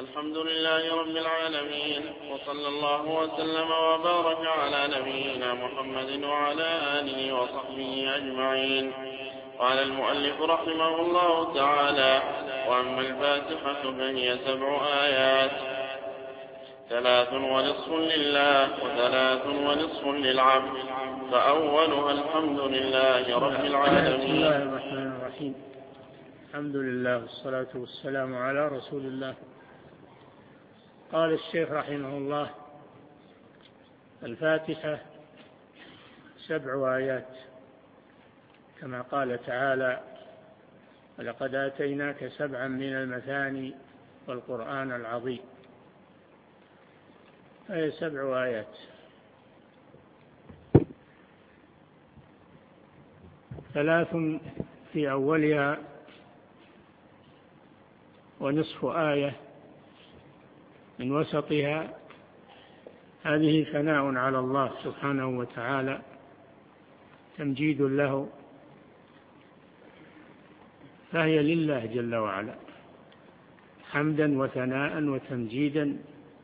الحمد لله رب العالمين، وصلى الله وسلم وبارك على نبينا محمد وعلى آله وصحبه أجمعين. قال المؤلف رحمه الله تعالى: وأما الفاتحة فهي 7 آيات، 3.5 لله و3.5 للعبد، فأولها الحمد لله رب العالمين. بسم الله الرحمن الرحيم. الحمد لله والصلاة والسلام على رسول الله. قال الشيخ رحمه الله: الفاتحة 7 آيات، كما قال تعالى: ولقد آتيناك 7 من المثاني والقرآن العظيم. هي 7 آيات، 3 في أولها ونصف آية من وسطها. هذه ثناء على الله سبحانه وتعالى، تمجيد له، فهي لله جل وعلا حمدا وثناء وتمجيدا.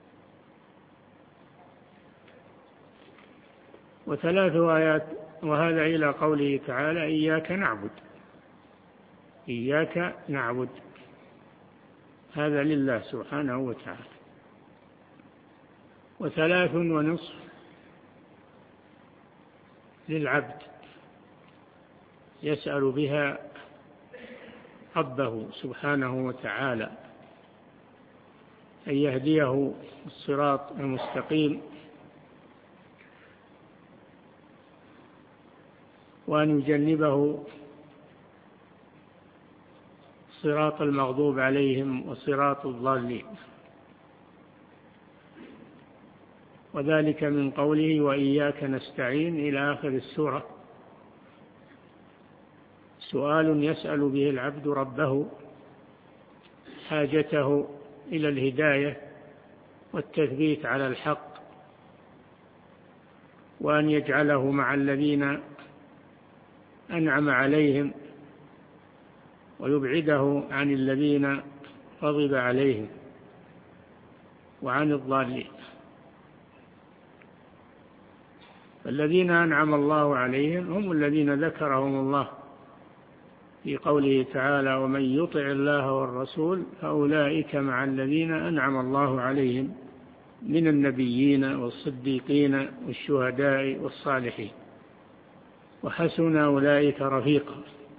3 آيات، وهذا إلى قوله تعالى: إياك نعبد. إياك نعبد، هذا لله سبحانه وتعالى. 3.5 للعبد، يسأل بها ربه سبحانه وتعالى أن يهديه الصراط المستقيم، وأن يجنبه صراط المغضوب عليهم وصراط الضالين، وذلك من قوله: وإياك نستعين، إلى آخر السورة. سؤال يسأل به العبد ربه حاجته إلى الهداية والتثبيت على الحق، وأن يجعله مع الذين أنعم عليهم، ويبعده عن الذين غضب عليهم وعن الضالين. الذين أنعم الله عليهم هم الذين ذكرهم الله في قوله تعالى: ومن يطع الله والرسول فأولئك مع الذين أنعم الله عليهم من النبيين والصديقين والشهداء والصالحين، وحسن أولئك رفيقا.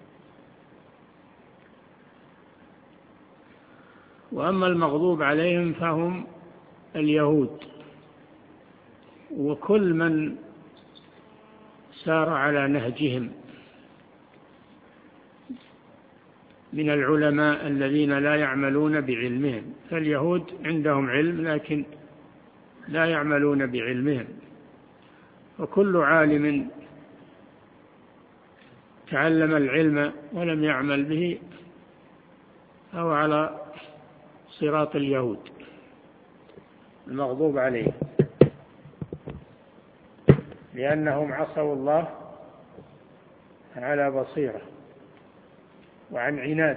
وأما المغضوب عليهم فهم اليهود، وكل من سار على نهجهم من العلماء الذين لا يعملون بعلمهم. فاليهود عندهم علم لكن لا يعملون بعلمهم، وكل عالم تعلم العلم ولم يعمل به أو على صراط اليهود المغضوب عليهم، لأنهم عصوا الله على بصيرة وعن عناد.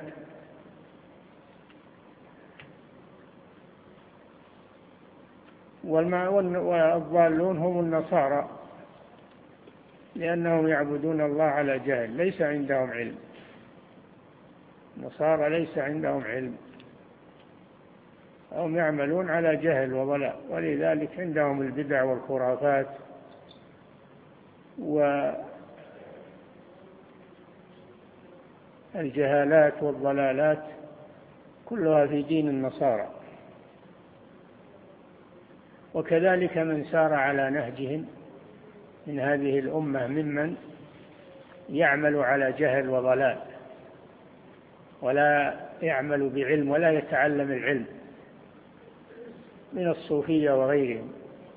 والضالون هم النصارى، لأنهم يعبدون الله على جهل، ليس عندهم علم. النصارى ليس عندهم علم، هم يعملون على جهل وضلال، ولذلك عندهم البدع والخرافات والجهالات والضلالات، كلها في دين النصارى. وكذلك من سار على نهجهم من هذه الأمة ممن يعمل على جهل وضلال، ولا يعمل بعلم ولا يتعلم العلم، من الصوفية وغيرهم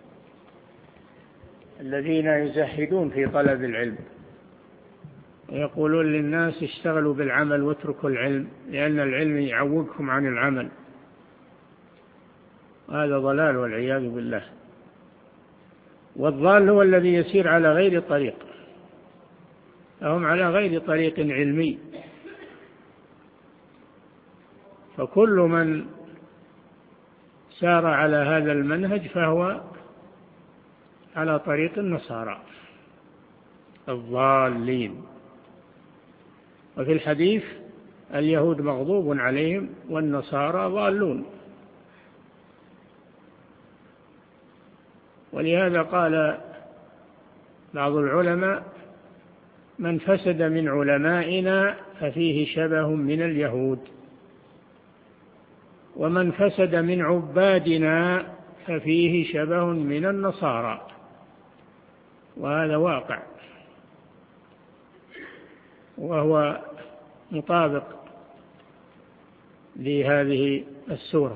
الذين يزهدون في طلب العلم، ويقولون للناس: اشتغلوا بالعمل واتركوا العلم، لأن العلم يعوقكم عن العمل. هذا ضلال والعياذ بالله. والضال هو الذي يسير على غير طريق، فهم على غير طريق علمي. فكل من سار على هذا المنهج فهو على طريق النصارى الضالين. وفي الحديث اليهود مغضوب عليهم والنصارى ضالون. ولهذا قال بعض العلماء: من فسد من علمائنا ففيه شبه من اليهود، ومن فسد من عبادنا ففيه شبه من النصارى. وهذا واقع، وهو مطابق لهذه السورة.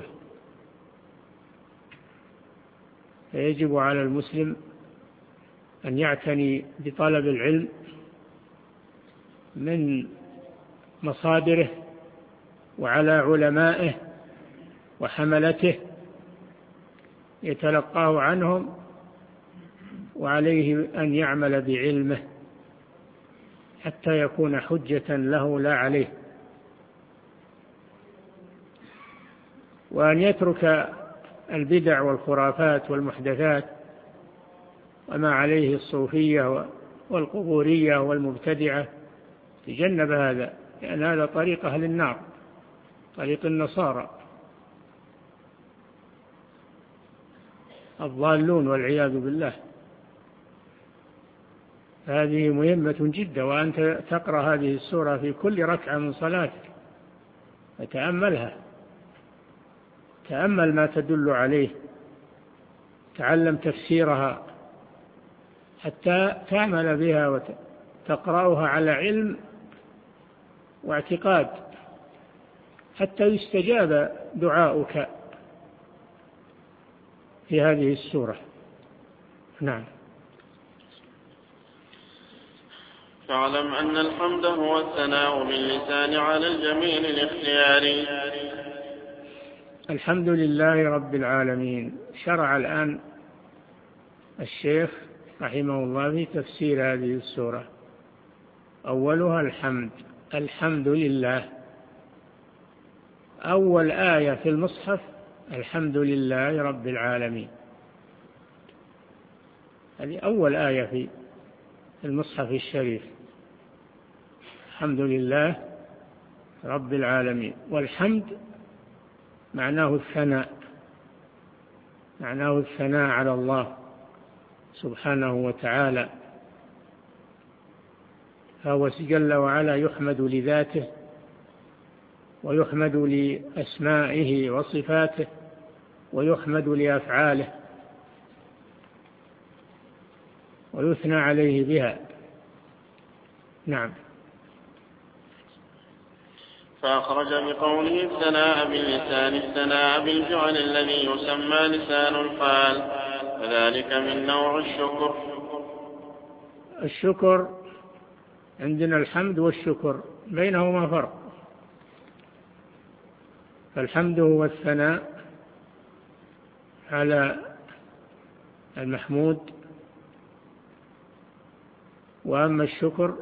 فيجب على المسلم أن يعتني بطلب العلم من مصادره وعلى علمائه وحملته، يتلقاه عنهم، وعليه أن يعمل بعلمه حتى يكون حجة له لا عليه، وأن يترك البدع والخرافات والمحدثات وما عليه الصوفية والقبورية والمبتدعة، تجنب هذا، لأن هذا طريق أهل النار، طريق النصارى الضالون والعياذ بالله. هذه مهمة جدا، وأنت تقرأ هذه السورة في كل ركعة من صلاتك وتأملها، تأمل ما تدل عليه، تعلم تفسيرها حتى تعمل بها وتقرأها على علم واعتقاد، حتى يستجاب دعاؤك في هذه السورة. نعم. فاعلم أن الحمد هو الثناء باللسان على الجميل الاختياري. الحمد لله رب العالمين. شرع الآن الشيخ رحمه الله في تفسير هذه السورة. أولها الحمد، الحمد لله. أول آية في المصحف الحمد لله رب العالمين، هذه أول آية في المصحف الشريف، الحمد لله رب العالمين. والحمد معناه الثناء، معناه الثناء على الله سبحانه وتعالى، فهو جل وعلا يحمد لذاته ويحمد لأسمائه وصفاته ويحمد لأفعاله ويثنى عليه بها. نعم. فأخرج بقوله الثناء باللسان الثناء بالفعل الذي يسمى لسان الحال، وذلك من نوع الشكر. الشكر عندنا الحمد والشكر بينهما فرق. فالحمد هو الثناء على المحمود، وأما الشكر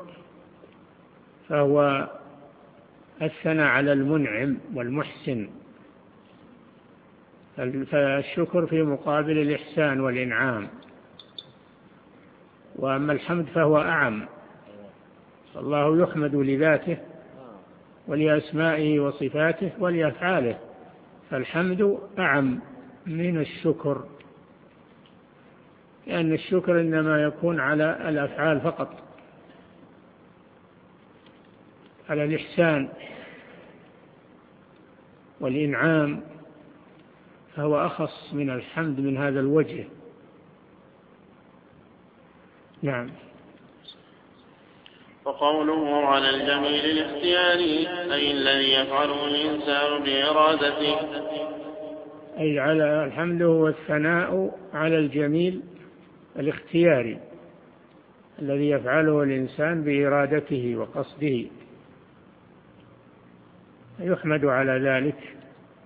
فهو الثناء على المنعم والمحسن. فالشكر في مقابل الإحسان والإنعام، وأما الحمد فهو أعم، الله يحمد لذاته ولأسمائه وصفاته ولأفعاله، فالحمد أعم من الشكر، لأن الشكر إنما يكون على الأفعال فقط، على الإحسان والإنعام، فهو أخص من الحمد من هذا الوجه. نعم. وقوله على الجميل الاختياري أي الذي يفعله الإنسان بإرادته، أي على الحمد هو الثناء على الجميل الاختياري الذي يفعله الإنسان بإرادته وقصده، يحمد على ذلك.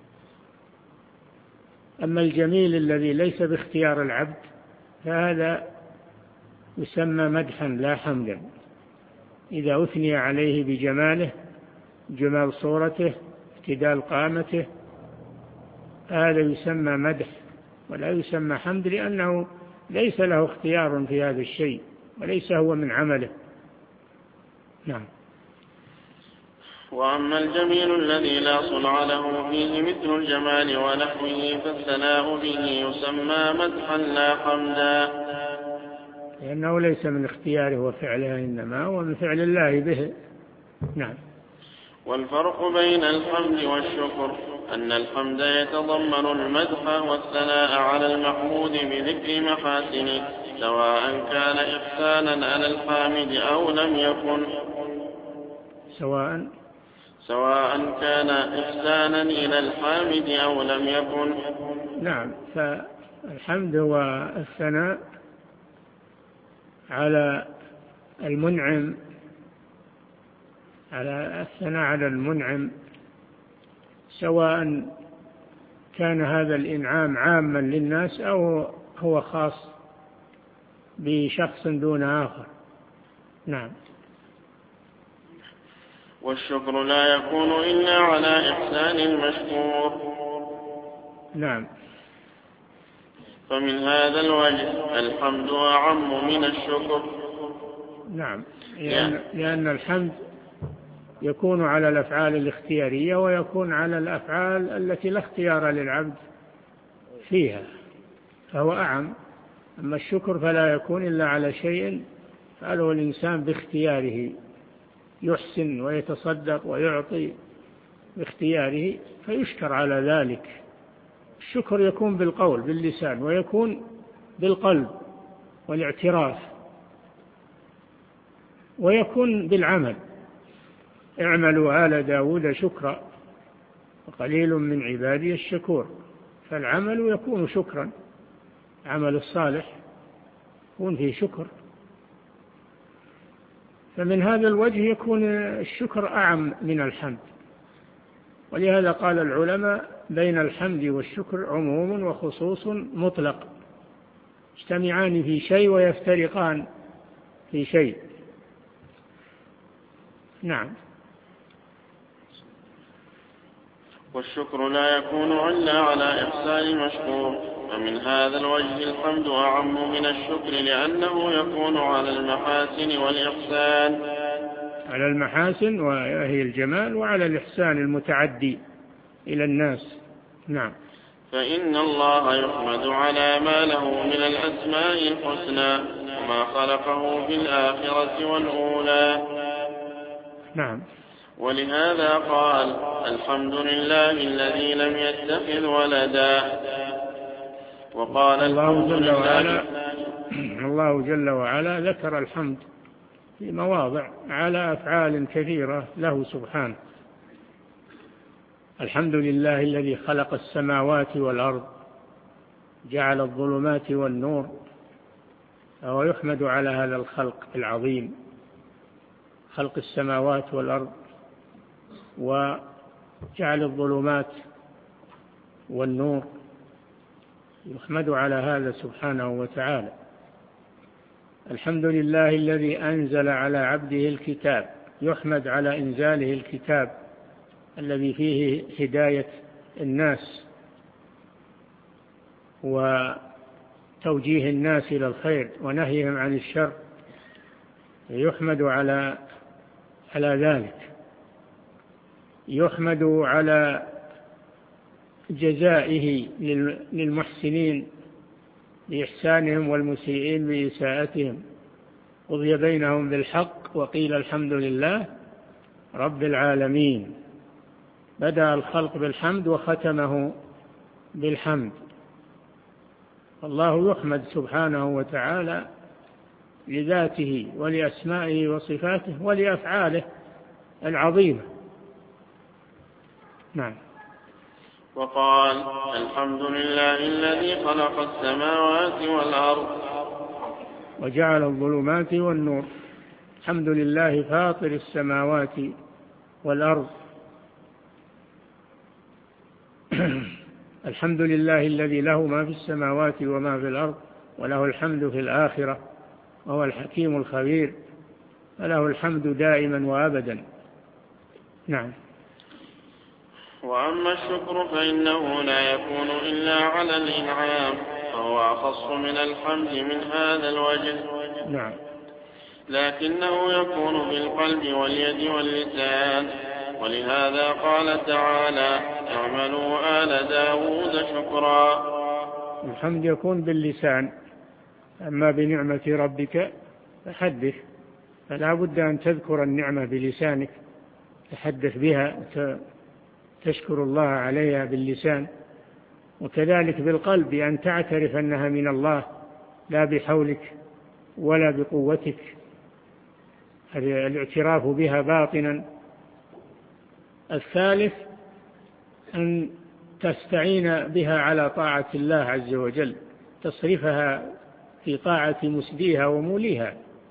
أما الجميل الذي ليس باختيار العبد فهذا يسمى مدحا لا حمدا، إذا أثني عليه بجماله، جمال صورته، اعتدال قامته، هذا يسمى مدح ولا يسمى حمد، لأنه ليس له اختيار في هذا الشيء وليس هو من عمله. نعم. وأما الجميل الذي لا صنع له فيه مثل الجمال ونحوه فالثناء به يسمى مدحا لا حمدا، لأنه ليس من اختياره وفعله، إنما هو من فعل الله به. نعم. والفرق بين الحمد والشكر أن الحمد يتضمن المدح والثناء على المحمود بذكر محاسنه، سواء كان إحسانا على الحامد أو لم يكن، سواء كان إحسانا إلى الحامد أو لم يكن. نعم. فالحمد هو الثناء على المنعم، على المنعم، سواء كان هذا الإنعام عاما للناس أو هو خاص بشخص دون آخر. نعم. والشكر لا يكون إلا على إحسان المشكور. نعم. فمن هذا الوجه الحمد أعم من الشكر. نعم. لأن الحمد يكون على الأفعال الاختيارية ويكون على الأفعال التي لا اختيار للعبد فيها، فهو أعم. أما الشكر فلا يكون إلا على شيء فعله الإنسان باختياره، يحسن ويتصدق ويعطي باختياره فيشكر على ذلك. الشكر يكون بالقول باللسان، ويكون بالقلب والاعتراف، ويكون بالعمل. اعملوا آل داود شكرا وقليل من عبادي الشكور. فالعمل يكون شكرا، عمل الصالح يكون فيه شكر. فمن هذا الوجه يكون الشكر أعم من الحمد. ولهذا قال العلماء بين الحمد والشكر عموم وخصوص مطلق، يجتمعان في شيء ويفترقان في شيء. نعم. والشكر لا يكون إلا على إحسان المشكور، فمن هذا الوجه الحمد أعم من الشكر، لأنه يكون على المحاسن والإحسان، على المحاسن وهي الجمال، وعلى الإحسان المتعدي إلى الناس. نعم. فإن الله يحمد على ما له من الأسماء الحسنى وما خلقه في الآخرة والأولى. نعم. ولهذا قال الحمد لله الذي لم يتخذ ولدا. وقال الله جل وعلا ذكر الحمد في مواضع على أفعال كثيرة له سبحانه. الحمد لله الذي خلق السماوات والأرض جعل الظلمات والنور، وهو يحمد على هذا الخلق العظيم، خلق السماوات والأرض وجعل الظلمات والنور، يحمد على هذا سبحانه وتعالى. الحمد لله الذي أنزل على عبده الكتاب، يحمد على إنزاله الكتاب الذي فيه هداية الناس وتوجيه الناس إلى الخير ونهيهم عن الشر، يحمد على ذلك. يحمد على جزائه للمحسنين بإحسانهم والمسيئين بإساءتهم، قضي بينهم بالحق وقيل الحمد لله رب العالمين. بدأ الخلق بالحمد وختمه بالحمد. الله يحمد سبحانه وتعالى لذاته ولأسمائه وصفاته ولأفعاله العظيمة. نعم. وقال الحمد لله الذي خلق السماوات والأرض وجعل الظلمات والنور. الحمد لله فاطر السماوات والأرض. الحمد لله الذي له ما في السماوات وما في الأرض، وله الحمد في الآخرة، وهو الحكيم الخبير، فله الحمد دائما وأبدا. نعم. وأما الشكر فإنه لا يكون إلا على الإنعام، فهو أخص من الحمد من هذا الوجه. نعم. لكنه يكون بالقلب واليد واللسان، ولهذا قال تعالى: اعملوا آل داود شكرا. الحمد يكون باللسان، أما بنعمة ربك فحدث، فلا بد أن تذكر النعمة بلسانك، تحدث بها، تشكر الله عليها باللسان. وكذلك بالقلب، أن تعترف أنها من الله لا بحولك ولا بقوتك، الاعتراف بها باطنا. الثالث أن تستعين بها على طاعة الله عز وجل، تصرفها في طاعة مسديها وموليها،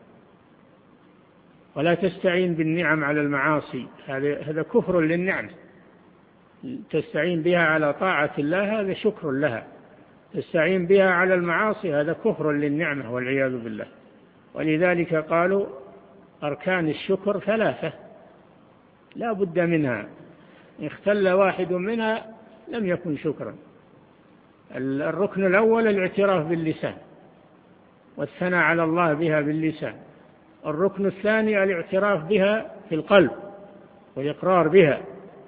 ولا تستعين بالنعم على المعاصي، هذا كفر للنعم. تستعين بها على طاعة الله هذا شكر لها، تستعين بها على المعاصي هذا كفر للنعمة والعياذ بالله. ولذلك قالوا أركان الشكر 3 لا بد منها، إن اختل واحد منها لم يكن شكرا. الركن الأول الاعتراف باللسان والثناء على الله بها باللسان. الركن الثاني الاعتراف بها في القلب والإقرار بها.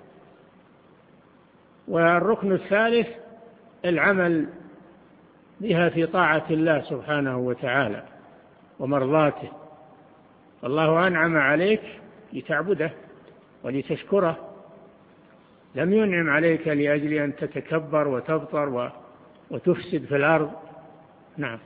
والركن الثالث العمل بها في طاعة الله سبحانه وتعالى ومرضاته. الله أنعم عليك لتعبده ولتشكره، لم ينعم عليك لأجل أن تتكبر وتبطر وتفسد في الأرض. نعم.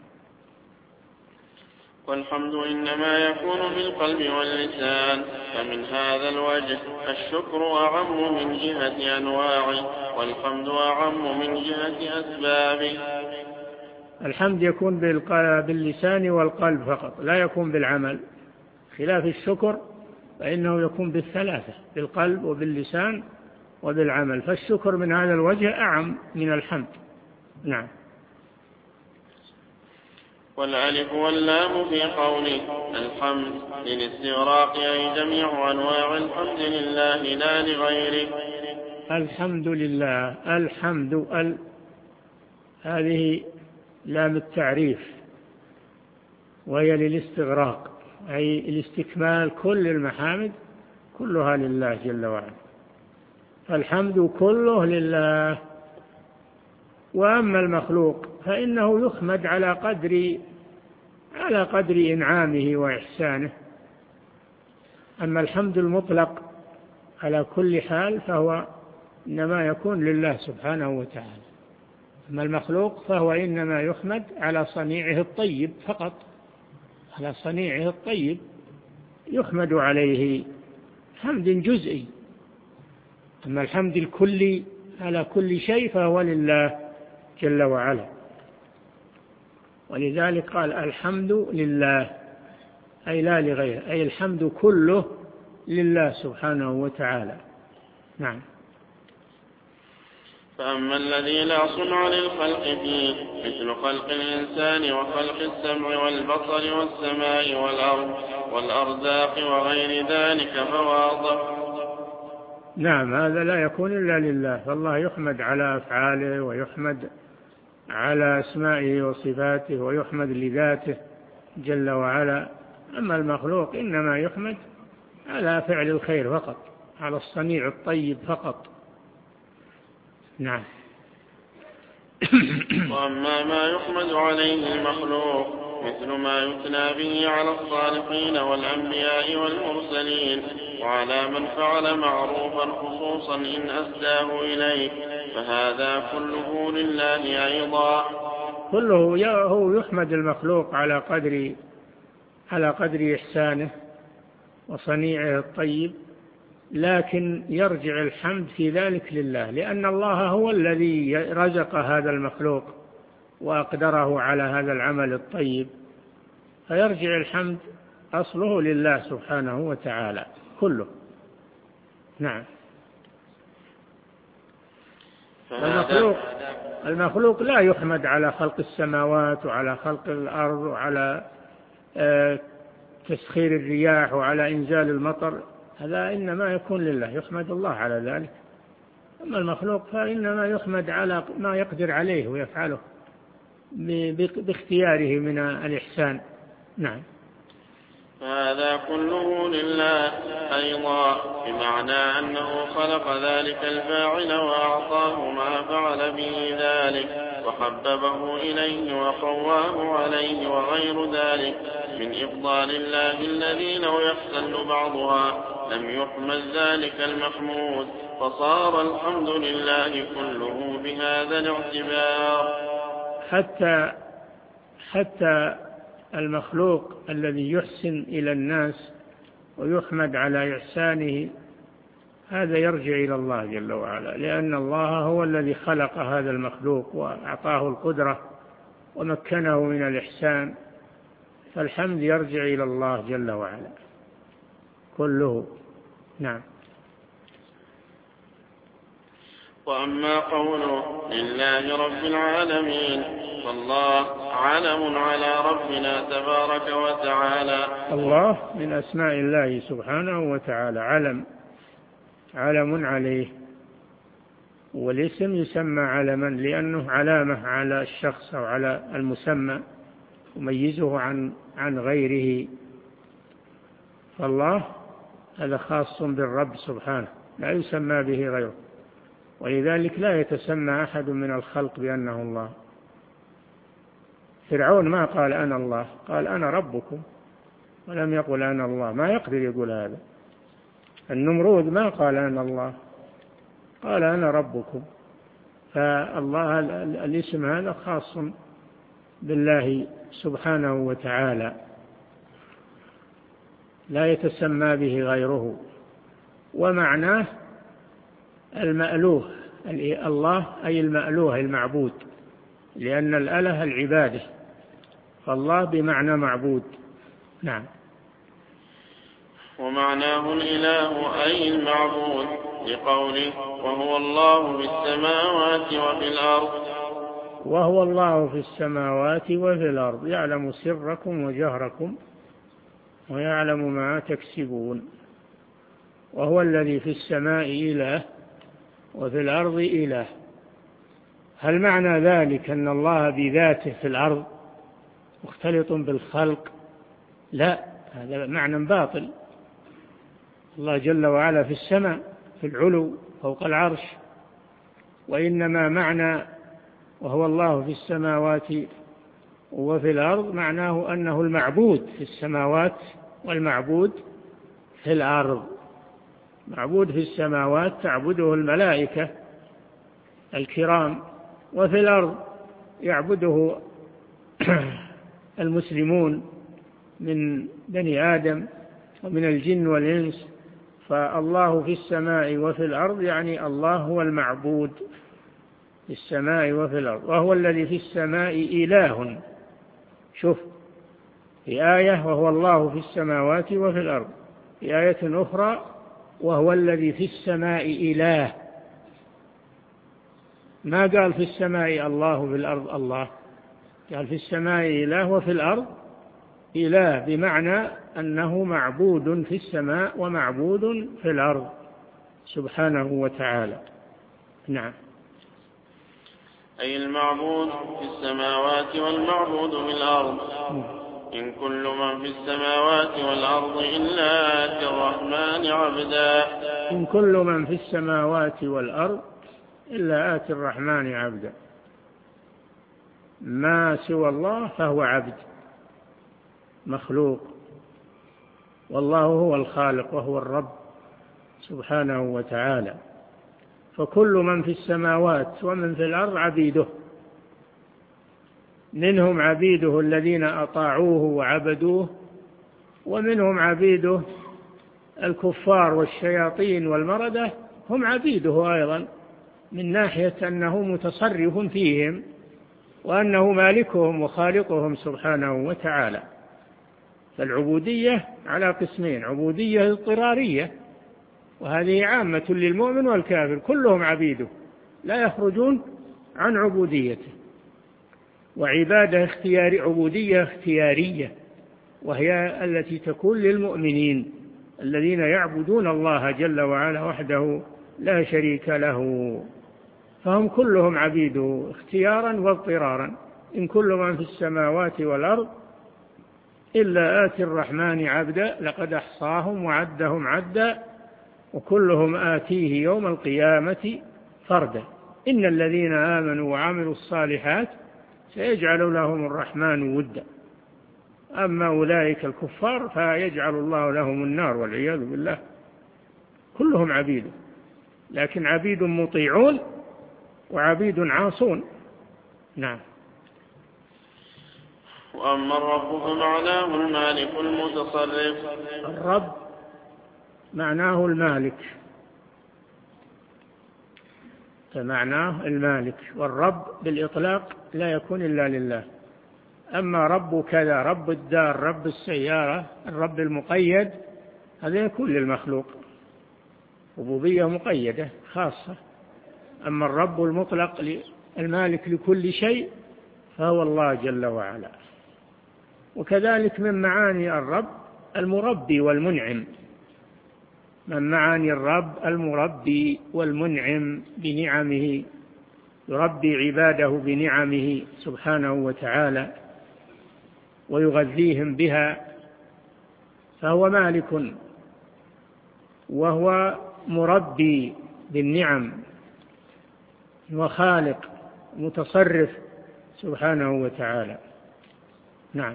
والحمد إنما يكون بالقلب واللسان، فمن هذا الوجه الشكر أعم من جهة أنواعه، والحمد أعم من جهة أسبابه. الحمد يكون باللسان والقلب فقط، لا يكون بالعمل، خلاف الشكر فإنه يكون بالثلاثة، بالقلب وباللسان وبالعمل. فالشكر من هذا الوجه أعم من الحمد. نعم. والألف واللام في قوله الحمد للاستغراق، أي جميع أنواع الحمد لله لا لغيره. الحمد لله، الحمد هذه لام التعريف، وهي للاستغراق، أي الاستكمال، كل المحامد كلها لله جل وعلا، فالحمد كله لله. وأما المخلوق فإنه يحمد على قدر إنعامه وإحسانه. أما الحمد المطلق على كل حال فهو إنما يكون لله سبحانه وتعالى. أما المخلوق فهو إنما يحمد على صنيعه الطيب فقط، على صنيعه الطيب يحمد عليه حمد جزئي. أما الحمد الكلي على كل شيء فهو لله جل وعلا. ولذلك قال الحمد لله، أي لا لغيره، أي الحمد كله لله سبحانه وتعالى. نعم. فأما الذي لا صنع للخلق فيه، مثل خلق الإنسان وخلق السمع والبصر والسماء والأرض والأرزاق وغير ذلك فواضح. نعم، هذا لا يكون إلا لله، فالله يحمد على أفعاله ويحمد على أسمائه وصفاته ويحمد لذاته جل وعلا. أما المخلوق إنما يحمد على فعل الخير فقط، على الصنيع الطيب فقط. نعم. وأما ما يحمد عليه المخلوق مثل ما يثنى به على الصالحين والأنبياء والمرسلين وعلى من فعل معروفا خصوصا إن أسداه إليه، فهذا كله لله أيضا. كله هو يحمد المخلوق على قدر إحسانه وصنيعه الطيب، لكن يرجع الحمد في ذلك لله، لأن الله هو الذي رزق هذا المخلوق وأقدره على هذا العمل الطيب، فيرجع الحمد أصله لله سبحانه وتعالى كله. نعم. المخلوق لا يحمد على خلق السماوات وعلى خلق الأرض وعلى تسخير الرياح وعلى إنزال المطر، هذا إنما يكون لله، يحمد الله على ذلك. أما المخلوق فإنما يحمد على ما يقدر عليه ويفعله باختياره من الإحسان. نعم. فهذا كله لله أيضا، بمعنى أنه خلق ذلك الفاعل وأعطاه ما فعل به ذلك وحببه إليه وقواه عليه وغير ذلك من إفضال الله الذي لو يختل بعضها لم يحمد ذلك المحمود، فصار الحمد لله كله بهذا الاعتبار. حتى المخلوق الذي يحسن إلى الناس ويحمد على إحسانه هذا يرجع إلى الله جل وعلا، لأن الله هو الذي خلق هذا المخلوق وأعطاه القدرة ومكنه من الإحسان، فالحمد يرجع إلى الله جل وعلا كله. نعم. وأما قوله لله رب العالمين فالله علم على ربنا تبارك وتعالى. الله من أسماء الله سبحانه وتعالى، علم عليه، والاسم يسمى علما لأنه علامة على الشخص أو على المسمى يميزه عن غيره. فالله هذا خاص بالرب سبحانه لا يسمى به غيره، ولذلك لا يتسمى أحد من الخلق بأنه الله. فرعون ما قال أنا الله، قال أنا ربكم، ولم يقل أنا الله، ما يقدر يقول هذا. النمرود ما قال أنا الله، قال أنا ربكم. فالله الاسم هذا خاص بالله سبحانه وتعالى لا يتسمى به غيره. ومعناه المألوه، الله أي المألوه المعبود، لأن الأله العبادة، فالله بمعنى معبود. نعم. ومعناه الإله أي المعبود لقوله وهو الله في السماوات وفي الأرض. وهو الله في السماوات وفي الأرض يعلم سركم وجهركم ويعلم ما تكسبون. وهو الذي في السماء إله وفي الأرض إله. هل معنى ذلك أن الله بذاته في الأرض مختلط بالخلق؟ لا، هذا معنى باطل. الله جل وعلا في السماء في العلو فوق العرش، وإنما معنى وهو الله في السماوات وفي الأرض معناه أنه المعبود في السماوات والمعبود في الأرض. معبود في السماوات تعبده الملائكة الكرام، وفي الأرض يعبده المسلمون من بني آدم ومن الجن والإنس. فالله في السماء وفي الأرض يعني الله هو المعبود في السماء وفي الأرض. وهو الذي في السماء إله. شوف في آية وهو الله في السماوات وفي الأرض، في آية أخرى وهو الذي في السماء إله. ما قال في السماء الله في الأرض الله، قال في السماء إله وفي الأرض إله، بمعنى أنه معبود في السماء ومعبود في الأرض سبحانه وتعالى. نعم. أي المعبود في السماوات والمعبود في الأرض. إن كل من في السماوات والأرض إلا آتي الرحمن عبدا. إن كل من في السماوات والأرض إلا آتي الرحمن عبدا. ما سوى الله فهو عبد مخلوق، والله هو الخالق وهو الرب سبحانه وتعالى. فكل من في السماوات ومن في الأرض عبيده، منهم عبيده الذين أطاعوه وعبدوه، ومنهم عبيده الكفار والشياطين والمردة، هم عبيده أيضا من ناحية أنه متصرف فيهم وأنه مالكهم وخالقهم سبحانه وتعالى. فالعبودية على قسمين: عبودية اضطرارية، وهذه عامة للمؤمن والكافر، كلهم عبيده لا يخرجون عن عبوديته. وعبادة عبودية اختيارية، وهي التي تكون للمؤمنين الذين يعبدون الله جل وعلا وحده لا شريك له، فهم كلهم عبيده اختيارا واضطرارا. إن كل من في السماوات والأرض إلا آتي الرحمن عبدا لقد أحصاهم وعدهم عدا وكلهم آتيه يوم القيامة فردا. إن الذين آمنوا وعملوا الصالحات سيجعل لهم الرحمن ودا، أما أولئك الكفار فيجعل الله لهم النار والعياذ بالله. كلهم عبيد، لكن عبيد مطيعون وعبيد عاصون. نعم. وأما الرب فمعناه المالك المتصرف. الرب معناه المالك، فمعناه المالك، والرب بالإطلاق لا يكون إلا لله. أما رب كذا، رب الدار، رب السيارة، الرب المقيد، هذا يكون للمخلوق، ربوبية مقيدة خاصة. أما الرب المطلق المالك لكل شيء فهو الله جل وعلا. وكذلك من معاني الرب المربي والمنعم، من معاني الرب المربي والمنعم بنعمه، يربي عباده بنعمه سبحانه وتعالى ويغذيهم بها، فهو مالك وهو مربي بالنعم وخالق متصرف سبحانه وتعالى. نعم.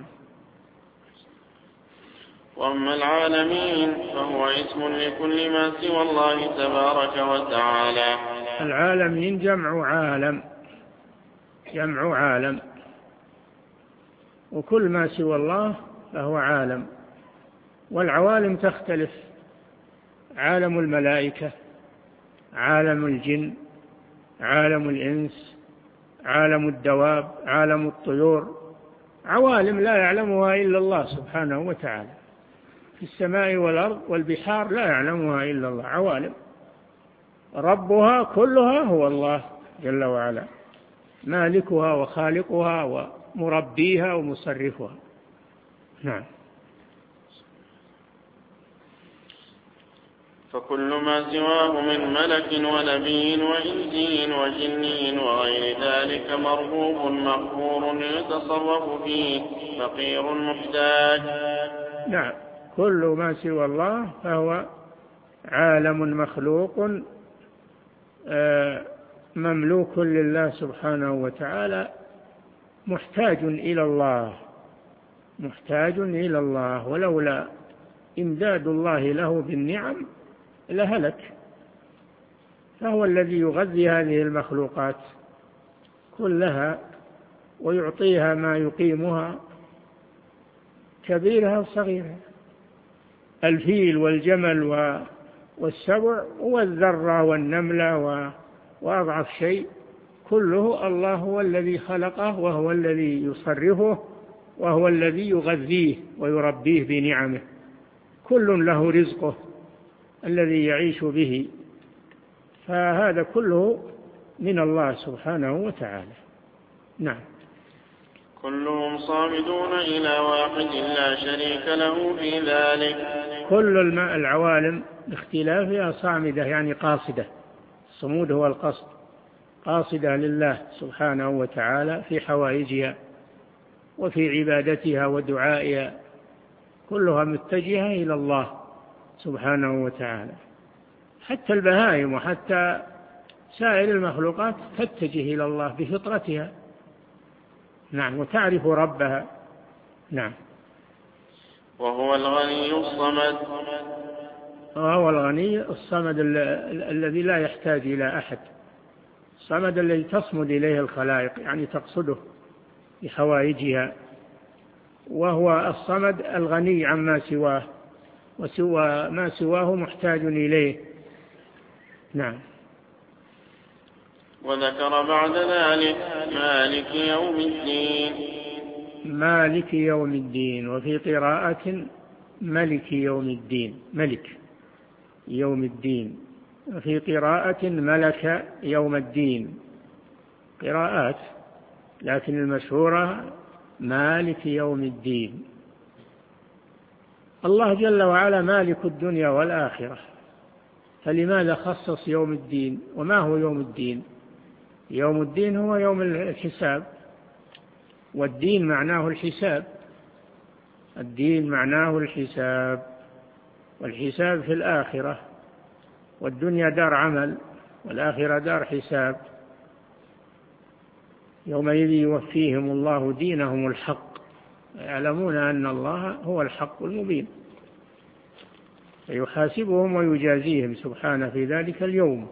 وأما العالمين فهو اسم لكل ما سوى الله تبارك وتعالى. العالمين جمع عالم، جمع عالم، وكل ما سوى الله فهو عالم. والعوالم تختلف، عالم الملائكة، عالم الجن، عالم الإنس، عالم الدواب، عالم الطيور، عوالم لا يعلمها إلا الله سبحانه وتعالى، في السماء والأرض والبحار لا يعلمها إلا الله، عوالم ربها كلها هو الله جل وعلا، مالكها وخالقها ومربيها ومصرفها. نعم. فكل ما سواه من ملك ونبي وإنسي وجني وغير ذلك مربوب مغفور يتصرف فيه فقير محتاج. نعم، كل ما سوى الله فهو عالم مخلوق مملوك لله سبحانه وتعالى، محتاج إلى الله، محتاج إلى الله، ولولا إمداد الله له بالنعم لهلك. فهو الذي يغذي هذه المخلوقات كلها ويعطيها ما يقيمها، كبيرها وصغيرها، الفيل والجمل والسبع والذرة والنملة وأضعف شيء، كله الله هو الذي خلقه وهو الذي يصرفه وهو الذي يغذيه ويربيه بنعمه، كل له رزقه الذي يعيش به، فهذا كله من الله سبحانه وتعالى. نعم. كلهم صامدون إلى واحد لا شريك له في ذلك. كل العوالم باختلافها صامدة، يعني قاصدة، الصمود هو القصد، قاصدة لله سبحانه وتعالى في حوائجها وفي عبادتها ودعائها، كلها متجهة إلى الله سبحانه وتعالى. حتى البهائم وحتى سائر المخلوقات تتجه إلى الله بفطرتها. نعم، وتعرف ربها. نعم. وهو الغني الصمد. وهو الغني الصمد الذي لا يحتاج إلى أحد، الصمد الذي تصمد إليه الخلائق، يعني تقصده بحوائجها، وهو الصمد الغني عما سواه، وسوى ما سواه محتاج إليه. نعم. وذكر بعد ذلك مالك يوم الدين. مالك يوم الدين، وفي قراءة ملك يوم الدين، ملك يوم الدين، وفي قراءة ملك يوم الدين، قراءات، لكن المشهورة مالك يوم الدين. الله جل وعلا مالك الدنيا والآخرة، فلماذا خصص يوم الدين؟ وما هو يوم الدين؟ يوم الدين هو يوم الحساب، والدين معناه الحساب، الدين معناه الحساب، والحساب في الآخرة، والدنيا دار عمل والآخرة دار حساب. يومئذ يوفيهم الله دينهم الحق، يعلمون أن الله هو الحق المبين، فيحاسبهم ويجازيهم سبحانه في ذلك اليوم.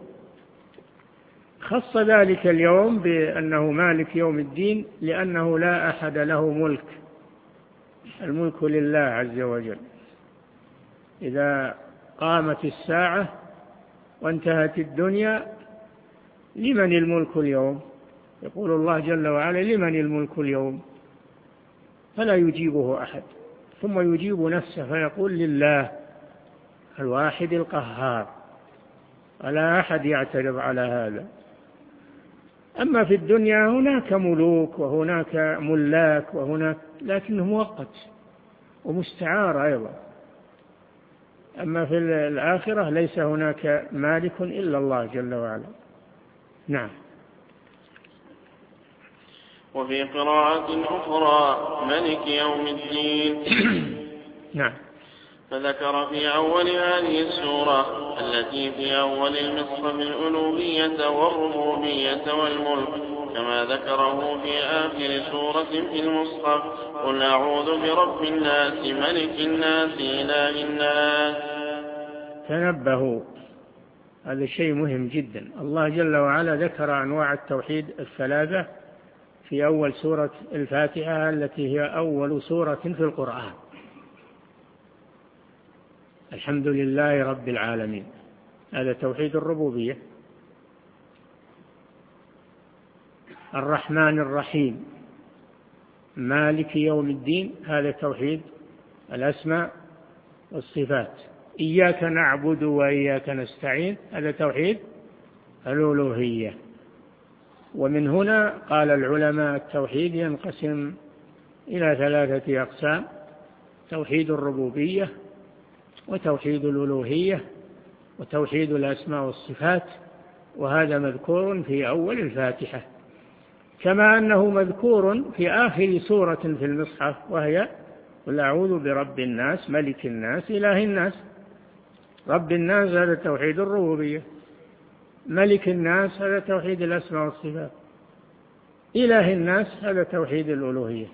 خص ذلك اليوم بأنه مالك يوم الدين لأنه لا أحد له ملك، الملك لله عز وجل. إذا قامت الساعة وانتهت الدنيا لمن الملك اليوم؟ يقول الله جل وعلا لمن الملك اليوم؟ فلا يجيبه أحد، ثم يجيب نفسه فيقول لله الواحد القهار، ولا أحد يعترض على هذا. أما في الدنيا هناك ملوك وهناك ملاك وهناك، لكنه مؤقت ومستعار أيضا. أما في الآخرة ليس هناك مالك إلا الله جل وعلا. نعم. وفي قراءة أخرى ملك يوم الدين. نعم. فذكر في أول هذه السورة التي في أول المصحف الألوهية والربوبية والملك، كما ذكره في آخر سورة في المصحف: قل أعوذ برب الناس ملك الناس إله الناس. تنبهوا، هذا شيء مهم جدا. الله جل وعلا ذكر أنواع التوحيد الثلاثة في أول سورة الفاتحة التي هي أول سورة في القرآن. الحمد لله رب العالمين، هذا توحيد الربوبية. الرحمن الرحيم مالك يوم الدين، هذا توحيد الأسماء والصفات. إياك نعبد وإياك نستعين، هذا توحيد الألوهية. ومن هنا قال العلماء التوحيد ينقسم إلى ثلاثة أقسام: توحيد الربوبية، وتوحيد الألوهية، وتوحيد الأسماء والصفات. وهذا مذكور في أول الفاتحة، كما أنه مذكور في آخر سورة في المصحف، وهي قل أعوذ برب الناس ملك الناس إله الناس. رب الناس هذا توحيد الربوبية، ملك الناس هذا توحيد الأسماء والصفات، إله الناس هذا توحيد الألوهية.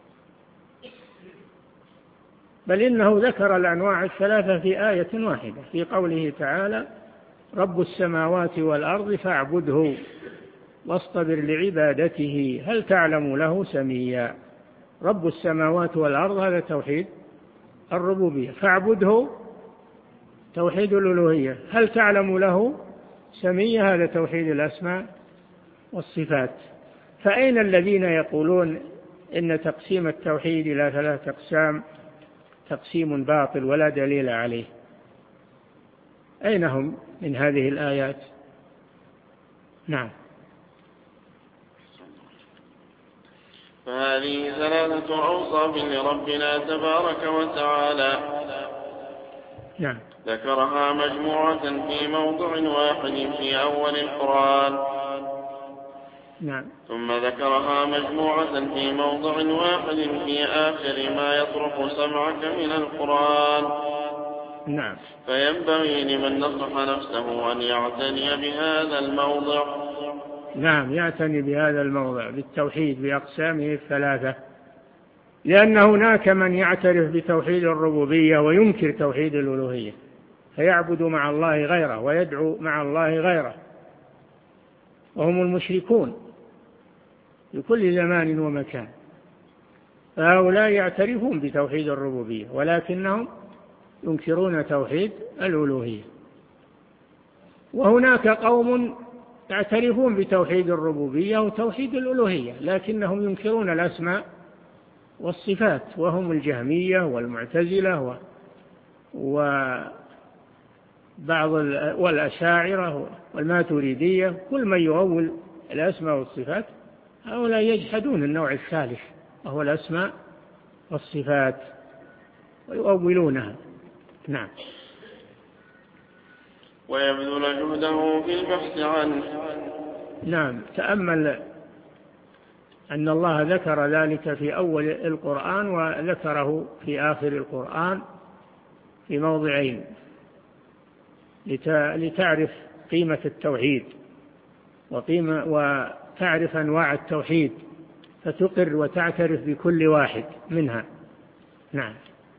بل إنه ذكر الأنواع الثلاثة في آية واحدة في قوله تعالى: رب السماوات والأرض فاعبده واصطبر لعبادته هل تعلم له سميا. رب السماوات والأرض هذا توحيد الربوبية، فاعبده توحيد الألوهية، هل تعلم له سميا هذا توحيد الأسماء والصفات. فأين الذين يقولون إن تقسيم التوحيد إلى ثلاثة أقسام تقسيم باطل ولا دليل عليه؟ أين هم من هذه الآيات؟ نعم. فهذه ثلاثة أوصاف لربنا تبارك وتعالى، نعم، ذكرها مجموعة في موضع واحد في أول القرآن، نعم، ثم ذكرها مجموعة في موضع واحد في آخر ما يطرق سمعك من القرآن. نعم. فينبغي لمن نصح نفسه أن يعتني بهذا الموضع. نعم، يعتني بهذا الموضع بالتوحيد بأقسامه الثلاثة، لأن هناك من يعترف بتوحيد الربوبية وينكر توحيد الألوهية، فيعبد مع الله غيره ويدعو مع الله غيره، وهم المشركون في كل زمان ومكان. فهؤلاء يعترفون بتوحيد الربوبية ولكنهم ينكرون توحيد الألوهية. وهناك قوم يعترفون بتوحيد الربوبية وتوحيد الألوهية لكنهم ينكرون الأسماء والصفات، وهم الجهمية والمعتزلة والأشاعرة والماتريدية. كل من يؤول الأسماء والصفات هؤلاء يجحدون النوع الثالث وهو الأسماء والصفات ويؤولونها. نعم. ويبذل جهده في البحث عنه. نعم. تأمل أن الله ذكر ذلك في أول القرآن وذكره في آخر القرآن في موضعين لتعرف قيمة التوحيد وتعرف أنواع التوحيد فتقر وتعترف بكل واحد منها. نعم.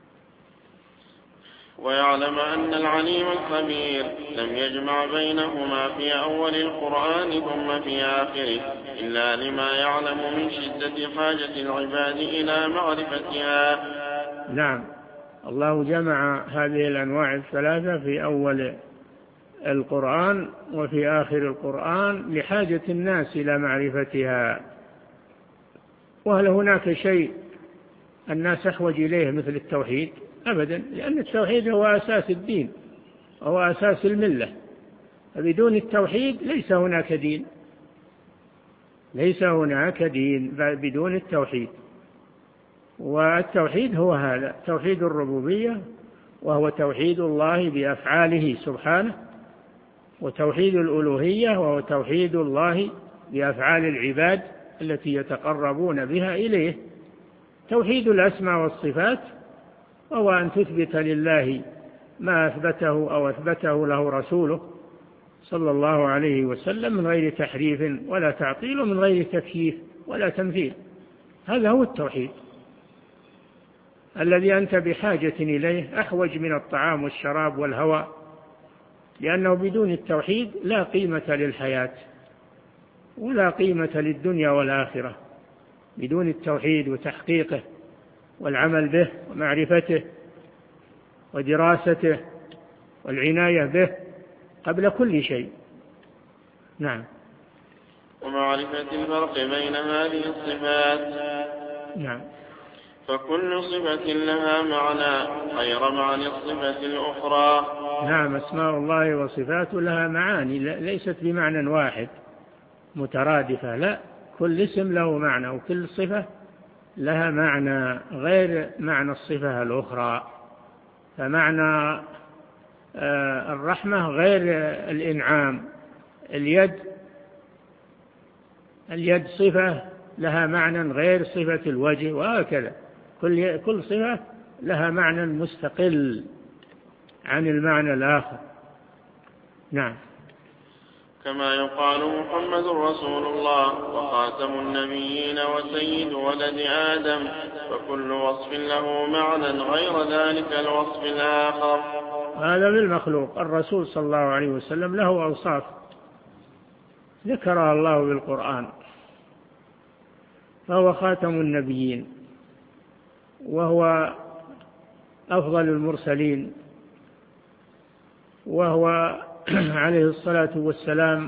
ويعلم أن العليم الخبير لم يجمع بينهما في أول القرآن ثم في آخره إلا لما يعلم من شدة حاجة العباد إلى معرفتها. نعم. الله جمع هذه الأنواع الثلاثة في أول القرآن وفي آخر القرآن لحاجة الناس إلى معرفتها. وهل هناك شيء الناس أحوج إليه مثل التوحيد؟ أبدا، لأن التوحيد هو أساس الدين، هو أساس الملة، فبدون التوحيد ليس هناك دين، ليس هناك دين بدون التوحيد. والتوحيد هو هذا توحيد الربوبية، وهو توحيد الله بأفعاله سبحانه، وتوحيد الألوهية وهو توحيد الله بأفعال العباد التي يتقربون بها إليه. توحيد الأسماء والصفات وهو أن تثبت لله ما أثبته أو أثبته له رسوله صلى الله عليه وسلم من غير تحريف ولا تعطيل ومن غير تكييف ولا تمثيل. هذا هو التوحيد الذي أنت بحاجة إليه أحوج من الطعام والشراب والهواء، لأنه بدون التوحيد لا قيمة للحياة ولا قيمة للدنيا والآخرة. بدون التوحيد وتحقيقه والعمل به ومعرفته ودراسته والعناية به قبل كل شيء. نعم. ومعرفة الفرق بين هذه الصفات. نعم. فكل صفة لها معنى غير معنى الصفة الأخرى. نعم. أسماء الله وصفاته لها معاني ليست بمعنى واحد مترادفة، لا، كل اسم له معنى وكل صفة لها معنى غير معنى الصفة الأخرى. فمعنى الرحمة غير الإنعام. اليد صفة لها معنى غير صفة الوجه، وهكذا كل صفة لها معنى مستقل عن المعنى الآخر. نعم. كما يقال محمد رسول الله وخاتم النبيين وسيد ولد آدم، فكل وصف له معنى غير ذلك الوصف الآخر. هذا بالمخلوق. الرسول صلى الله عليه وسلم له أوصاف ذكرها الله بالقرآن، فهو خاتم النبيين وهو أفضل المرسلين، وهو عليه الصلاة والسلام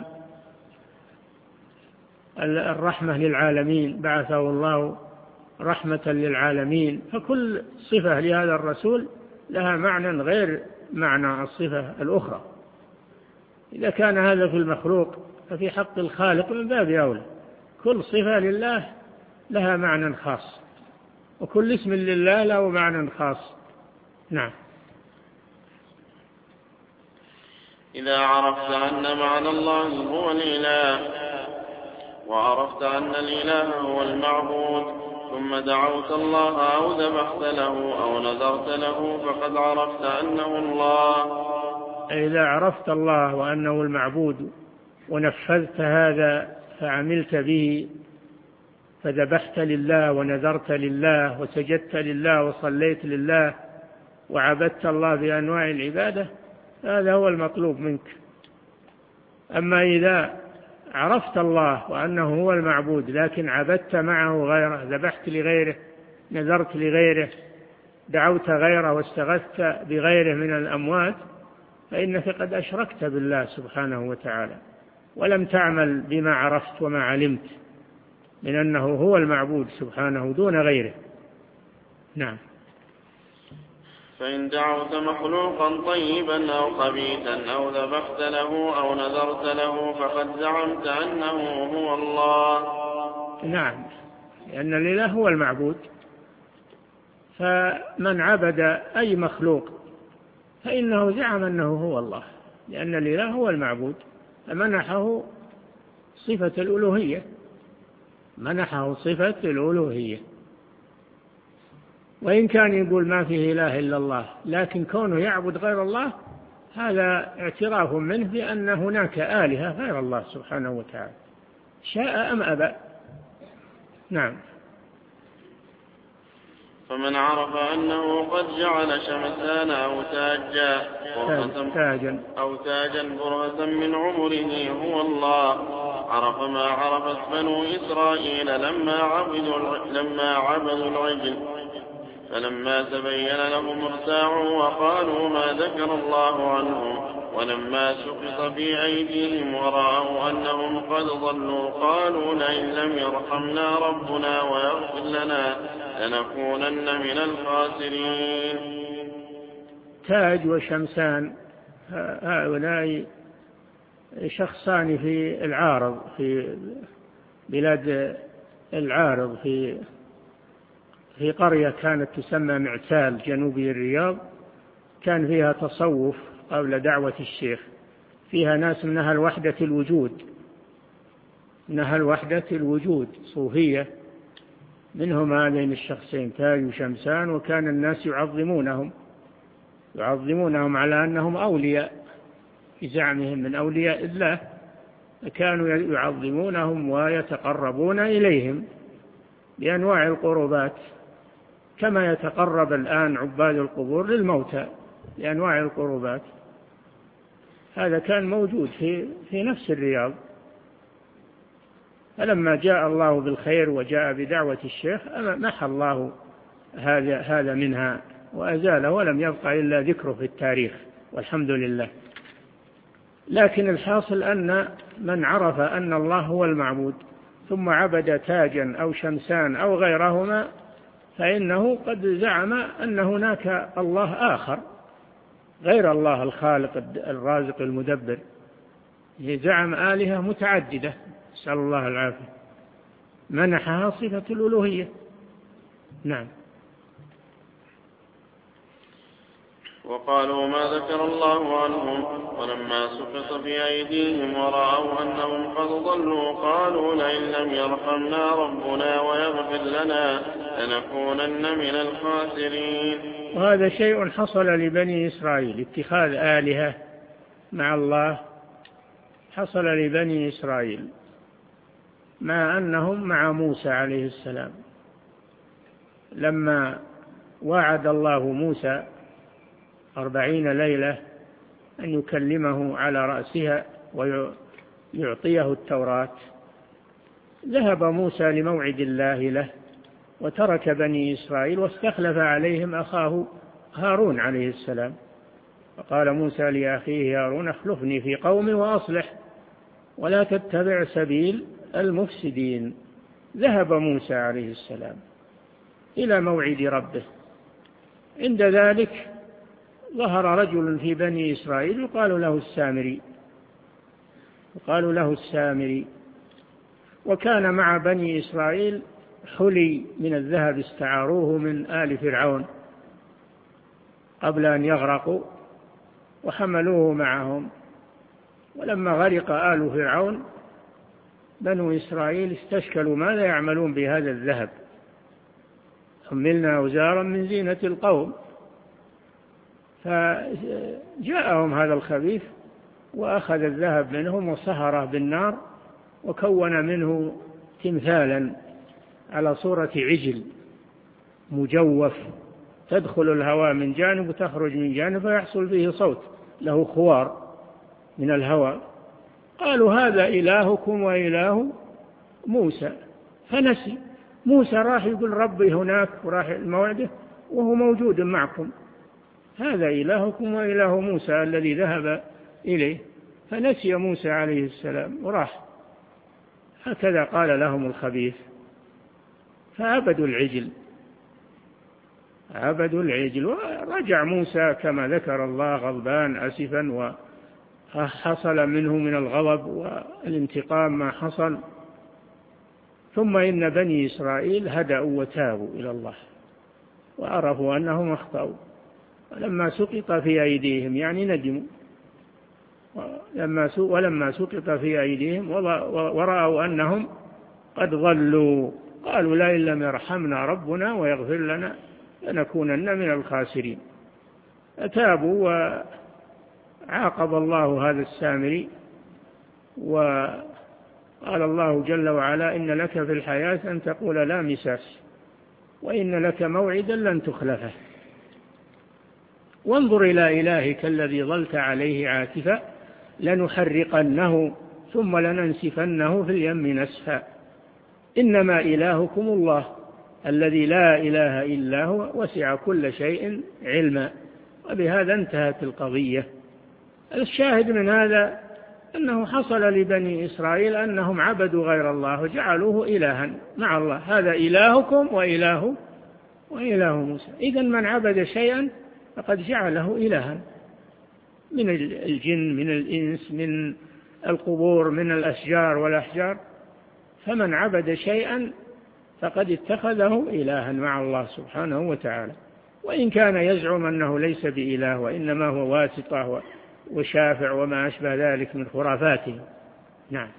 الرحمة للعالمين، بعثه الله رحمة للعالمين. فكل صفة لهذا الرسول لها معنى غير معنى الصفة الأخرى. إذا كان هذا في المخلوق ففي حق الخالق من باب أولى. كل صفة لله لها معنى خاص، وكل اسم لله له معنى خاص. نعم. إذا عرفت أن معنى الله هو الإله، وعرفت أن الإله هو المعبود، ثم دعوت الله أو ذبحت له أو نذرت له، فقد عرفت أنه الله. إذا عرفت الله وأنه المعبود ونفذت هذا فعملت به، فذبحت لله ونذرت لله وسجدت لله وصليت لله وعبدت الله بأنواع العبادة، هذا هو المطلوب منك. أما إذا عرفت الله وأنه هو المعبود لكن عبدت معه غيره، ذبحت لغيره، نذرت لغيره، دعوت غيره واستغثت بغيره من الأموات، فإنك قد أشركت بالله سبحانه وتعالى، ولم تعمل بما عرفت وما علمت من أنه هو المعبود سبحانه دون غيره. نعم. فإن دعوت مخلوقا طيبا أو خبيثا أو ذبحت له أو نذرت له، فقد زعمت أنه هو الله. نعم، لأن الإله هو المعبود، فمن عبد أي مخلوق فإنه زعم أنه هو الله، لأن الإله هو المعبود، فمنحه صفة الألوهية، منحه صفة الألوهية. وإن كان يقول ما فيه إله إلا الله، لكن كونه يعبد غير الله هذا اعتراف منه بأن هناك آلهة غير الله سبحانه وتعالى، شاء أم أبى. نعم. فمن عرف أنه قد جعل شمسان أو تاجا برهة من عمره هو الله، عرف ما عرفت بنو إسرائيل لما عبدوا العجل، فلما تبين لهم ارتاعوا وقالوا ما ذكر الله عنهم، ولما سقط في أيديهم ورأوا أنهم قد ضلوا قالوا لئن لم يرحمنا ربنا ويغفر لنا لنكونن من الخاسرين. تاج وشمسان هؤلاء شخصان في العارض، في بلاد العارض، في قرية كانت تسمى معتال جنوبي الرياض، كان فيها تصوف قبل دعوة الشيخ، فيها ناس من أهل وحدة الوجود، من أهل وحدة الوجود صوفية، منهم هذين الشخصين تاج وشمسان، وكان الناس يعظمونهم على أنهم أولياء بزعمهم من أولياء الله، كانوا يعظمونهم ويتقربون إليهم بأنواع القربات، كما يتقرب الآن عباد القبور للموتى بأنواع القربات. هذا كان موجود في نفس الرياض. فلما جاء الله بالخير وجاء بدعوة الشيخ محى الله هذا منها وأزاله، ولم يبقى إلا ذكره في التاريخ، والحمد لله. لكن الحاصل أن من عرف أن الله هو المعبود ثم عبد تاجا أو شمسان أو غيرهما، فإنه قد زعم أن هناك الله آخر غير الله الخالق الرازق المدبر، زعم آلهة متعددة، نسأل الله العافية، منحها صفة الألوهية. نعم. وقالوا ما ذكر الله عنهم، ولما سقط في أيديهم ورأوا أنهم قد ضلوا قالوا لئن لم يرحمنا ربنا ويغفر لنا لنكونن من الخاسرين. وهذا شيء حصل لبني إسرائيل، اتخاذ آلهة مع الله حصل لبني إسرائيل، مع أنهم مع موسى عليه السلام، لما وعد الله موسى 40 ليلة أن يكلمه على رأسها ويعطيه التوراة، ذهب موسى لموعد الله له وترك بني إسرائيل واستخلف عليهم أخاه هارون عليه السلام، فقال موسى لأخيه هارون اخلفني في قومي وأصلح ولا تتبع سبيل المفسدين. ذهب موسى عليه السلام إلى موعد ربه، عند ذلك ظهر رجل في بني إسرائيل يقال له السامري، وكان مع بني إسرائيل حلي من الذهب استعاروه من آل فرعون قبل أن يغرقوا، وحملوه معهم، ولما غرق آل فرعون بنو إسرائيل استشكلوا ماذا يعملون بهذا الذهب، حملنا أوزارا من زينة القوم، فجاءهم هذا الخبيث وأخذ الذهب منهم وصهره بالنار وكون منه تمثالا على صورة عجل مجوف، تدخل الهواء من جانب وتخرج من جانب فيحصل فيه صوت له خوار من الهواء. قالوا هذا إلهكم وإله موسى، فنسي موسى، راح يقول ربي هناك وراح الموعده وهو موجود معكم، هذا إلهكم وإله موسى الذي ذهب إليه، فنسي موسى عليه السلام وراح. هكذا قال لهم الخبيث، فعبدوا العجل ورجع موسى كما ذكر الله غضبان أسفا، وحصل منه من الغضب والانتقام ما حصل. ثم إن بني إسرائيل هدأوا وتابوا إلى الله وعرفوا أنهم أخطأوا، ولما سقط في أيديهم يعني ندموا ولما سقط في أيديهم ورأوا أنهم قد ضلوا قالوا لئن لم يرحمنا ربنا ويغفر لنا لنكونن من الخاسرين. فتابوا وعاقب الله هذا السامري، وقال الله جل وعلا إن لك في الحياة أن تقول لا مساس وإن لك موعدا لن تخلفه وانظر إلى إلهك الذي ظلت عليه عاكفا لنحرقنه ثم لننسفنه في اليم نسفا إنما إلهكم الله الذي لا إله إلا هو وسع كل شيء علما. وبهذا انتهت القضية. الشاهد من هذا أنه حصل لبني إسرائيل أنهم عبدوا غير الله وجعلوه إلها مع الله، هذا إلهكم وإله موسى. إذن من عبد شيئا فقد جعله إلها من الجن من الإنس من القبور من الأشجار والأحجار، فمن عبد شيئا فقد اتخذه إلها مع الله سبحانه وتعالى، وإن كان يزعم أنه ليس بإله وإنما هو واسطة وشافع وما أشبه ذلك من خرافاته. نعم.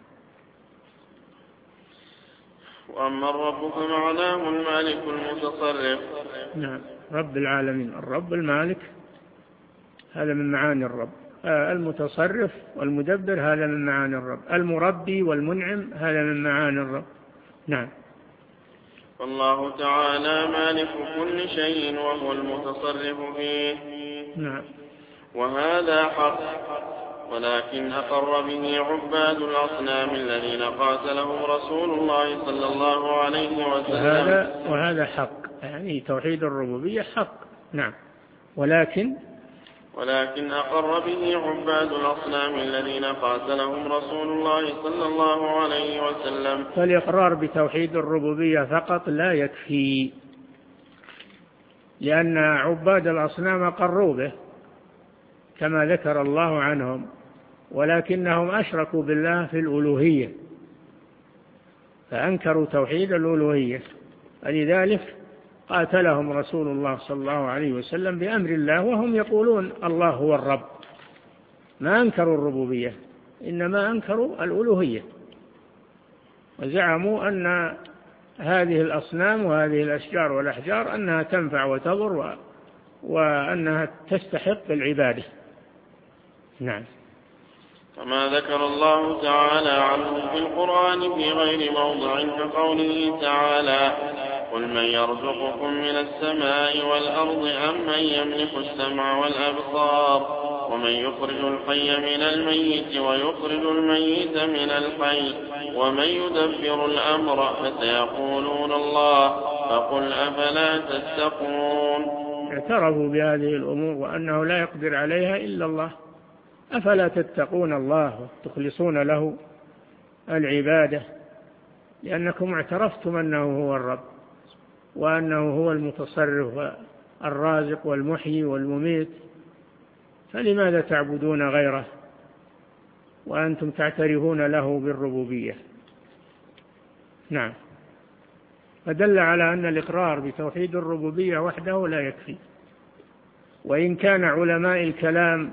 وأما الرب فمعناه المالك المتصرف. نعم، رب العالمين، الرب المالك هذا من معاني الرب، المتصرف والمدبر هذا من معاني الرب، المربي والمنعم هذا من معاني الرب. نعم. والله تعالى مالك كل شيء وهو المتصرف فيه. نعم. وهذا حق، ولكن أقر به عباد الأصنام الذين قاتلهم رسول الله صلى الله عليه وسلم. وهذا حق، يعني توحيد الربوبية حق. نعم. ولكن أقر به عباد الأصنام الذين قاتلهم رسول الله صلى الله عليه وسلم. فالإقرار بتوحيد الربوبية فقط لا يكفي، لأن عباد الأصنام أقروا به كما ذكر الله عنهم، ولكنهم أشركوا بالله في الألوهية فأنكروا توحيد الألوهية، فلذلك قاتلهم رسول الله صلى الله عليه وسلم بأمر الله، وهم يقولون الله هو الرب، ما أنكروا الربوبية إنما أنكروا الألوهية، وزعموا أن هذه الأصنام وهذه الأشجار والأحجار أنها تنفع وتضر وأنها تستحق العبادة. نعم. كما ذكر الله تعالى عنه في القرآن في غير موضع كقوله تعالى قل من يرزقكم من السماء والأرض أم من يملك السمع والأبصار ومن يخرج الحي من الميت ويخرج الميت من الحي ومن يدبر الأمر فسيقولون الله فقل أفلا تتقون. اعترفوا بهذه الأمور وأنه لا يقدر عليها إلا الله، أفلا تتقون الله وتخلصون له العبادة، لأنكم اعترفتم أنه هو الرب وأنه هو المتصرف الرازق والمحيي والمميت، فلماذا تعبدون غيره وأنتم تعترفون له بالربوبية؟ نعم. فدل على أن الإقرار بتوحيد الربوبية وحده لا يكفي، وإن كان علماء الكلام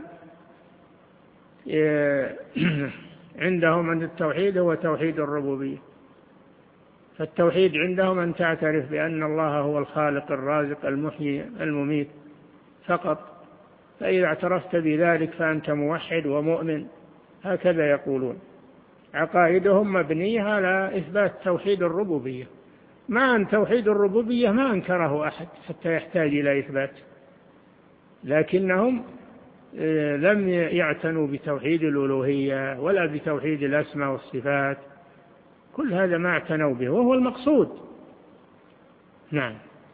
عندهم أن التوحيد هو توحيد الربوبية، فالتوحيد عندهم أن تعترف بأن الله هو الخالق الرازق المحيي المميت فقط، فإذا اعترفت بذلك فأنت موحد ومؤمن، هكذا يقولون. عقائدهم مبنية على إثبات توحيد الربوبية، مع أن توحيد الربوبية ما أنكره أحد حتى يحتاج إلى إثبات، لكنهم لم يعتنوا بتوحيد الألوهية ولا بتوحيد الأسماء والصفات، كل هذا ما اعتنوا به وهو المقصود. نعم.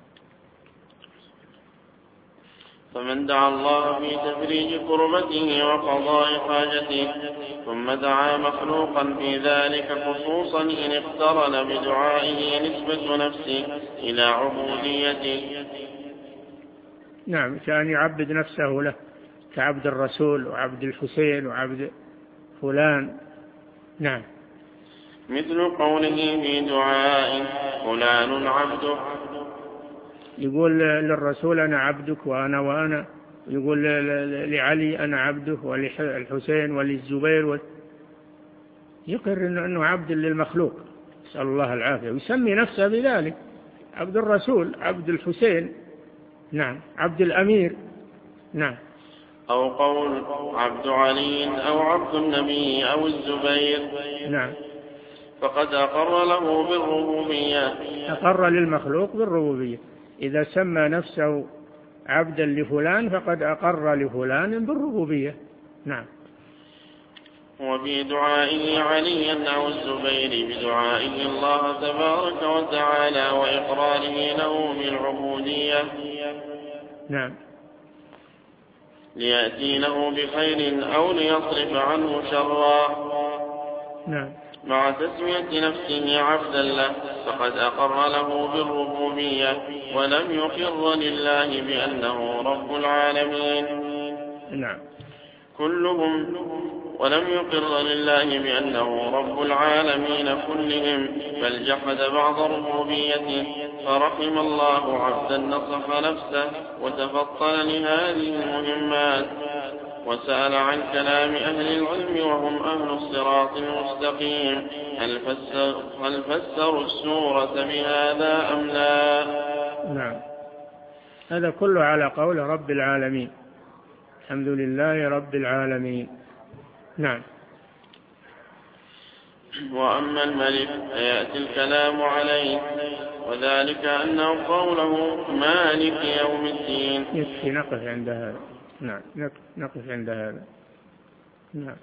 فمن دعا الله في تفريج كربته وقضاء حاجته ثم دعا مخلوقا في ذلك خصوصا إن اقترن بدعائه نسبة نفسه إلى عبوديته. نعم، كان يعبد نفسه له كعبد الرسول وعبد الحسين وعبد فلان. نعم. مثل قوله في دعاء فلان عبده، يقول للرسول أنا عبدك وأنا يقول لعلي أنا عبده، وللحسين وللزبير يقر أنه عبد للمخلوق، نسأل الله العافية، ويسمي نفسه بذلك، عبد الرسول، عبد الحسين، نعم، عبد الأمير، نعم. أو قول عبد علي أو عبد النبي أو الزبير، نعم، فقد أقر له بالربوبية، أقر للمخلوق بالربوبية. إذا سمى نفسه عبدا لفلان فقد أقر لفلان بالربوبية، نعم. وبدعائه عليا أو الزبير بدعائه الله تبارك وتعالى وإقراره له بالعبودية، نعم، ليأتي له بخير أو ليصرف عنه شرا، نعم، مع تسمية نفسه عبدا له، فقد أقر له بالربوبية ولم يقر لله بأنه رب العالمين، نعم، كلهم، ولم يقر لله بأنه رب العالمين كلهم، بل جحد بعض ربوبيته، فرحم الله عبدا نصح نفسه وتفطن لهذه المهمات، وسأل عن كلام أهل العلم وهم أهل الصراط المستقيم، هل فسروا السورة بهذا أم لا؟ نعم. هذا كله على قول رب العالمين، الحمد لله رب العالمين، نعم. وأما الملك فيأتي الكلام عليه، وذلك أنه قوله مالك يوم الدين. يكفي نقف عند هذا، نعم، نقف عند هذا، نعم.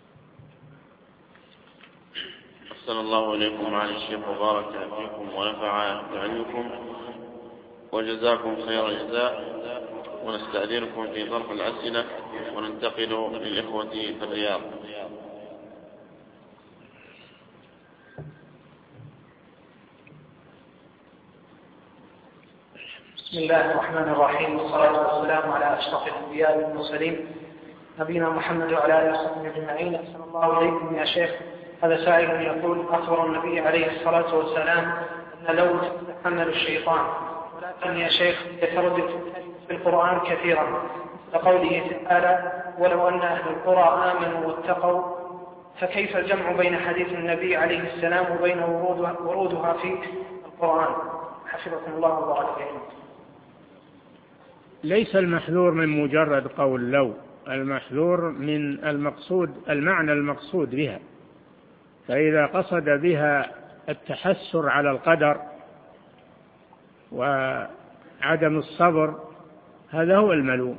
أحسن الله إليكم معالي الشيخ، وبارك فيكم ونفع بعلمكم وجزاكم خير الجزاء، ونستأذنكم في طرح الأسئلة وننتقل للإخوة في الرياض. بسم الله الرحمن الرحيم، والصلاة والسلام على أشرف الأنبياء والمرسلين نبينا محمد وعلى آله وصحبه أجمعين. أحسن الله إليكم يا شيخ. هذا سائل يقول: أخبر النبي عليه الصلاة والسلام أن لو تحمل الشيطان، ولكن يا شيخ يتردد في القرآن كثيرا، لقوله تعالى: ولو أن أهل القرى آمنوا واتقوا. فكيف الجمع بين حديث النبي عليه السلام وبين ورودها في القرآن؟ حفظكم الله وبارك فيكم. ليس المحذور من مجرد قول لو، المحذور من المقصود، المعنى المقصود بها. فإذا قصد بها التحسر على القدر وعدم الصبر هذا هو الملوم.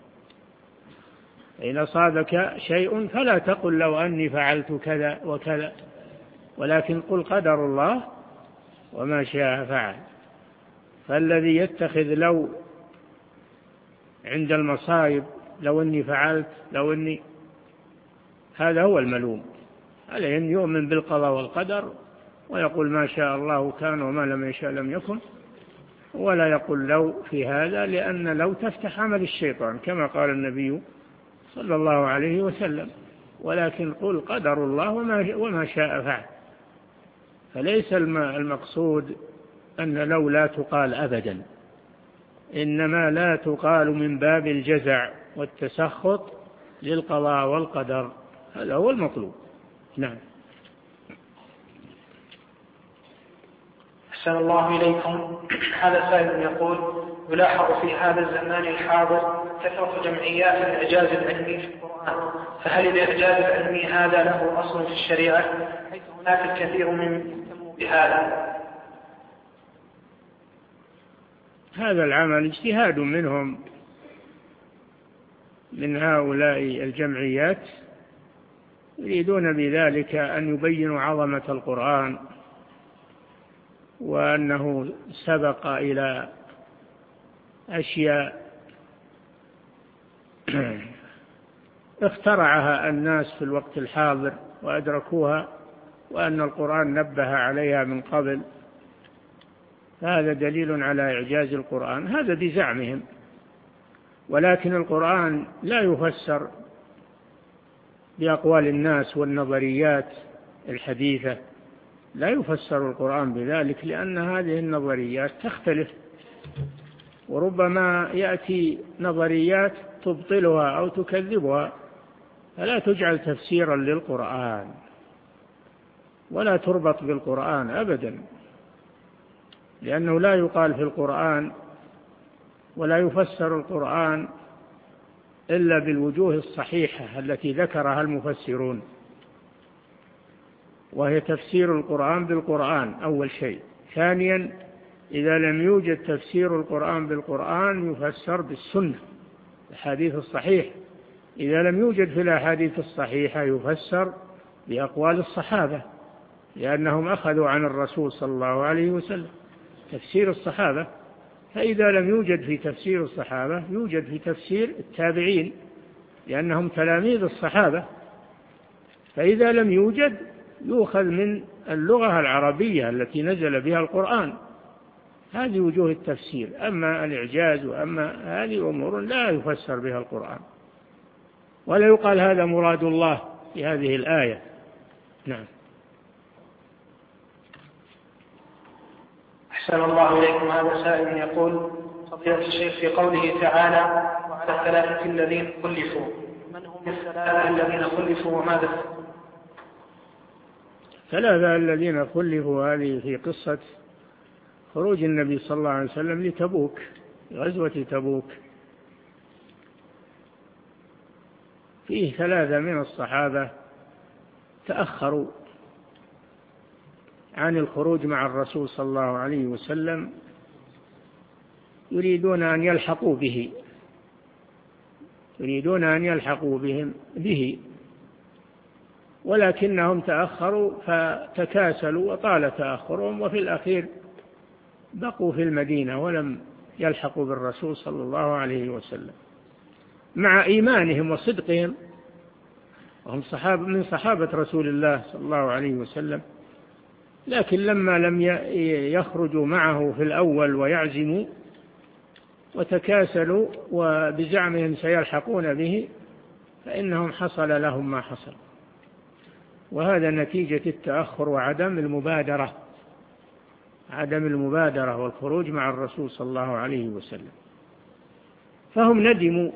إن أصابك شيء فلا تقل لو أني فعلت كذا وكذا، ولكن قل قدر الله وما شاء فعل. فالذي يتخذ لو عند المصائب، لو أني فعلت، لو أني، هذا هو الملوم. عليه يؤمن بالقضاء والقدر ويقول ما شاء الله كان وما لم يشاء لم يكن، ولا يقول لو في هذا، لأن لو تفتح عمل الشيطان كما قال النبي صلى الله عليه وسلم. ولكن قل قدر الله وما شاء فعل. فليس المقصود أن لو لا تقال أبدا، إنما لا تقال من باب الجزع والتسخط للقضاء والقدر، هذا هو المطلوب. نعم. أحسن الله إليكم. هذا سائل يقول: يلاحظ في هذا الزمان الحاضر كثرة جمعيات الإعجاز العلمي في القرآن، فهل الإعجاز العلمي هذا له أصل في الشريعة، حيث هناك الكثير من يهتم بهذا؟ هذا العمل اجتهاد منهم، من هؤلاء الجمعيات، يريدون بذلك أن يبينوا عظمة القرآن وأنه سبق إلى أشياء اخترعها الناس في الوقت الحاضر وأدركوها، وأن القرآن نبه عليها من قبل. هذا دليل على إعجاز القرآن، هذا بزعمهم. ولكن القرآن لا يفسر بأقوال الناس والنظريات الحديثة، لا يفسر القرآن بذلك، لأن هذه النظريات تختلف وربما يأتي نظريات تبطلها أو تكذبها، فلا تجعل تفسيرا للقرآن ولا تربط بالقرآن أبدا، لأنه لا يقال في القرآن ولا يفسر القرآن إلا بالوجوه الصحيحة التي ذكرها المفسرون، وهي تفسير القرآن بالقرآن أول شيء. ثانيا، إذا لم يوجد تفسير القرآن بالقرآن يفسر بالسنة، الحديث الصحيح. إذا لم يوجد في الأحاديث الصحيحة يفسر بأقوال الصحابة، لأنهم أخذوا عن الرسول صلى الله عليه وسلم تفسير الصحابة. فإذا لم يوجد في تفسير الصحابة يوجد في تفسير التابعين، لأنهم تلاميذ الصحابة. فإذا لم يوجد يؤخذ من اللغة العربية التي نزل بها القرآن. هذه وجوه التفسير. أما الإعجاز وأما هذه أمور لا يفسر بها القرآن، ولا يقال هذا مراد الله في هذه الآية. نعم. أحسن الله إليكم. هذا سائل يقول: فضيلة الشيخ، في قوله تعالى: وعلى الثلاثة الذين خلفوا، من هم الثلاثة الذين خلفوا وماذا؟ ثلاثة الذين خلفوا هذه في قصة خروج النبي صلى الله عليه وسلم لتبوك، غزوة تبوك. فيه ثلاثة من الصحابة تأخروا عن الخروج مع الرسول صلى الله عليه وسلم، يريدون أن يلحقوا به، ولكنهم تأخروا فتكاسلوا وطال تأخرهم، وفي الأخير بقوا في المدينة ولم يلحقوا بالرسول صلى الله عليه وسلم، مع إيمانهم وصدقهم، وهم من صحابة رسول الله صلى الله عليه وسلم. لكن لما لم يخرجوا معه في الأول ويعزموا وتكاسلوا وبزعمهم سيلحقون به، فإنهم حصل لهم ما حصل، وهذا نتيجة التأخر وعدم المبادرة والخروج مع الرسول صلى الله عليه وسلم. فهم ندموا،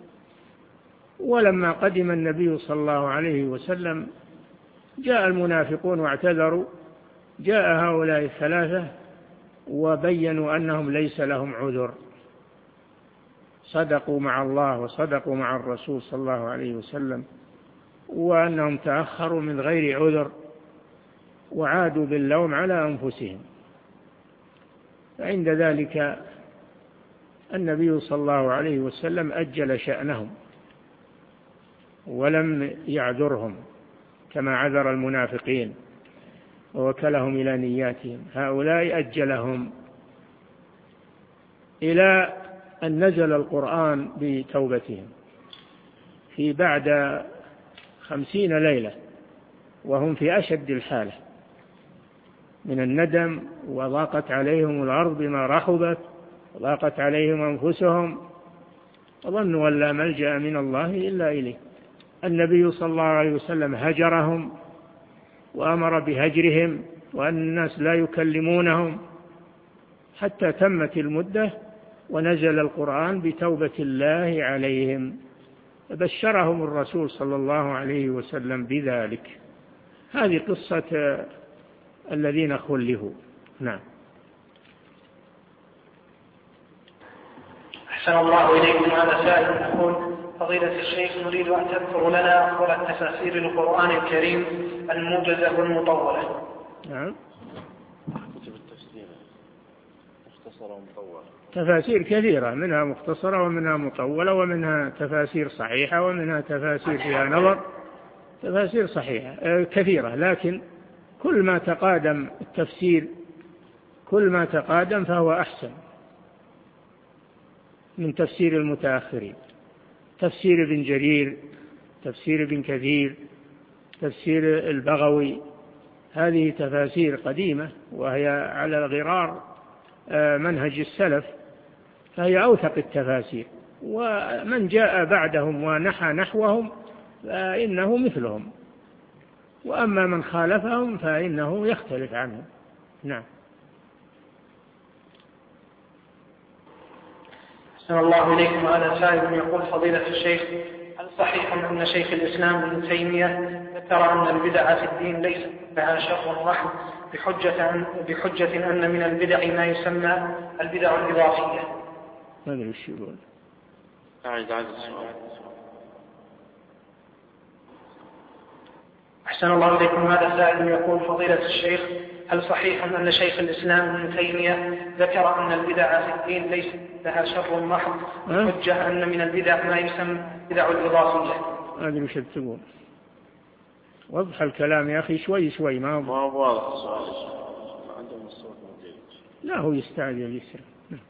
ولما قدم النبي صلى الله عليه وسلم جاء المنافقون واعتذروا، جاء هؤلاء الثلاثة وبينوا أنهم ليس لهم عذر، صدقوا مع الله وصدقوا مع الرسول صلى الله عليه وسلم، وأنهم تأخروا من غير عذر، وعادوا باللوم على أنفسهم. فعند ذلك النبي صلى الله عليه وسلم أجل شأنهم ولم يعذرهم كما عذر المنافقين ووكلهم إلى نياتهم. هؤلاء أجلهم إلى أن نزل القرآن بتوبتهم في بعد 50 ليلة، وهم في أشد الحالة من الندم، وضاقت عليهم الأرض بما رحبت، وضاقت عليهم أنفسهم، وظنوا أن لا ملجأ من الله إلا إليه. النبي صلى الله عليه وسلم هجرهم وأمر بهجرهم، وأن الناس لا يكلمونهم حتى تمت المدة، ونزل القرآن بتوبة الله عليهم، فبشرهم الرسول صلى الله عليه وسلم بذلك. هذه قصة الذين خلفوا. نعم. أحسن الله إليكم. هذا سائل يقول: فضيلة الشيخ، نريد أن تذكر لنا أفضل تفاسير القرآن الكريم الموجزة والمطولة. نعم. كتب التفسير مختصرة ومطولة. تفاسير كثيرة، منها مختصرة ومنها مطولة، ومنها تفاسير صحيحة ومنها تفاسير فيها نظر. تفاسير صحيحة كثيرة، لكن كل ما تقادم التفسير كل ما تقادم فهو أحسن من تفسير المتأخرين. تفسير ابن جرير، تفسير ابن كثير، تفسير البغوي، هذه تفاسير قديمة وهي على غرار منهج السلف، فهي أوثق التفاسير، ومن جاء بعدهم ونحى نحوهم فإنه مثلهم، وأما من خالفهم فإنه يختلف عنهم. نعم. أحسن الله إليكم. هذا سائل يقول فضيلة الشيخ هل صحيح أن شيخ الإسلام ابن تيمية ذكر أن البدع في الدين ليس لها شر محض بحجة أن من البدع ما يسمى البدع الإضافية؟ ما أدري وش يقول. أحسن الله إليكم. هذا سائل يقول فضيلة الشيخ هل صحيح أن شيخ الإسلام ابن تيمية ذكر أن البدع في الدين ليس لها شر محض بحجة أن من البدع ما يسمى البدع الإضافية؟ ما أدري وش تقول. وضح الكلام يا أخي شوي ما هو واضح السؤال. عندهم الصوت موجود. لا هو يستعجل يسرع.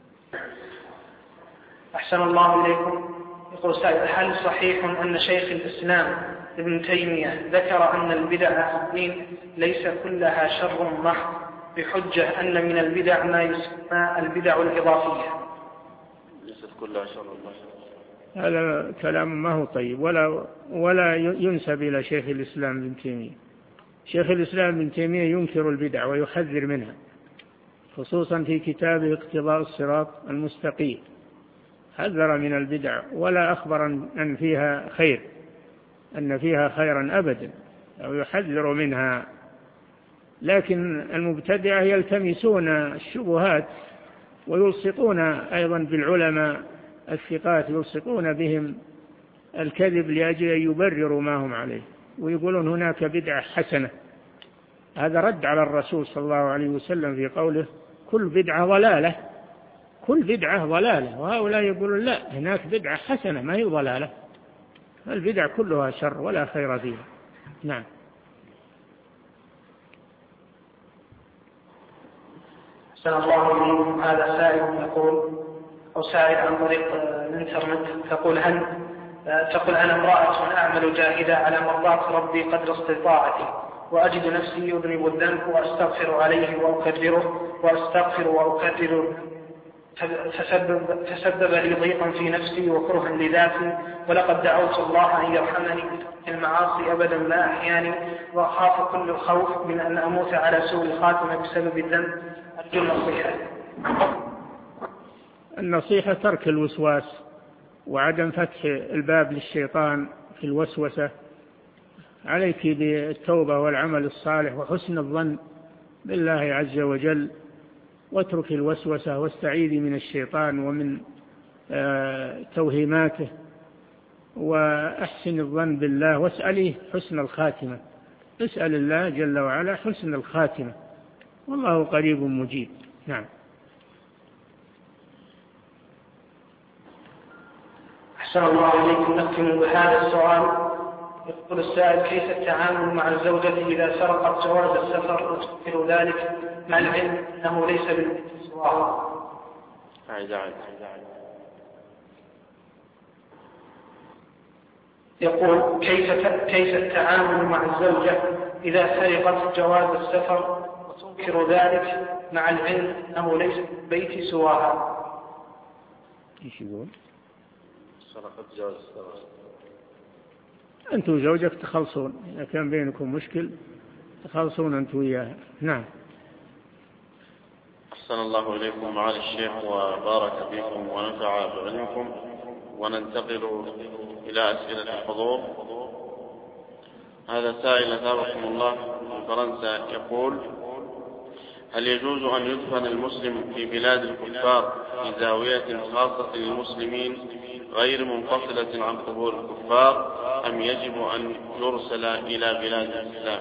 أحسن الله إليكم. يقول سائل هل صحيح أن شيخ الإسلام ابن تيمية ذكر أن البدع في الدين ليس كلها شر محض بحجة أن من البدع ما يسمى البدع الإضافية؟ ليست كلها شر محض. هذا كلام ما هو طيب ولا ينسب إلى شيخ الإسلام ابن تيمية. شيخ الإسلام ابن تيمية ينكر البدع ويحذر منها، خصوصا في كتابه اقتضاء الصراط المستقيم، حذر من البدع ولا أخبر أن فيها خير، أن فيها خيرا أبدا، أو يحذر منها. لكن المبتدعة يلتمسون الشبهات ويلصقون أيضا بالعلماء الثقات، يلصقون بهم الكذب لأجل أن يبرروا ما هم عليه، ويقولون هناك بدعة حسنة. هذا رد على الرسول صلى الله عليه وسلم في قوله كل بدعة ضلالة، كل بدعة ضلالة، وهؤلاء يقولون لا هناك بدعة حسنة ما هي ضلالة، البدع كلها شر ولا خير فيها. نعم. أحسن الله إليكم. هذا سائل يقول أو سائل عن طريق الإنترنت تقول أنا امرأة أعمل جاهدة على مرضاة ربي قدر استطاعتي، وأجد نفسي يذنب الذنب وأستغفر عليه وأكرره وأستغفر وأكرر، تسبب لي ضيقا في نفسي وكرها لذاتي، ولقد دعوت الله أن يرحمني في المعاصي أبدا ما أحياني، وأخاف كل الخوف من أن أموت على سوء الخاتمة بسبب الذنب. أرجو النصيحة. النصيحة ترك الوسواس وعدم فتح الباب للشيطان في الوسوسة. عليك بالتوبة والعمل الصالح وحسن الظن بالله عز وجل، واترك الوسوسة واستعيذي من الشيطان ومن توهيماته، وأحسن الظن بالله واسأليه حسن الخاتمة. اسأل الله جل وعلا حسن الخاتمة، والله قريب مجيب. نعم. أحسن الله إليكم. نختم بهذا السؤال. يقول السائل كيف التعامل مع الزوجة إذا سرقت جواز السفر وتذكر ذلك مع العلم أنه ليس بالسواء؟ يقول كيف التعامل مع الزوجة إذا سرقت جواز السفر وتنكر ذلك مع العلم أنه ليس بالبيت سواها؟ ايش يقول؟ سرقت جواز السفر. أنتم وزوجك تخلصون، إذا كان بينكم مشكل تخلصون أنتم وياها. نعم. أحسن الله إليكم معالي الشيخ وبارك فيكم ونفع بعلمكم. وننتقل إلى أسئلة الحضور. هذا سائل أثابكم الله من فرنسا يقول هل يجوز أن يدفن المسلم في بلاد الكفار في زاوية خاصة للمسلمين غير منفصلة عن قبور الكفار، أم يجب أن يرسل إلى بلاد الإسلام؟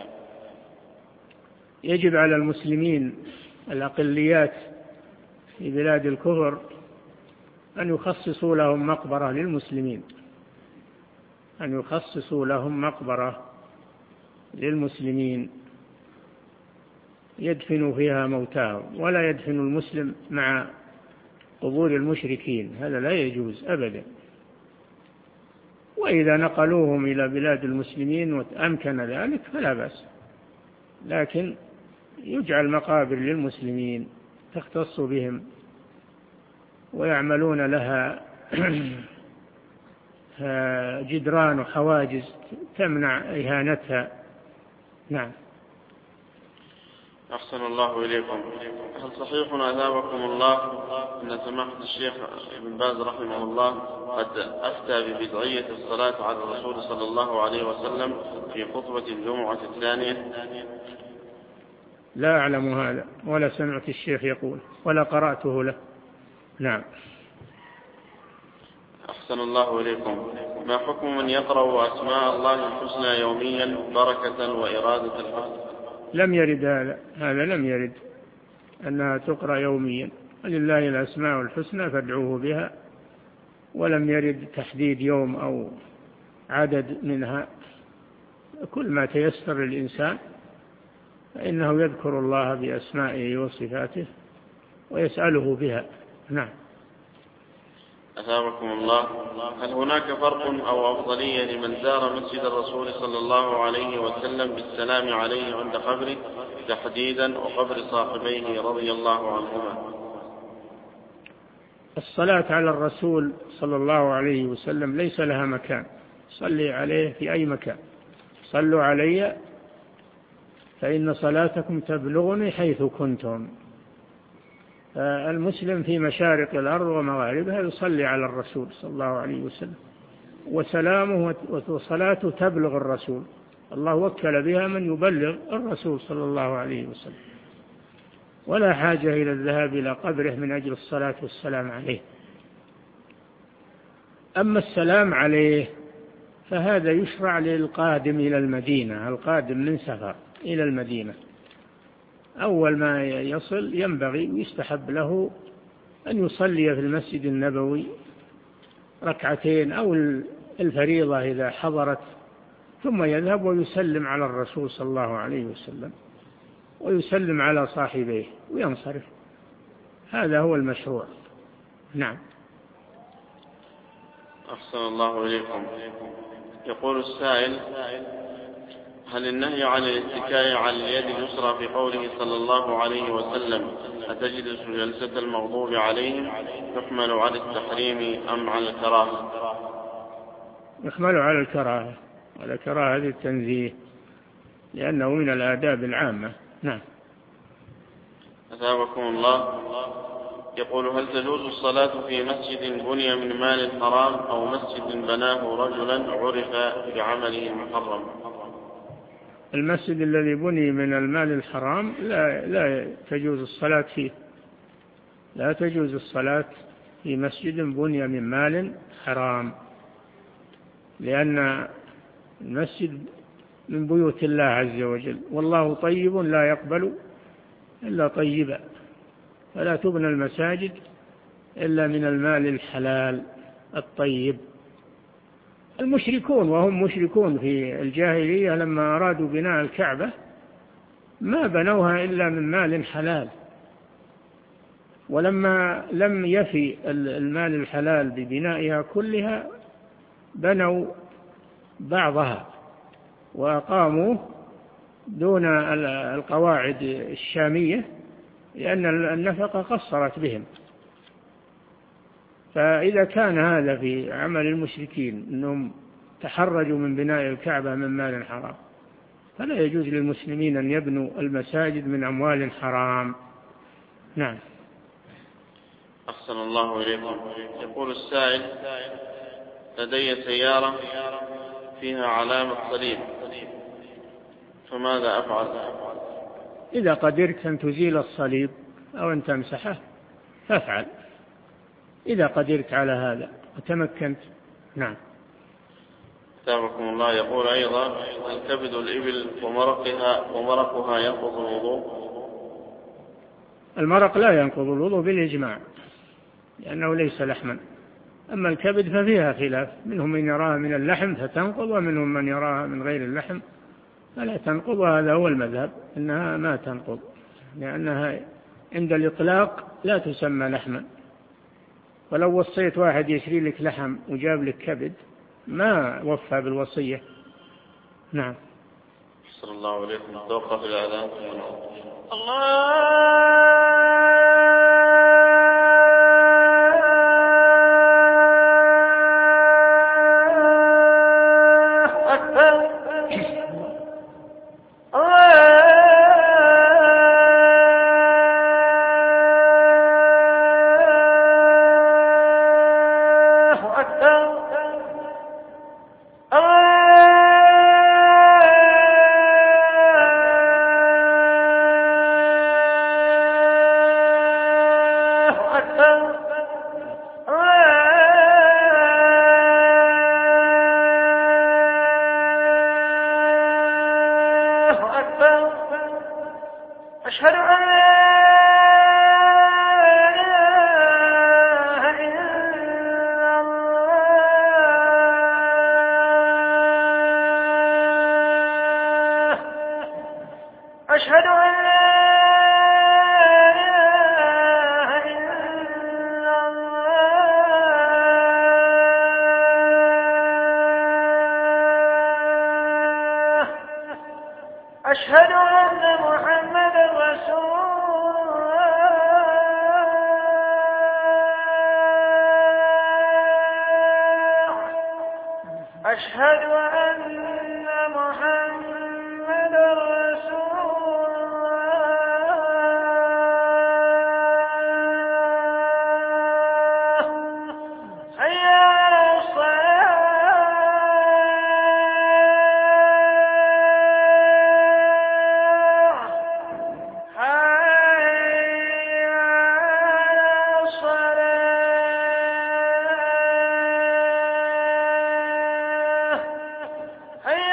يجب على المسلمين الأقليات في بلاد الكفر أن يخصصوا لهم مقبرة للمسلمين، أن يخصصوا لهم مقبرة للمسلمين يدفنوا فيها موتاهم، ولا يدفن المسلم مع قبور المشركين، هذا لا يجوز أبدا. وإذا نقلوهم إلى بلاد المسلمين وأمكن ذلك فلا بأس، لكن يجعل مقابر للمسلمين تختص بهم ويعملون لها جدران وحواجز تمنع إهانتها. نعم. أحسن الله إليكم. هل صحيح أثابكم الله أن سماحة الشيخ ابن باز رحمه الله قد أفتى ببدعية الصلاة على الرسول صلى الله عليه وسلم في خطبة الجمعة الثانية؟ لا أعلم هذا ولا سمعت الشيخ يقول ولا قرأته له. نعم. أحسن الله إليكم. ما حكم من يقرأ أسماء الله الحسنى يوميا بركة وإرادة الحسن؟ لم يرد هذا لم يرد أنها تقرأ يوميا. لله الأسماء الحسنى فادعوه بها، ولم يرد تحديد يوم أو عدد منها. كل ما تيسر للإنسان فإنه يذكر الله بأسمائه وصفاته ويسأله بها. نعم. أثابكم الله. هل هناك فرق أو أفضلية لمن زار مسجد الرسول صلى الله عليه وسلم بالسلام عليه عند قبره تحديدا وقبر صاحبيه رضي الله عنهما؟ الصلاة على الرسول صلى الله عليه وسلم ليس لها مكان، صلي عليه في أي مكان. صلوا علي فإن صلاتكم تبلغني حيث كنتم. المسلم في مشارق الأرض ومغاربها يصلي على الرسول صلى الله عليه وسلم، وسلامه وصلاته تبلغ الرسول. الله وكل بها من يبلغ الرسول صلى الله عليه وسلم، ولا حاجة إلى الذهاب إلى قبره من أجل الصلاة والسلام عليه. أما السلام عليه فهذا يشرع للقادم إلى المدينة، القادم من سفر إلى المدينة، أول ما يصل ينبغي ويستحب له أن يصلي في المسجد النبوي ركعتين أو الفريضة إذا حضرت، ثم يذهب ويسلم على الرسول صلى الله عليه وسلم ويسلم على صاحبيه وينصرف. هذا هو المشروع. نعم. أحسن الله إليكم. يقول السائل: هل النهي عن الاتكاء على اليد اليسرى في قوله صلى الله عليه وسلم أتجلس جلسة المغضوب عليهم يحمل على التحريم أم على الكراهة؟ يحمل على الكراهة، على كراهة التنزيه، لأنه من الآداب العامة. نعم. أثابكم الله. يقول: هل تجوز الصلاة في مسجد بني من مال حرام أو مسجد بناه رجلا عرف بعمله المحرم؟ المسجد الذي بني من المال الحرام لا تجوز الصلاة فيه. لا تجوز الصلاة في مسجد بني من مال حرام، لأن المسجد من بيوت الله عز وجل، والله طيب لا يقبل إلا طيبا، فلا تبنى المساجد إلا من المال الحلال الطيب. المشركون وهم مشركون في الجاهلية لما أرادوا بناء الكعبة ما بنوها إلا من مال حلال، ولما لم يفي المال الحلال ببنائها كلها بنوا بعضها وأقاموا دون القواعد الشامية، لأن النفقة قصرت بهم. فإذا كان هذا في عمل المشركين أنهم تحرجوا من بناء الكعبة من مال حرام، فلا يجوز للمسلمين أن يبنوا المساجد من أموال حرام. نعم. أحسن الله إليكم. يقول السائل: لدي سيارة فيها علامة صليب، فماذا أفعل؟ إذا قدرت أن تزيل الصليب أو أن تمسحه فافعل، إذا قدرت على هذا وتمكنت. نعم. أثابكم الله. يقول أيضا: هل كبد الإبل ومرقها ينقض الوضوء؟ المرق لا ينقض الوضوء بالإجماع، لأنه ليس لحما. أما الكبد ففيها خلاف، منهم من يراها من اللحم فتنقض، ومنهم من يراها من غير اللحم فلا تنقض، وهذا هو المذهب أنها ما تنقض، لأنها عند الإطلاق لا تسمى لحما. ولو وصيت واحد يشري لك لحم وجاب لك كبد ما وفى بالوصية. نعم. صلى الله عليه وسلم. توقف الأذان. أشهد أن لا إله إلا الله أشهد أن لا إله إلا الله أشهد أن محمدا رسول الله أشهد أن محمدا رسول الله حي على الصلاة حي على الصلاة حي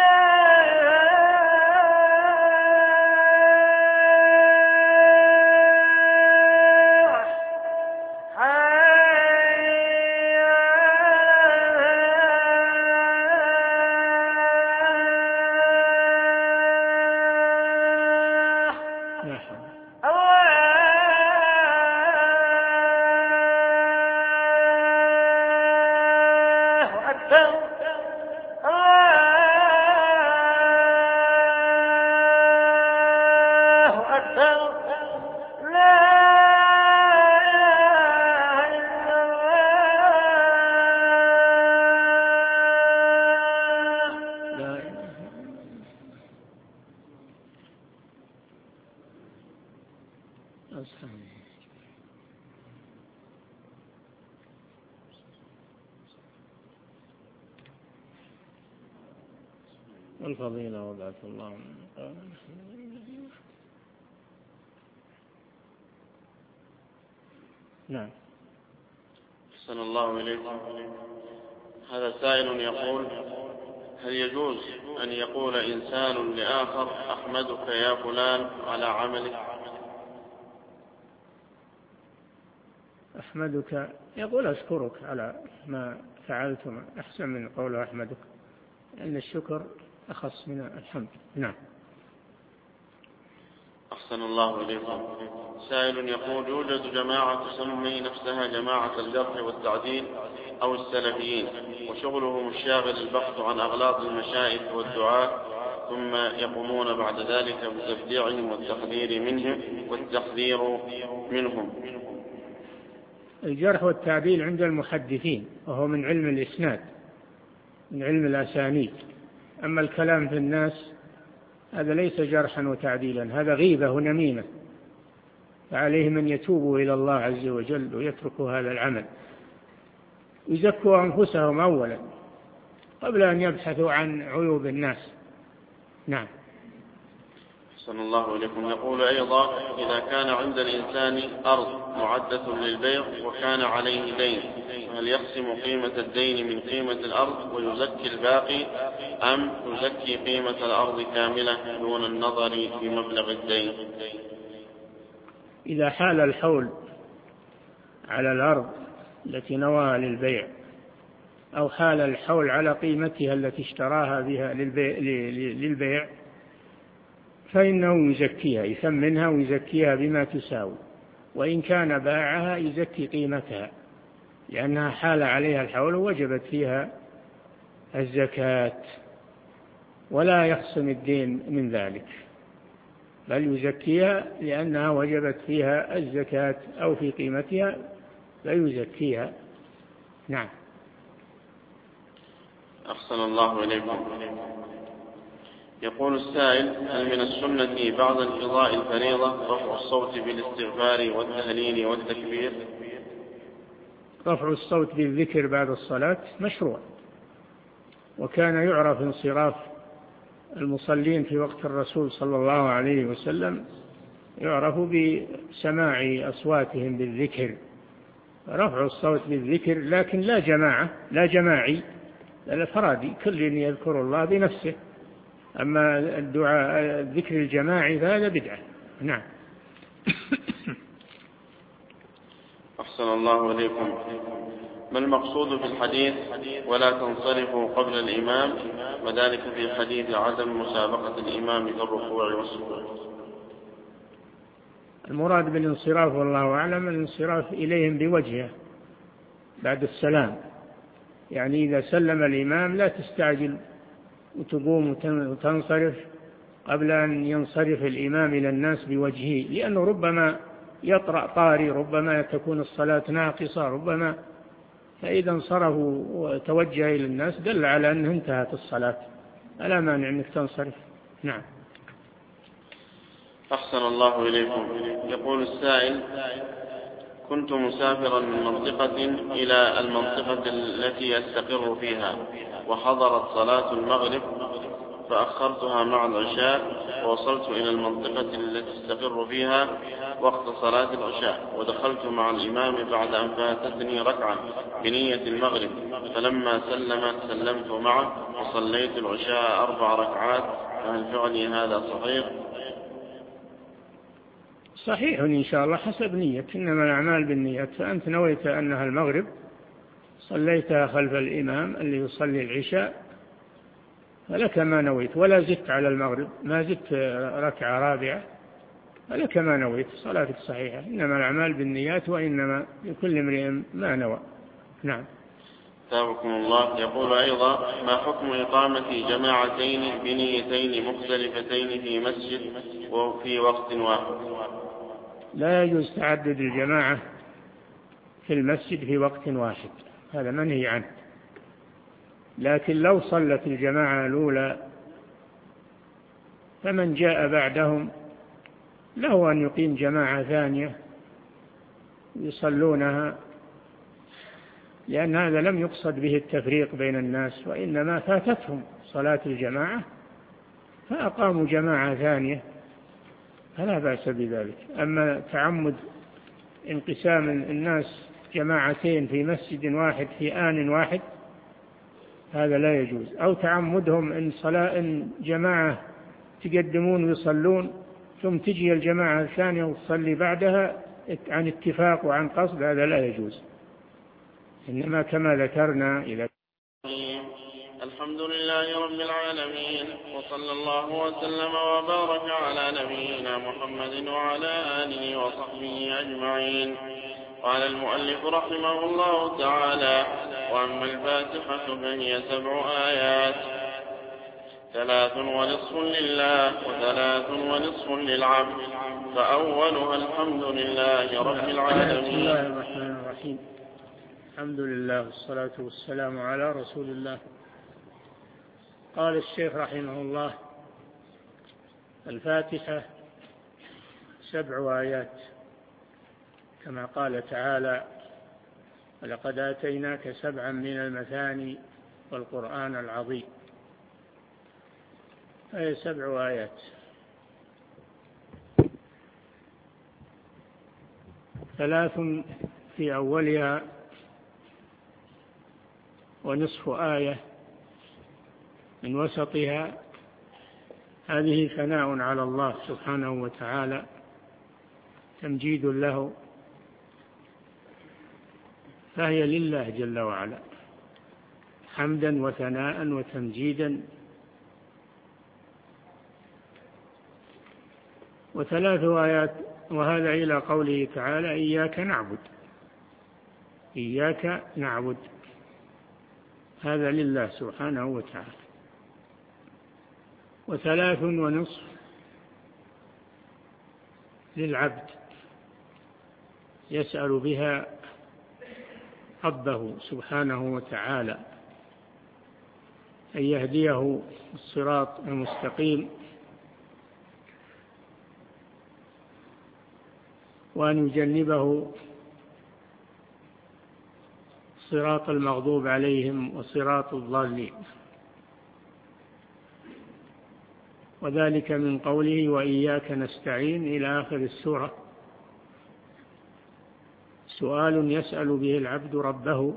والفضيلة وبعث الله نعم. أحسن الله إليكم. هذا سائل يقول: هل يجوز أن يقول إنسان لآخر أحمدك يا فلان على عملك؟ أحمدك يقول أشكرك على ما فعلت، أحسن من قول أحمدك، لأن الشكر أخص من الحمد. نعم. أحسن الله إليكم. سائل يقول: يوجد جماعة تسمي نفسها جماعة الجرح والتعديل أو السلفيين، وشغلهم الشاغل البحث عن أغلاط المشايخ والدعاة، ثم يقومون بعد ذلك بتبديعهم والتحذير منهم. الجرح والتعديل عند المحدثين، وهو من علم الإسناد، من علم الأسانيد. أما الكلام في الناس هذا ليس جرحا وتعديلا، هذا غيبة ونميمة، فعليهم أن يتوبوا إلى الله عز وجل ويتركوا هذا العمل، يزكوا أنفسهم أولا قبل أن يبحثوا عن عيوب الناس. نعم. أحسن الله إليكم. يقول أيضا: إذا كان عند الإنسان أرض معدة للبيع وكان عليه دين، هل يقسم قيمة الدين من قيمة الأرض ويزكي الباقي، أم يزكي قيمة الأرض كاملة دون النظر في مبلغ الدين؟ إذا حال الحول على الأرض التي نواها للبيع، أو حال الحول على قيمتها التي اشتراها بها للبيع، فإنه يزكيها، يثمنها ويزكيها بما تساوي، وإن كان باعها يزكي قيمتها، لأنها حال عليها الحول وجبت فيها الزكاة، ولا يخصم الدين من ذلك، بل يزكيها لأنها وجبت فيها الزكاة أو في قيمتها فيزكيها. نعم. أحسن الله إليكم. يقول السائل: هل من السنة بعد انقضاء الفريضة رفع الصوت بالاستغفار والتهليل والتكبير؟ رفع الصوت بالذكر بعد الصلاة مشروع، وكان يعرف انصراف المصلين في وقت الرسول صلى الله عليه وسلم، يعرف بسماع أصواتهم بالذكر رفع الصوت بالذكر، لكن لا جماعة، لا جماعي، لا فرادي، كل يذكر الله بنفسه. أما الدعاء الذكر الجماعي فهذا بدعة. نعم. أحسن الله إليكم. ما المقصود في الحديث ولا تنصرفوا قبل الإمام، وذلك في حديث عدم مسابقة الإمام في الركوع والسجود؟ المراد بالانصراف والله أعلم الانصراف إليهم بوجهه بعد السلام، يعني إذا سلم الإمام لا تستعجل وتقوم وتنصرف قبل أن ينصرف الإمام إلى الناس بوجهه، لأنه ربما يطرأ طاري، ربما تكون الصلاة ناقصة، ربما، فإذا انصرفوا وتوجه إلى الناس دل على أنه انتهت الصلاة، ألا مانع أنك تنصرف. نعم. أحسن الله إليكم. يقول السائل: كنت مسافرا من منطقة إلى المنطقة التي أستقر فيها، وحضرت صلاة المغرب فأخرتها مع العشاء، ووصلت إلى المنطقة التي أستقر فيها وقت صلاة العشاء، ودخلت مع الإمام بعد أن فاتتني ركعة بنية المغرب، فلما سلمت معه وصليت العشاء 4 ركعات، فهل فعلي هذا صحيح؟ صحيح إن شاء الله حسب نية، إنما الأعمال بالنيات، فأنت نويت أنها المغرب صليتها خلف الإمام اللي يصلي العشاء فلك ما نويت، ولا زدت على المغرب، ما زدت ركعة رابعة، فلك ما نويت، صلاتك صحيحة. إنما الأعمال بالنيات، وإنما لكل امرئ ما نوى. نعم. تابكم الله. يقول أيضا: ما حكم إقامة جماعتين بنيتين مختلفتين في مسجد وفي وقت واحد؟ لا يجوز تعدد الجماعة في المسجد في وقت واحد، هذا منهي عنه. لكن لو صلت الجماعة الأولى فمن جاء بعدهم له أن يقيم جماعة ثانية يصلونها، لأن هذا لم يقصد به التفريق بين الناس، وإنما فاتتهم صلاة الجماعة فأقاموا جماعة ثانية، فلا بأس بذلك. أما تعمد انقسام الناس جماعتين في مسجد واحد في آن واحد هذا لا يجوز، أو تعمدهم إن جماعة تقدمون ويصلون ثم تجي الجماعة الثانية وتصلي بعدها عن اتفاق وعن قصد، هذا لا يجوز. إنما كما ذكرنا إذا الحمد لله رب العالمين، وصلى الله وسلم وبارك على نبينا محمد وعلى آله وصحبه أجمعين. قال المؤلف رحمه الله تعالى: وأما الفاتحة فهي 7 آيات، 3.5 لله و3.5 للعبد، فأولها الحمد لله رب العالمين. بسم الله الرحمن الرحيم. الحمد لله والصلاة والسلام على رسول الله. قال الشيخ رحمه الله: الفاتحة 7 آيات، كما قال تعالى: ولقد آتيناك 7 من المثاني والقرآن العظيم. هي 7 آيات، 3 في أولها ونصف آية من وسطها، هذه ثناء على الله سبحانه وتعالى، تمجيد له، فهي لله جل وعلا حمدا وثناء وتمجيدا. 3 آيات، وهذا إلى قوله تعالى: إياك نعبد، إياك نعبد، هذا لله سبحانه وتعالى. 3.5 للعبد، يسأل بها ربه سبحانه وتعالى أن يهديه الصراط المستقيم، وأن يجنبه صراط المغضوب عليهم وصراط الضالين، وذلك من قوله: وإياك نستعين إلى آخر السورة. سؤال يسأل به العبد ربه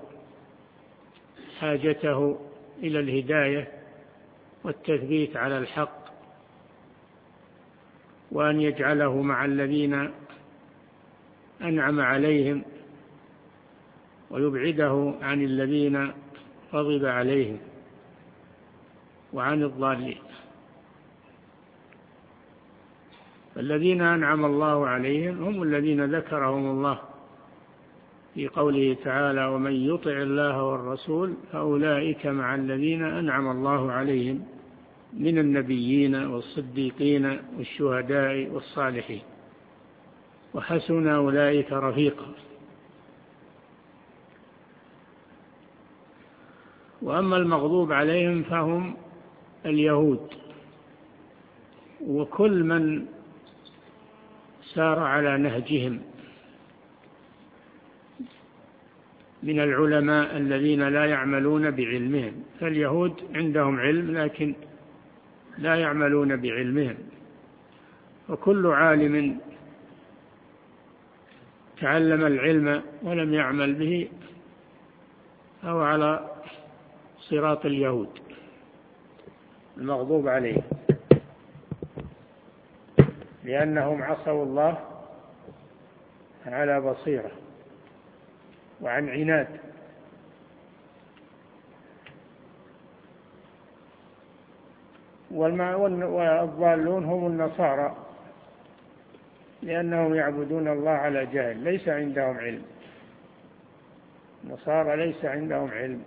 حاجته إلى الهداية والتثبيت على الحق، وأن يجعله مع الذين أنعم عليهم ويبعده عن الذين غضب عليهم وعن الضالين. الذين أنعم الله عليهم هم الذين ذكرهم الله في قوله تعالى: ومن يطع الله والرسول فأولئك مع الذين أنعم الله عليهم من النبيين والصديقين والشهداء والصالحين وحسن أولئك رفيقا. وأما المغضوب عليهم فهم اليهود وكل من سار على نهجهم من العلماء الذين لا يعملون بعلمهم. فاليهود عندهم علم لكن لا يعملون بعلمهم، وكل عالم تعلم العلم ولم يعمل به أو على صراط اليهود المغضوب عليهم، لأنهم عصوا الله على بصيرة وعن عناد. والضالون هم النصارى، لأنهم يعبدون الله على جهل، ليس عندهم علم. النصارى ليس عندهم علم،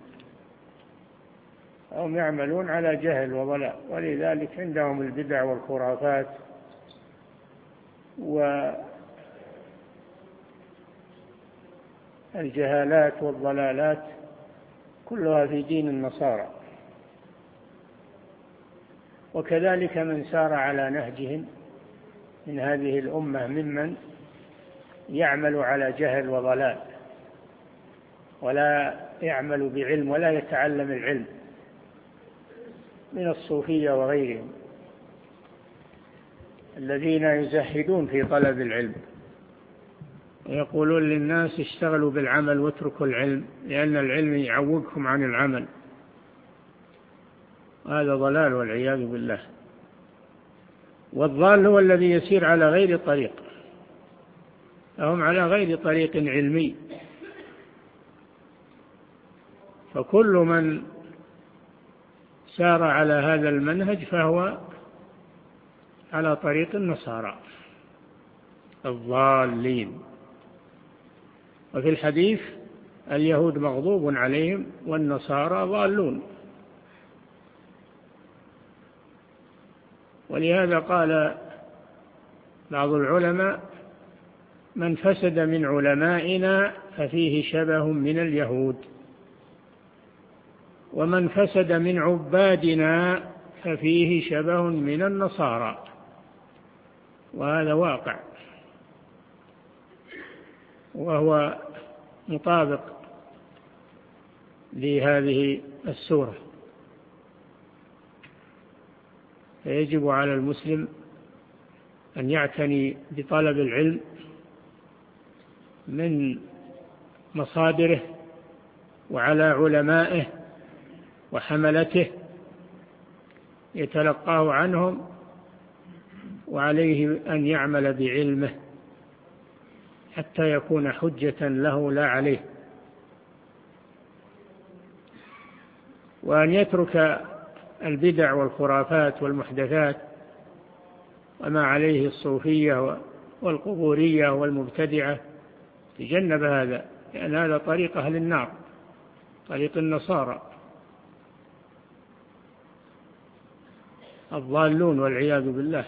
هم يعملون على جهل وضلال، ولذلك عندهم البدع والخرافات والجهالات والضلالات كلها في دين النصارى. وكذلك من سار على نهجهم من هذه الأمة ممن يعمل على جهل وضلال ولا يعمل بعلم ولا يتعلم العلم من الصوفية وغيرهم الذين يزهدون في طلب العلم ويقولون للناس اشتغلوا بالعمل واتركوا العلم، لأن العلم يعوقكم عن العمل. هذا ضلال والعياذ بالله. والضال هو الذي يسير على غير طريق، فهم على غير طريق علمي. فكل من سار على هذا المنهج فهو على طريق النصارى الضالين. وفي الحديث: اليهود مغضوب عليهم والنصارى ضالون. ولهذا قال بعض العلماء: من فسد من علمائنا ففيه شبه من اليهود، ومن فسد من عبادنا ففيه شبه من النصارى. وهذا واقع، وهو مطابق لهذه السورة. فيجب على المسلم أن يعتني بطلب العلم من مصادره وعلى علمائه وحملته يتلقاه عنهم، وعليه أن يعمل بعلمه حتى يكون حجة له لا عليه، وأن يترك البدع والخرافات والمحدثات وما عليه الصوفية والقبورية والمبتدعة، تجنب هذا، لأن هذا طريق أهل النار، طريق النصارى الضالون والعياذ بالله.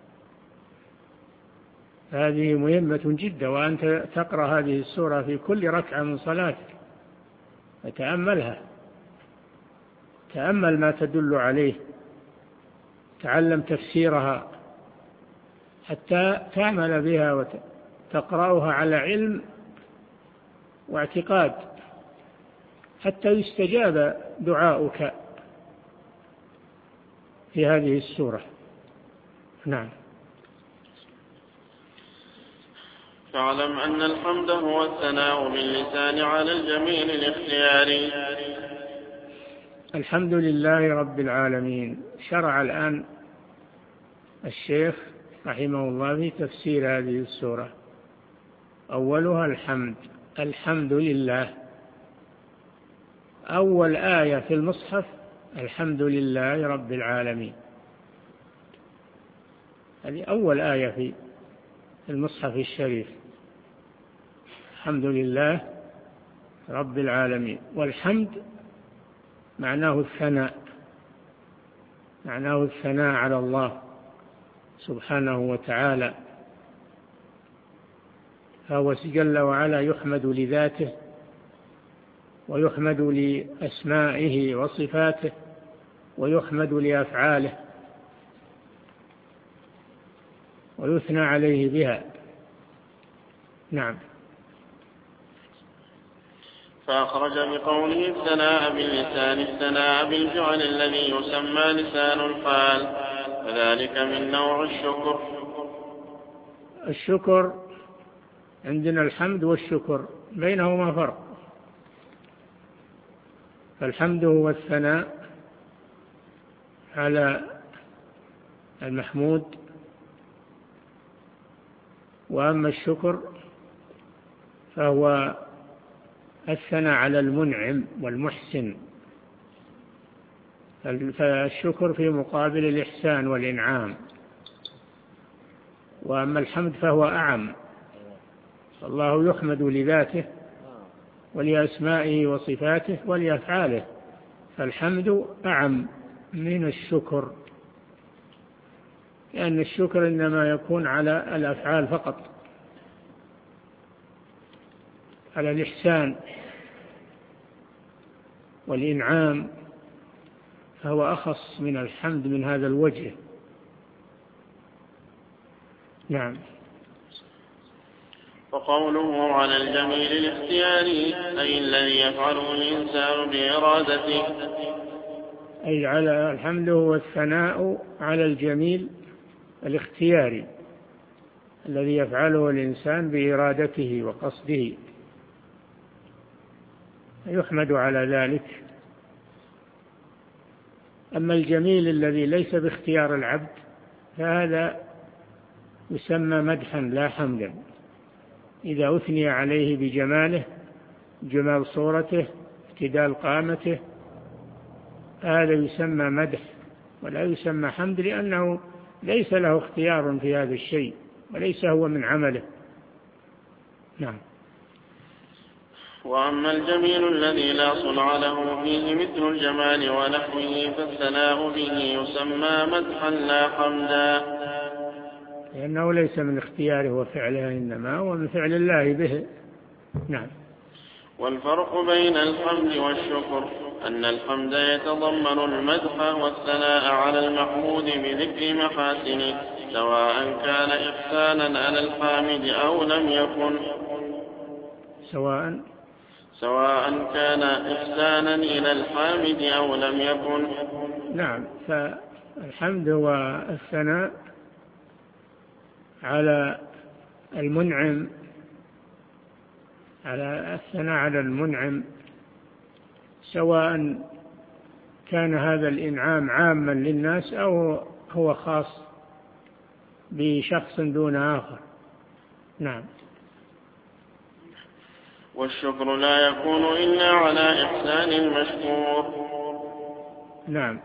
هذه مهمة جدا، وأنت تقرأ هذه السورة في كل ركعة من صلاتك فتأملها، تأمل ما تدل عليه، تعلم تفسيرها حتى تعمل بها وتقرأها على علم واعتقاد، حتى يستجاب دعاؤك في هذه السورة. نعم. فاعلم أن الحمد هو الثناء باللسان على الجميل الاختياري. الحمد لله رب العالمين. شرع الآن الشيخ رحمه الله في تفسير هذه السورة، أولها الحمد. الحمد لله، أول آية في المصحف الحمد لله رب العالمين، هذه أول آية في المصحف الشريف، الحمد لله رب العالمين. والحمد معناه الثناء، معناه الثناء على الله سبحانه وتعالى، فهو جل وعلا يحمد لذاته ويحمد لأسمائه وصفاته ويحمد لأفعاله ويثنى عليه بها. نعم. فأخرج بقوله الثناء باللسان الثناء بالفعل الذي يسمى لسان الحال، وذلك من نوع الشكر. الشكر عندنا الحمد والشكر بينهما فرق، فالحمد هو الثناء على المحمود، وأما الشكر فهو الثناء على المنعم والمحسن، فالشكر في مقابل الإحسان والإنعام، وأما الحمد فهو أعم، الله يحمد لذاته ولأسمائه وصفاته ولأفعاله، فالحمد أعم من الشكر، لأن الشكر إنما يكون على الأفعال فقط، على الإحسان والإنعام، فهو أخص من الحمد من هذا الوجه. نعم. وقوله على الجميل الاختياري أي الذي يفعله الإنسان بإرادته، أي على الحمد هو الثناء على الجميل الاختياري الذي يفعله الإنسان بإرادته وقصده، يحمد على ذلك. أما الجميل الذي ليس باختيار العبد فهذا يسمى مدحا لا حمدا، إذا أثني عليه بجماله، جمال صورته، اعتدال قامته، هذا يسمى مدح ولا يسمى حمد، لأنه ليس له اختيار في هذا الشيء وليس هو من عمله. نعم. وأما الجميل الذي لا صنع له فيه مثل الجمال ونحوه فالثناء به يسمى مدحا لا حمدا، لأنه ليس من اختياره وفعله، إنما هو من فعل الله به. نعم. والفرق بين الحمد والشكر أن الحمد يتضمن المدح والثناء على المحمود بذكر محاسنه، سواء كان إحسانا على الحامد أو لم يكن، سواء كان إحسانا إلى الحامد أو لم يكن. نعم. فالحمد هو الثناء على المنعم، على الثناء على المنعم، سواء كان هذا الإنعام عاما للناس أو هو خاص بشخص دون آخر. نعم. والشكر لا يكون إلا على إحسان المشكور. نعم.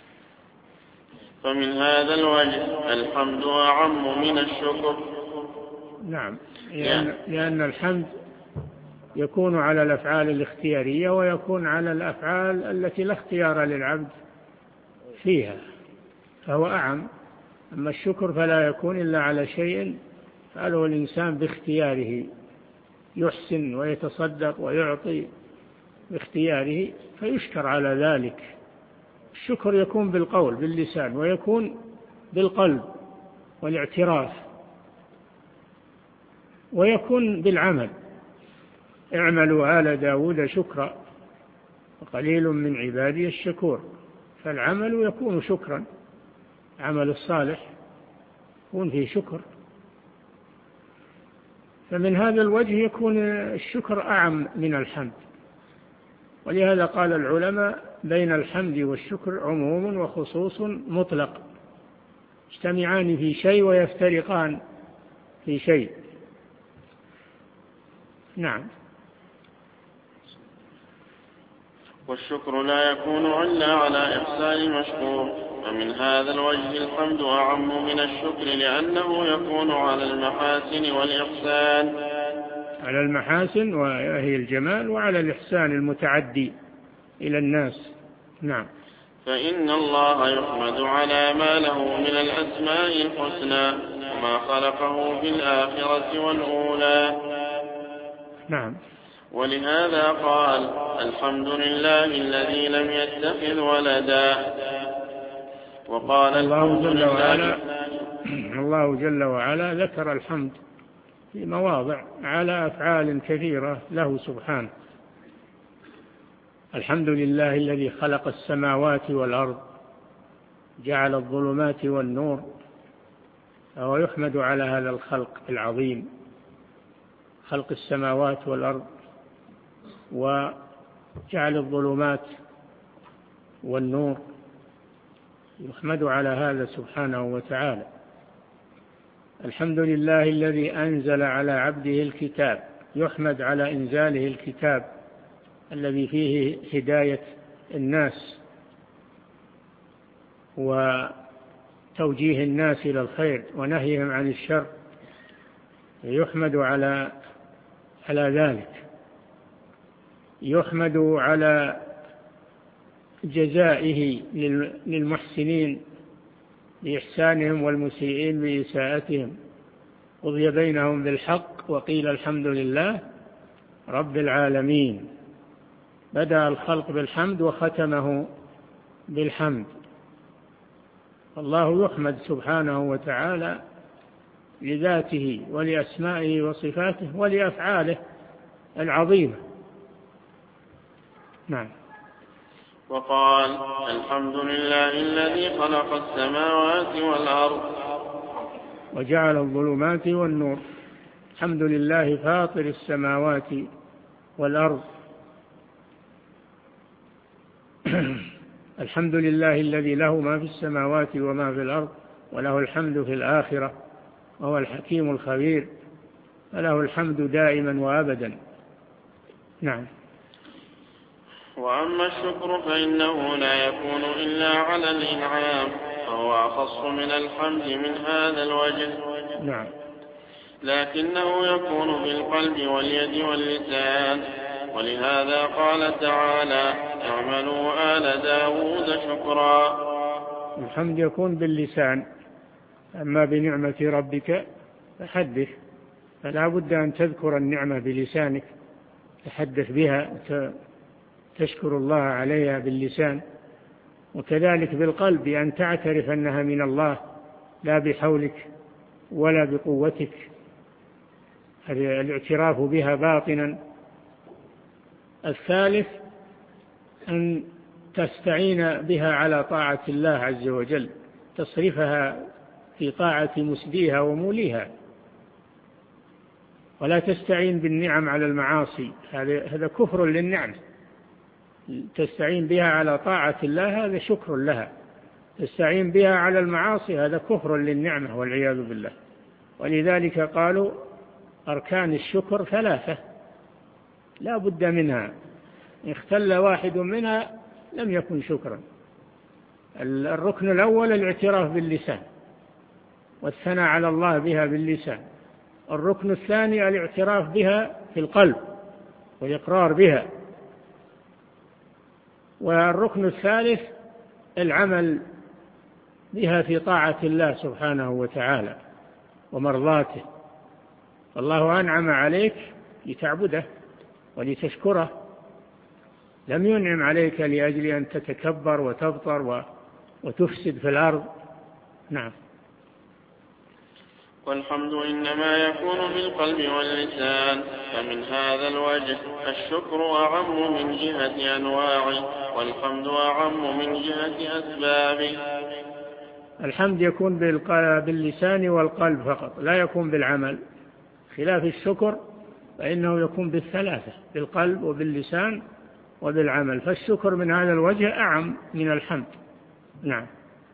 فمن هذا الوجه الحمد أعم من الشكر. نعم. لأن الحمد يكون على الأفعال الاختيارية ويكون على الأفعال التي لا اختيار للعبد فيها، فهو أعم. أما الشكر فلا يكون إلا على شيء فعله الإنسان باختياره، يحسن ويتصدق ويعطي باختياره فيشكر على ذلك. الشكر يكون بالقول باللسان، ويكون بالقلب والاعتراف، ويكون بالعمل. اعملوا آل داود شكرا وقليل من عبادي الشكور، فالعمل يكون شكرا، عمل الصالح يكون فيه شكر. فمن هذا الوجه يكون الشكر أعم من الحمد. ولهذا قال العلماء بين الحمد والشكر عموم وخصوص مطلق، يجتمعان في شيء ويفترقان في شيء. نعم. والشكر لا يكون إلا على إحسان المشكور، فمن هذا الوجه الحمد أعم من الشكر لأنه يكون على المحاسن والإحسان، على المحاسن وهي الجمال، وعلى الإحسان المتعدي إلى الناس. نعم. فإن الله يحمد على ما له من الأسماء الحسنى وما خلقه في الآخرة والأولى. نعم. ولهذا قال الحمد لله الذي لم يتخذ ولدا. وقال الله جل وعلا ذكر الحمد في مواضع على أفعال كثيرة له سبحانه. الحمد لله الذي خلق السماوات والأرض جعل الظلمات والنور، فهو يحمد على هذا الخلق العظيم، خلق السماوات والأرض وجعل الظلمات والنور، يحمد على هذا سبحانه وتعالى. الحمد لله الذي أنزل على عبده الكتاب، يحمد على إنزاله الكتاب الذي فيه هداية الناس وتوجيه الناس إلى الخير ونهيهم عن الشر، يحمد على ذلك. يحمد على جزائه للمحسنين بإحسانهم والمسيئين بإساءتهم، قضي بينهم بالحق وقيل الحمد لله رب العالمين. بدأ الخلق بالحمد وختمه بالحمد. الله يحمد سبحانه وتعالى لذاته ولأسمائه وصفاته ولأفعاله العظيمة. نعم. وقال الحمد لله الذي خلق السماوات والأرض وجعل الظلمات والنور. الحمد لله فاطر السماوات والأرض. الحمد لله الذي له ما في السماوات وما في الأرض وله الحمد في الآخرة وهو الحكيم الخبير، فله الحمد دائما وأبدا. نعم. وأما الشكر فإنه لا يكون إلا على الإنعام، فهو أخص من الحمد من هذا الوجه. نعم. لكنه يكون بالقلب واليد واللسان، ولهذا قال تعالى اعملوا آل داود شكرا. الحمد يكون باللسان، أما بنعمة ربك فحدث، فلا بد أن تذكر النعمة بلسانك، تحدث بها، تشكر الله عليها باللسان. وكذلك بالقلب بأن تعترف أنها من الله لا بحولك ولا بقوتك، الاعتراف بها باطنا. الثالث أن تستعين بها على طاعة الله عز وجل، تصرفها في طاعة مسديها وموليها، ولا تستعين بالنعم على المعاصي، هذا كفر للنعم. تستعين بها على طاعة الله هذا شكر لها، تستعين بها على المعاصي هذا كفر للنعمة والعياذ بالله. ولذلك قالوا أركان الشكر 3 لا بد منها، اختل واحد منها لم يكن شكرا. الركن الأول الاعتراف باللسان والثناء على الله بها باللسان. الركن الثاني الاعتراف بها في القلب والإقرار بها. والركن الثالث العمل بها في طاعة الله سبحانه وتعالى ومرضاته. الله أنعم عليك لتعبده ولتشكره، لم ينعم عليك لأجل أن تتكبر وتبطر وتفسد في الأرض. نعم. والحمد إنما يكون بالقلب واللسان، فمن هذا الوجه الشكر أعم من جهة أنواعه، والحمد أعم من جهة أسبابه. الحمد يكون باللسان والقلب فقط، لا يكون بالعمل، خلاف الشكر فإنه يكون بالثلاثة، بالقلب وباللسان وبالعمل، فالشكر من هذا الوجه أعم من الحمد. نعم.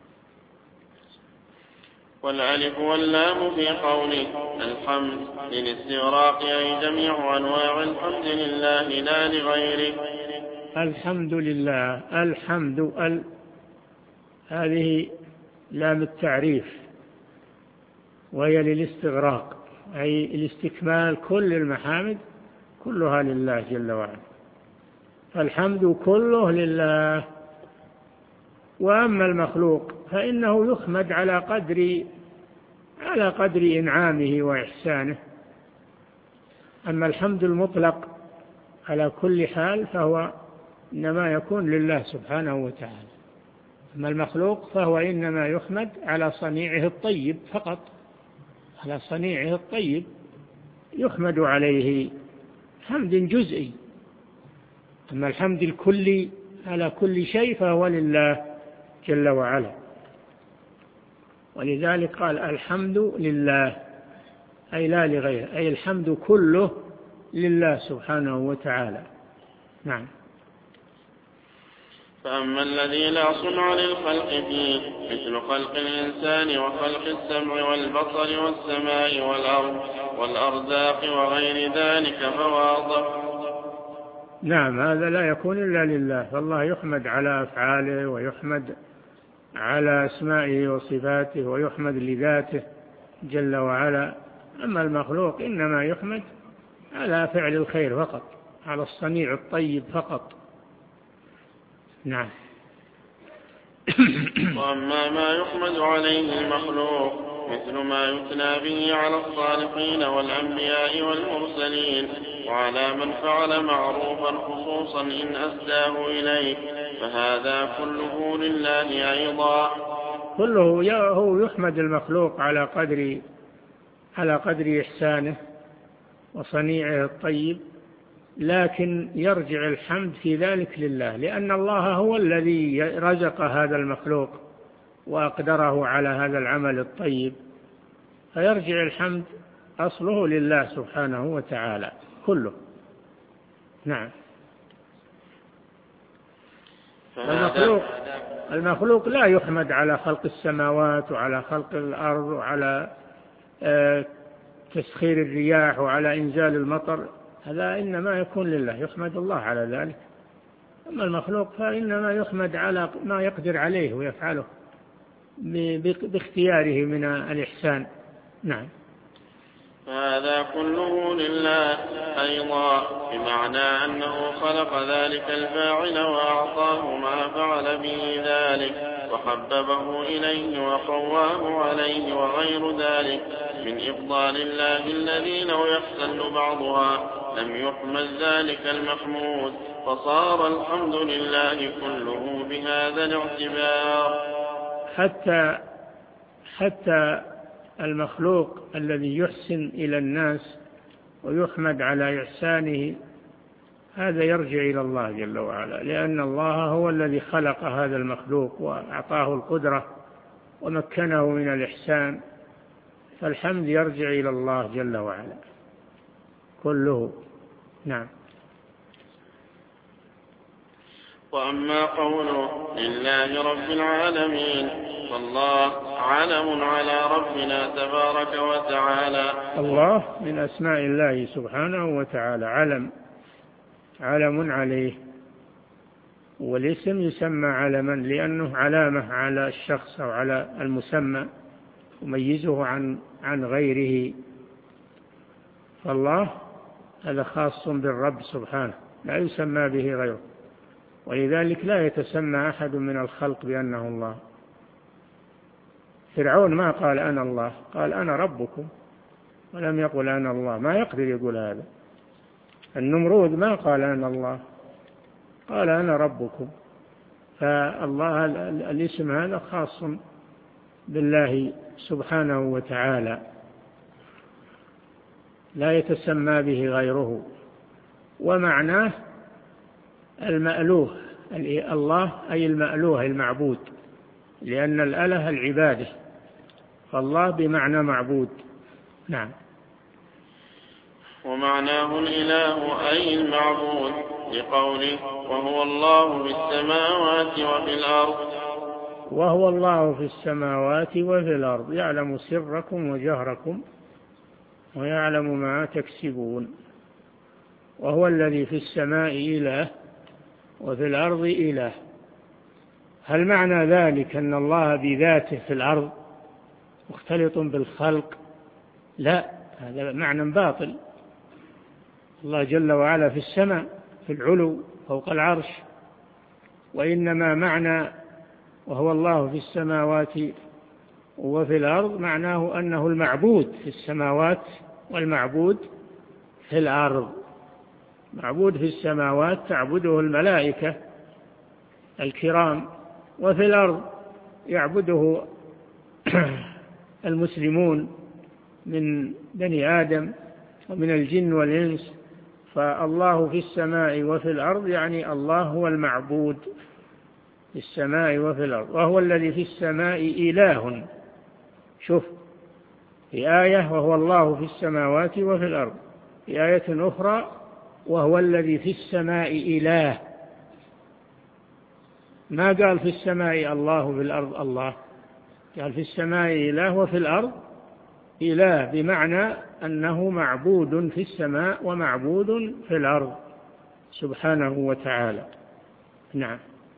والألف واللام في قوله الحمد للاستغراق أي جميع أنواع الحمد لله لا لغيره. الحمد لله، الحمد هذه لام التعريف وهي للاستغراق أي الاستكمال، كل المحامد كلها لله جل وعلا، فالحمد كله لله. وأما المخلوق فإنه يحمد على قدر إنعامه وإحسانه. أما الحمد المطلق على كل حال فهو إنما يكون لله سبحانه وتعالى. أما المخلوق فهو إنما يحمد على صنيعه الطيب فقط، على صنيعه الطيب يحمد عليه حمد جزئي. أما الحمد الكلي على كل شيء فهو لله جل وعلا، ولذلك قال الحمد لله أي لا لغيره، أي الحمد كله لله سبحانه وتعالى. نعم. فأما الذي لا صنع للخلق فيه مثل خلق الإنسان وخلق السمع والبصر والسماء والأرض والأرزاق وغير ذلك فواضح. نعم، هذا لا يكون إلا لله، فالله يحمد على أفعاله ويحمد على أسمائه وصفاته ويحمد لذاته جل وعلا. أما المخلوق إنما يحمد على فعل الخير فقط، على الصنيع الطيب فقط. نعم. وأما ما يحمد عليه المخلوق مثل ما يثنى به على الصالحين والأنبياء والمرسلين وعلى من فعل معروفا خصوصا إن أسداه إليه فهذا كله لله أيضا. كله هو يحمد المخلوق على قدر إحسانه وصنيعه الطيب، لكن يرجع الحمد في ذلك لله، لأن الله هو الذي رزق هذا المخلوق وأقدره على هذا العمل الطيب، فيرجع الحمد أصله لله سبحانه وتعالى كله. نعم. المخلوق لا يحمد على خلق السماوات وعلى خلق الأرض وعلى تسخير الرياح وعلى إنزال المطر، هذا إنما يكون لله، يحمد الله على ذلك. أما المخلوق فإنما يحمد على ما يقدر عليه ويفعله باختياره من الإحسان. نعم. هذا كله لله أيضا، بمعنى أنه خلق ذلك الفاعل وأعطاه ما فعل به ذلك وحببه إليه وقواه عليه وغير ذلك من إفضال الله الذي لو يحتل بعضها لم يحمد ذلك المحمود، فصار الحمد لله كله بهذا الاعتبار. حتى المخلوق الذي يحسن إلى الناس ويحمد على إحسانه هذا يرجع إلى الله جل وعلا، لأن الله هو الذي خلق هذا المخلوق وأعطاه القدرة ومكنه من الإحسان، فالحمد يرجع إلى الله جل وعلا كله. نعم. وأما قوله لله رب العالمين فالله علم على ربنا تبارك وتعالى. الله من أسماء الله سبحانه وتعالى، علم عليه، والاسم يسمى علما لأنه علامة على الشخص أو على المسمى يميزه عن غيره، فالله هذا خاص بالرب سبحانه لا يسمى به غيره، ولذلك لا يتسمى أحد من الخلق بأنه الله. فرعون ما قال أنا الله، قال أنا ربكم، ولم يقل أنا الله، ما يقدر يقول هذا. النمرود ما قال أنا الله، قال أنا ربكم. فالله الاسم هذا خاص بالله سبحانه وتعالى لا يتسمى به غيره. ومعناه المألوه، الله أي المألوه المعبود، لأن الأله العبادة، فالله بمعنى معبود. نعم. ومعناه الإله أي المعبود، لقوله وهو الله في السماوات وفي الأرض. وهو الله في السماوات وفي الأرض يعلم سركم وجهركم ويعلم ما تكسبون. وهو الذي في السماء إله وفي الأرض إله. هل معنى ذلك أن الله بذاته في الأرض مختلط بالخلق؟ لا، هذا معنى باطل. الله جل وعلا في السماء في العلو فوق العرش، وإنما معنى وهو الله في السماوات وفي الأرض معناه أنه المعبود في السماوات والمعبود في الأرض. معبود في السماوات تعبده الملائكة الكرام، وفي الأرض يعبده المسلمون من بني آدم ومن الجن والإنس. فالله في السماء وفي الأرض يعني الله هو المعبود في السماء وفي الأرض. وهو الذي في السماء إله. شوف في آية وهو الله في السماوات وفي الأرض، في آية أخرى وهو الذي في السماء إله. ما قال في السماء الله في الأرض الله، قال في السماء إله وفي الأرض إله، بمعنى أنه معبود في السماء ومعبود في الأرض سبحانه وتعالى. نعم.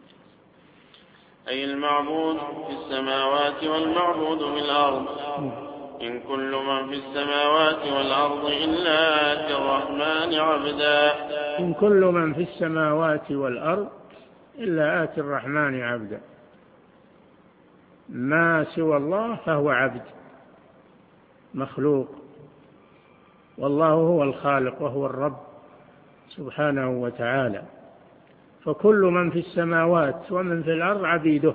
أي المعبود في السماوات والمعبود في الأرض. إن كل من في السماوات والأرض إلا آتي الرحمن عبدا. إن كل من في السماوات والأرض إلا آتي الرحمن عبدا. ما سوى الله فهو عبد مخلوق، والله هو الخالق وهو الرب سبحانه وتعالى. فكل من في السماوات ومن في الأرض عبيده،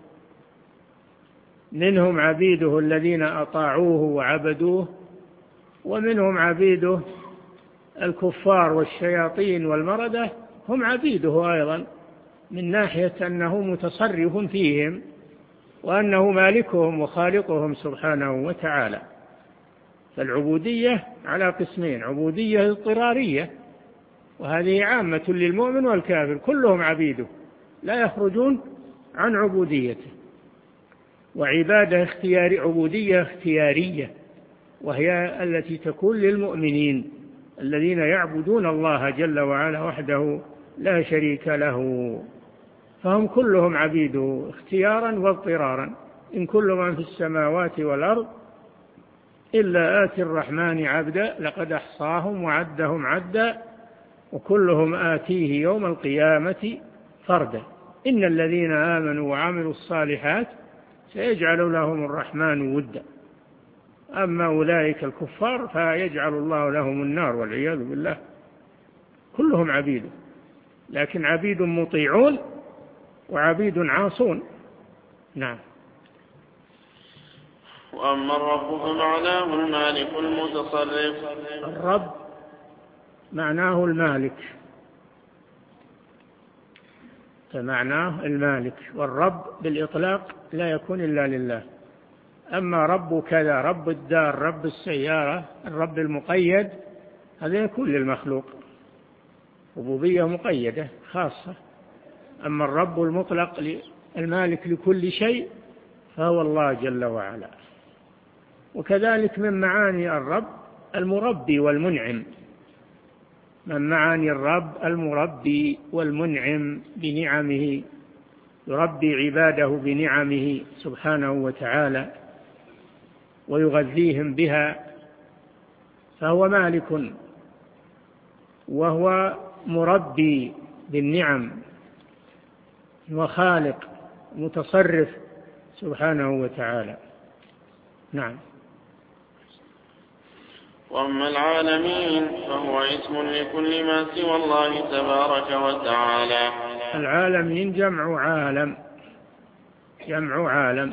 منهم عبيده الذين أطاعوه وعبدوه، ومنهم عبيده الكفار والشياطين والمردة، هم عبيده أيضا من ناحية أنه متصرف فيهم وأنه مالكهم وخالقهم سبحانه وتعالى. فالعبودية على قسمين: عبودية اضطرارية، وهذه عامة للمؤمن والكافر، كلهم عبيده لا يخرجون عن عبوديته. عبودية اختيارية، وهي التي تكون للمؤمنين الذين يعبدون الله جل وعلا وحده لا شريك له، فهم كلهم عبيده اختيارا واضطرارا. إن كل من في السماوات والأرض إلا آتي الرحمن عبدا لقد أحصاهم وعدهم عدا وكلهم آتيه يوم القيامة فردا. إن الذين آمنوا وعملوا الصالحات سيجعل لهم الرحمن ودا، أما أولئك الكفار فيجعل الله لهم النار والعياذ بالله. كلهم عبيده، لكن عبيد مطيعون وعبيد عاصون. نعم. وأما الرب فمعناه المالك المتصرف. الرب معناه المالك، فمعناه المالك، والرب بالإطلاق لا يكون إلا لله. أما رب كذا، رب الدار، رب السيارة، الرب المقيد، هذا يكون للمخلوق، ربوبية مقيدة خاصة. أما الرب المطلق المالك لكل شيء فهو الله جل وعلا. وكذلك من معاني الرب المربي والمنعم، من معاني الرب المربي والمنعم بنعمه، يربي عباده بنعمه سبحانه وتعالى ويغذيهم بها، فهو مالك وهو مربي بالنعم وخالق متصرف سبحانه وتعالى. نعم. وأما العالمين فهو اسم لكل ما سوى الله تبارك وتعالى. العالمين جمع عالم،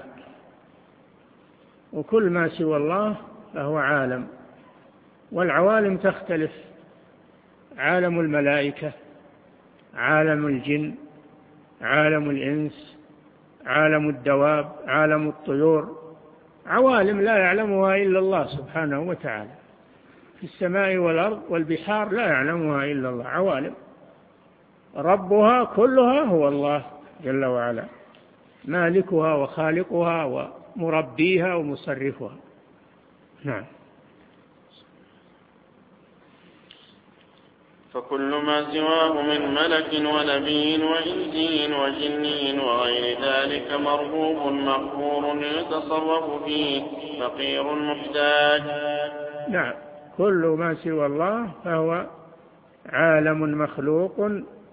وكل ما سوى الله فهو عالم. والعوالم تختلف: عالم الملائكة، عالم الجن، عالم الإنس، عالم الدواب، عالم الطيور، عوالم لا يعلمها إلا الله سبحانه وتعالى. في السماء والأرض والبحار لا يعلمها إلا الله، عوالم ربها كلها هو الله جل وعلا، مالكها وخالقها ومربيها ومصرفها. نعم. فكل ما سواه من ملك ونبي وإنسي وجني وغير ذلك مربوب مغفور يتصرف فيه فقير محتاج. نعم، كل ما سوى الله فهو عالم مخلوق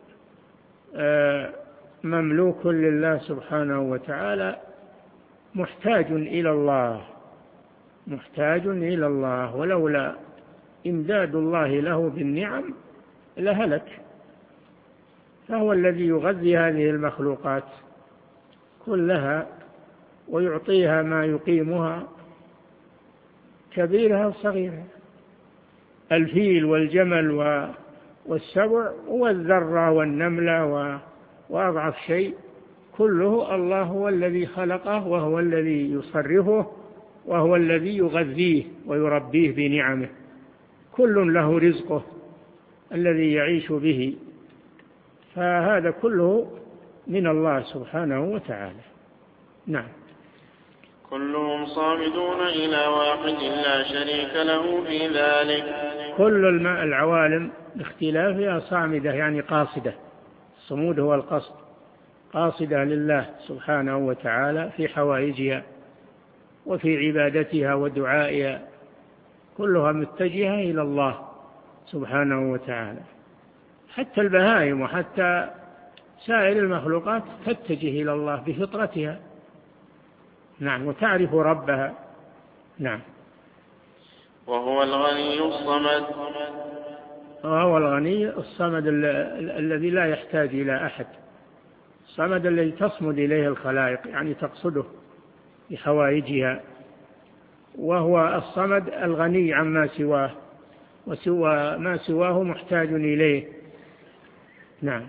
مملوك لله سبحانه وتعالى، محتاج إلى الله، محتاج إلى الله، ولولا إمداد الله له بالنعم لهلك. فهو الذي يغذي هذه المخلوقات كلها ويعطيها ما يقيمها، كبيرها وصغيرها، الفيل والجمل والسبع والذرة والنملة وأضعف شيء، كله الله هو الذي خلقه وهو الذي يصرفه وهو الذي يغذيه ويربيه بنعمه، كل له رزقه الذي يعيش به، فهذا كله من الله سبحانه وتعالى. نعم. كلهم صامدون إلى واحد لا شريك له في ذلك. كل العوالم باختلافها صامدة يعني قاصدة، الصمود هو القصد، قاصدة لله سبحانه وتعالى في حوائجها وفي عبادتها ودعائها، كلها متجهة إلى الله سبحانه وتعالى، حتى البهائم وحتى سائر المخلوقات تتجه إلى الله بفطرتها. نعم، وتعرف ربها. نعم. وهو الغني الصمد. وهو الغني الصمد الذي لا يحتاج إلى أحد، الصمد الذي تصمد إليه الخلائق، يعني تقصده بحوائجها، وهو الصمد الغني عما سواه، وسوى ما سواه محتاج إليه. نعم.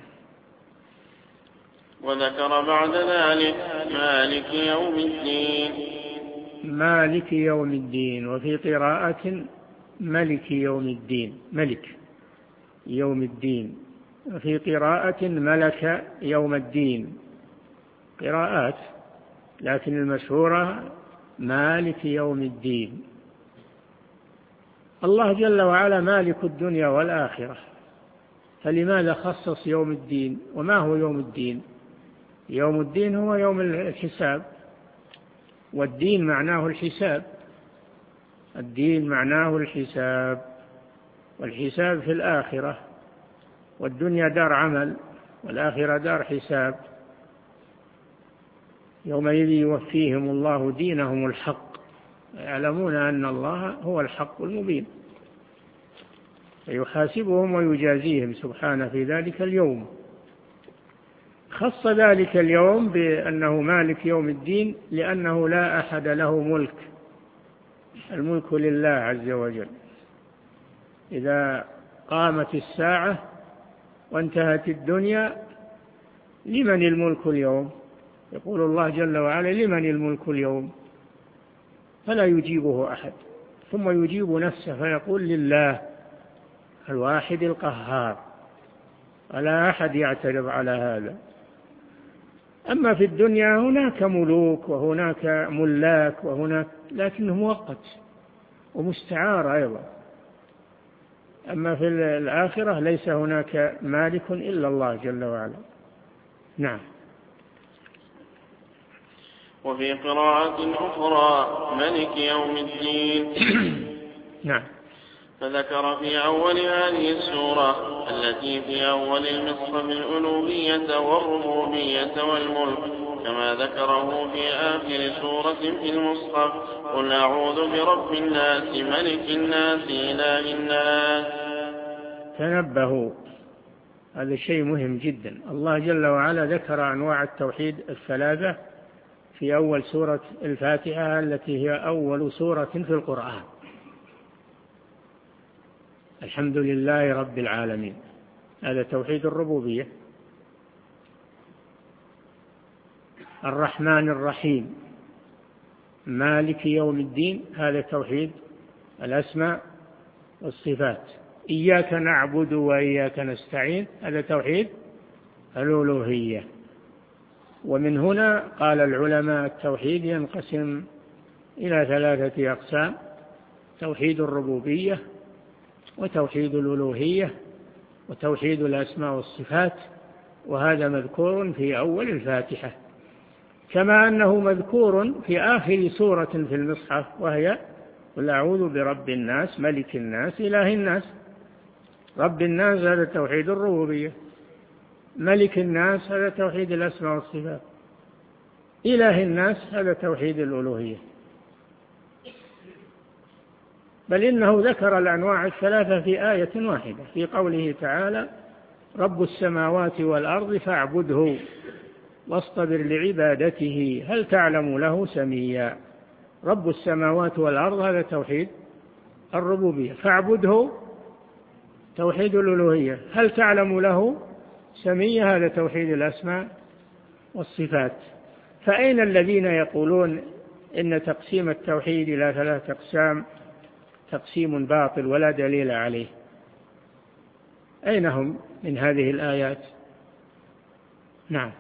وذكر بعد ذلك مالك يوم الدين. مالك يوم الدين، وفي قراءة ملك يوم الدين، ملك يوم الدين، وفي قراءة ملك يوم الدين، قراءات، لكن المشهورة مالك يوم الدين. الله جل وعلا مالك الدنيا والآخرة، فلماذا خصص يوم الدين؟ وما هو يوم الدين؟ يوم الدين هو يوم الحساب، والدين معناه الحساب، الدين معناه الحساب، والحساب في الآخرة، والدنيا دار عمل والآخرة دار حساب. يومئذ يوفيهم الله دينهم الحق، يعلمون أن الله هو الحق المبين، فيحاسبهم ويجازيهم سبحانه في ذلك اليوم. خص ذلك اليوم بأنه مالك يوم الدين لأنه لا أحد له ملك، الملك لله عز وجل. إذا قامت الساعة وانتهت الدنيا لمن الملك اليوم؟ يقول الله جل وعلا لمن الملك اليوم؟ فلا يجيبه أحد، ثم يجيب نفسه فيقول لله الواحد القهار، ولا أحد يعترض على هذا. أما في الدنيا هناك ملوك وهناك ملاك وهناك، لكنه مؤقت ومستعار أيضا. أما في الآخرة ليس هناك مالك إلا الله جل وعلا. نعم. وفي قراءة أخرى ملك يوم الدين. نعم. فذكر في أول هذه السورة التي في أول المصحف الألوهية والربوبية والملك، كما ذكره في آخر سورة في المصحف: قل أعوذ برب الناس ملك الناس إله الناس. تنبهوا، هذا شيء مهم جدا. الله جل وعلا ذكر أنواع التوحيد الثلاثة في أول سورة الفاتحة التي هي أول سورة في القرآن. الحمد لله رب العالمين، هذا توحيد الربوبية. الرحمن الرحيم، مالك يوم الدين، هذا توحيد الأسماء والصفات. إياك نعبد وإياك نستعين، هذا توحيد الألوهية. ومن هنا قال العلماء التوحيد ينقسم إلى 3 أقسام: توحيد الربوبية، وتوحيد الألوهية، وتوحيد الأسماء والصفات. وهذا مذكور في أول الفاتحة، كما أنه مذكور في آخر سورة في المصحف، وهي قل أعوذ برب الناس ملك الناس إله الناس. رب الناس هذا توحيد الربوبية، ملك الناس هذا توحيد الأسماء والصفات، إله الناس هذا توحيد الألوهية. بل إنه ذكر الأنواع الثلاثة في آية واحدة في قوله تعالى: رب السماوات والأرض فاعبده واصطبر لعبادته هل تعلم له سميا. رب السماوات والأرض هذا توحيد الربوبية، فاعبده توحيد الألوهية، هل تعلم له سميا هذا توحيد الأسماء والصفات. فأين الذين يقولون إن تقسيم التوحيد إلى 3 أقسام تقسيم باطل ولا دليل عليه؟ أين هم من هذه الآيات؟ نعم.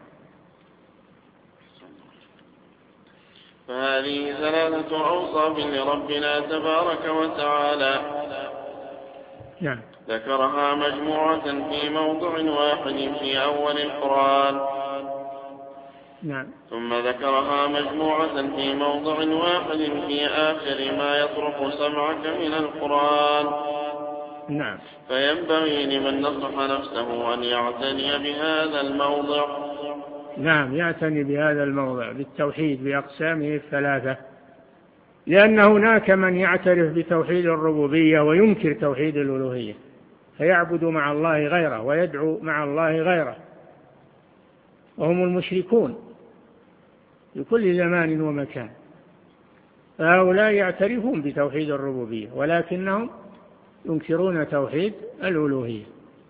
فهذه 3 أوصاف لربنا تبارك وتعالى، نعم، ذكرها مجموعة في موضع واحد في أول القرآن، نعم، ثم ذكرها مجموعة في موضع واحد في آخر ما يطرق سمعك من القرآن. نعم. فينبغي لمن نصح نفسه أن يعتني بهذا الموضع. نعم، يعتني بهذا الموضع بالتوحيد بأقسامه 3، لأن هناك من يعترف بتوحيد الربوبية وينكر توحيد الألوهية، فيعبد مع الله غيره ويدعو مع الله غيره، وهم المشركون في كل زمان ومكان. فهؤلاء يعترفون بتوحيد الربوبية ولكنهم ينكرون توحيد الألوهية.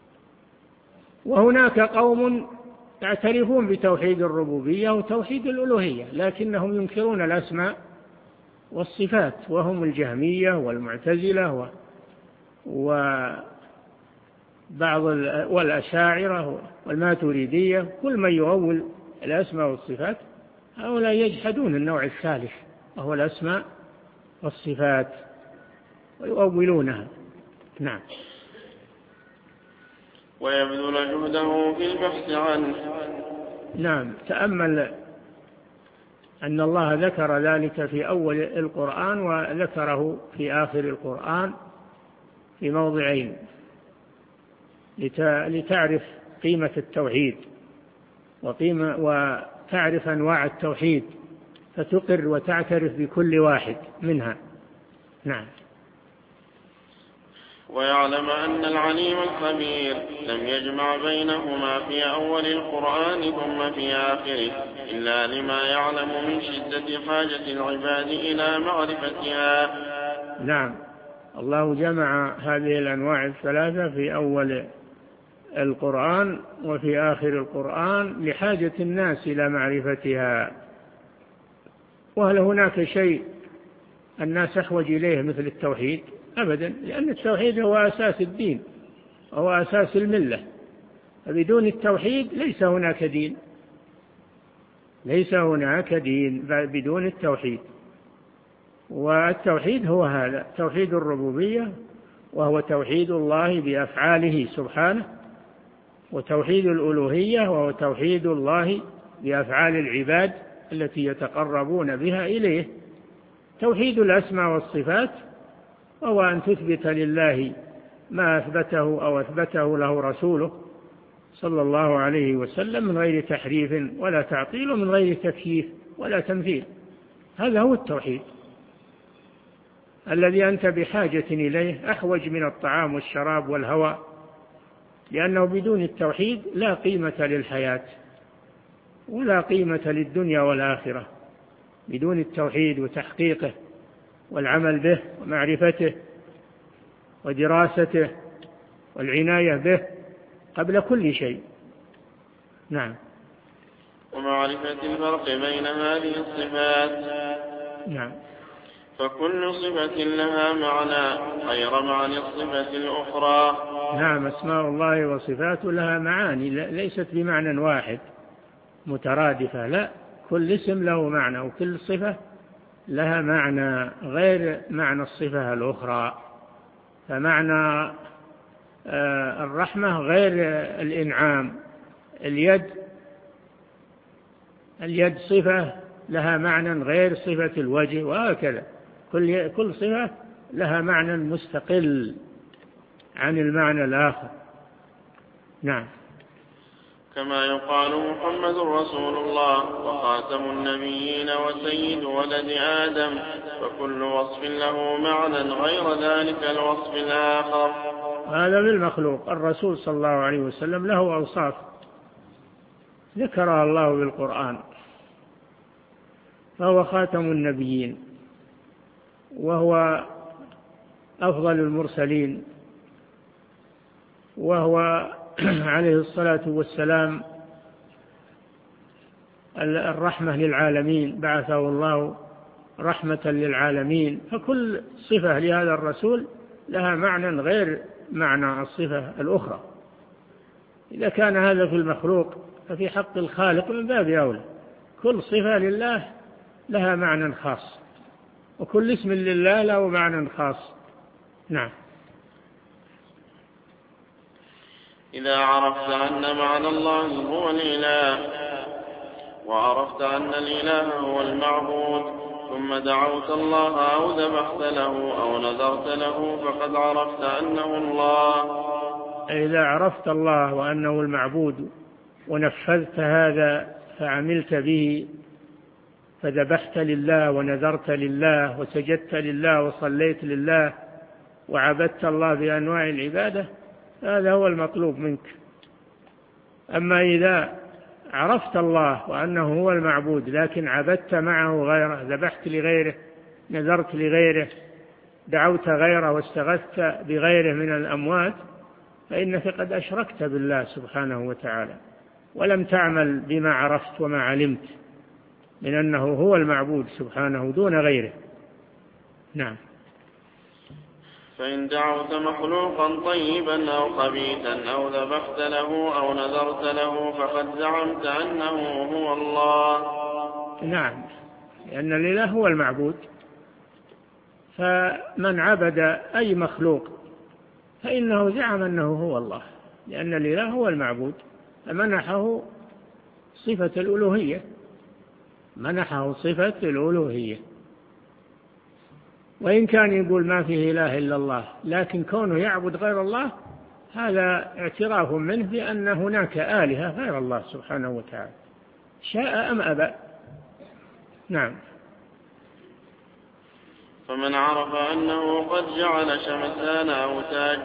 وهناك قوم يعترفون بتوحيد الربوبية وتوحيد الألوهية لكنهم ينكرون الأسماء والصفات، وهم الجهمية والمعتزلة وبعض والأشاعرة والماتريدية. كل من يؤول الأسماء والصفات هؤلاء يجحدون النوع الثالث وهو الأسماء والصفات ويؤولونها. نعم. ويبذل جهده في البحث عنه. نعم. تأمل أن الله ذكر ذلك في أول القرآن وذكره في آخر القرآن في موضعين لتعرف قيمة التوحيد وتعرف أنواع التوحيد فتقر وتعترف بكل واحد منها. نعم. ويعلم أن العليم الخبير لم يجمع بينهما في أول القرآن ثم في آخره إلا لما يعلم من شدة حاجة العباد إلى معرفتها. نعم. الله جمع هذه الأنواع الثلاثة في أول القرآن وفي آخر القرآن لحاجة الناس إلى معرفتها. وهل هناك شيء الناس أحوج إليه مثل التوحيد؟ أبدا، لأن التوحيد هو أساس الدين وهو أساس الملة، فبدون التوحيد ليس هناك دين، ليس هناك دين بدون التوحيد. والتوحيد هو هذا توحيد الربوبية، وهو توحيد الله بأفعاله سبحانه، وتوحيد الألوهية وهو توحيد الله بأفعال العباد التي يتقربون بها إليه. توحيد الأسماء والصفات وهو أن تثبت لله ما أثبته أو أثبته له رسوله صلى الله عليه وسلم من غير تحريف ولا تعطيل ومن غير تكييف ولا تمثيل. هذا هو التوحيد الذي أنت بحاجة إليه أحوج من الطعام والشراب والهواء، لأنه بدون التوحيد لا قيمة للحياة ولا قيمة للدنيا والآخرة. بدون التوحيد وتحقيقه والعمل به ومعرفته ودراسته والعناية به قبل كل شيء. نعم. ومعرفة الفرق بين هذه الصفات. نعم. فكل صفة لها معنى غير معنى الصفة الأخرى. نعم، أسماء الله وصفاته لها معاني ليست بمعنى واحد مترادفة، لا، كل اسم له معنى وكل صفة لها معنى غير معنى الصفة الأخرى. فمعنى الرحمة غير الإنعام. اليد صفة لها معنى غير صفة الوجه، وهكذا كل صفة لها معنى مستقل عن المعنى الآخر. نعم. كما يقال محمد رسول الله وخاتم النبيين وسيد ولد آدم، فكل وصف له معنى غير ذلك الوصف الآخر. هذا بالمخلوق. الرسول صلى الله عليه وسلم له أوصاف ذكرها الله بالقرآن، فهو خاتم النبيين وهو أفضل المرسلين، وهو عليه الصلاة والسلام الرحمة للعالمين، بعثه الله رحمة للعالمين. فكل صفة لهذا الرسول لها معنى غير معنى الصفة الأخرى. إذا كان هذا في المخلوق ففي حق الخالق من باب أولى. كل صفة لله لها معنى خاص، وكل اسم لله له معنى خاص. نعم. إذا عرفت أن معنى الله هو الإله، وعرفت أن الإله هو المعبود، ثم دعوت الله أو ذبحت له أو نذرت له، فقد عرفت أنه الله. إذا عرفت الله وأنه المعبود ونفذت هذا فعملت به، فذبحت لله ونذرت لله وسجدت لله وصليت لله وعبدت الله بأنواع العبادة، هذا هو المطلوب منك. أما إذا عرفت الله وأنه هو المعبود لكن عبدت معه غيره، ذبحت لغيره، نذرت لغيره، دعوت غيره واستغثت بغيره من الأموات، فإنك قد أشركت بالله سبحانه وتعالى، ولم تعمل بما عرفت وما علمت من أنه هو المعبود سبحانه دون غيره. نعم. فإن دعوت مخلوقا طيبا أو خبيثا أو ذبحت له أو نذرت له، فقد زعمت أنه هو الله. نعم، لأن الإله هو المعبود، فمن عبد أي مخلوق فإنه زعم أنه هو الله، لأن الإله هو المعبود، فمنحه صفة الألوهية، منحه صفة الألوهية. وإن كان يقول ما فيه إله إلا الله، لكن كونه يعبد غير الله هذا اعتراف منه بأن هناك آلهة غير الله سبحانه وتعالى، شاء أم أبى. نعم. فمن عرف أنه قد جعل شمسان أو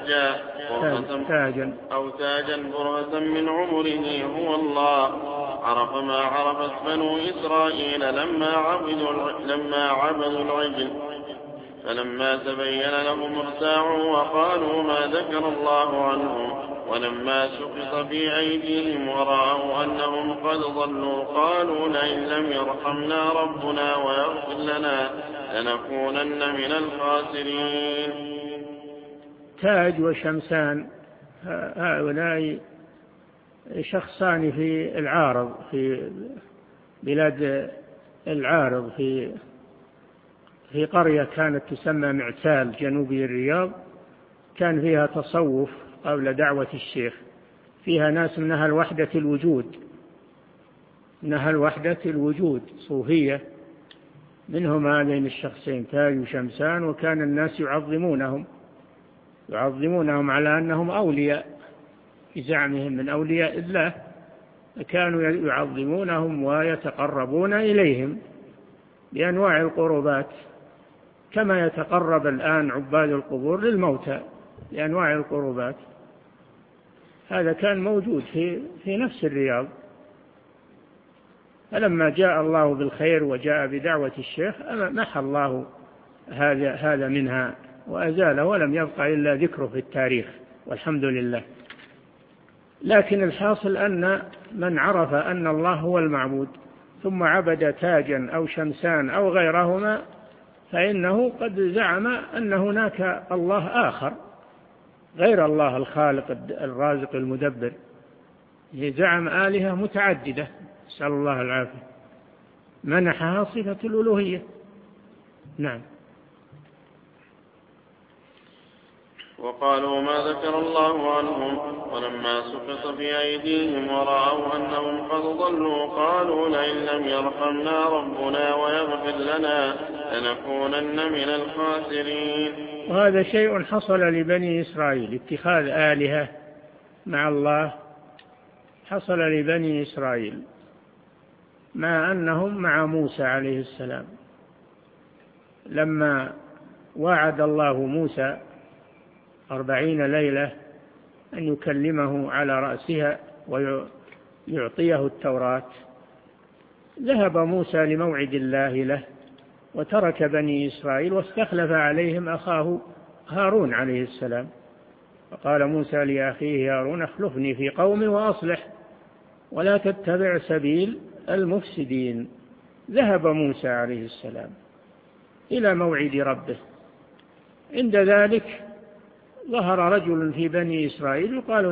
تاجا برهة من عمره هو الله، عرف ما عرفت بنو إسرائيل لما عبدوا العجل، فلما تبين لهم ارتاعوا وقالوا ما ذكر الله عنهم، ولما سقط في أيديهم ورأوا أنهم قد ضلوا قالوا لئن لم يرحمنا ربنا ويغفر لنا لنكونن من الخاسرين. تاج وشمسان هؤلاء شخصان في العارض، في بلاد العارض، في قرية كانت تسمى معتال جنوبي الرياض، كان فيها تصوف قبل دعوة الشيخ، فيها ناس من أهل وحدة الوجود، من أهل وحدة الوجود صوفية، منهم هذين الشخصين تاج وشمسان، وكان الناس يعظمونهم على أنهم أولياء في زعمهم من أولياء الله، كانوا يعظمونهم ويتقربون إليهم بأنواع القربات، كما يتقرب الآن عباد القبور للموتى بأنواع القربات. هذا كان موجود في نفس الرياض. فلما جاء الله بالخير وجاء بدعوة الشيخ محى الله هذا منها وأزاله، ولم يبقى إلا ذكره في التاريخ، والحمد لله. لكن الحاصل أن من عرف أن الله هو المعبود ثم عبد تاجا أو شمسان أو غيرهما، فإنه قد زعم أن هناك الله آخر غير الله الخالق الرازق المدبر، زعم آلهة متعددة نسأل الله العافية، منحها صفة الألوهية. نعم. وقالوا ما ذكر الله عنهم ولما سقط في أيديهم ورأوا أنهم قد ضلوا قالوا لئن لم يرحمنا ربنا ويغفر لنا لنكونن من الخاسرين. وهذا شيء حصل لبني إسرائيل، اتخاذ آلهة مع الله حصل لبني إسرائيل مع أنهم مع موسى عليه السلام، لما وعد الله موسى 40 ليلة أن يكلمه على رأسها ويعطيه التوراة، ذهب موسى لموعد الله له وترك بني إسرائيل واستخلف عليهم أخاه هارون عليه السلام، فقال موسى لأخيه هارون اخلفني في قومي وأصلح ولا تتبع سبيل المفسدين. ذهب موسى عليه السلام إلى موعد ربه، عند ذلك ظهر رجل في بني إسرائيل يقال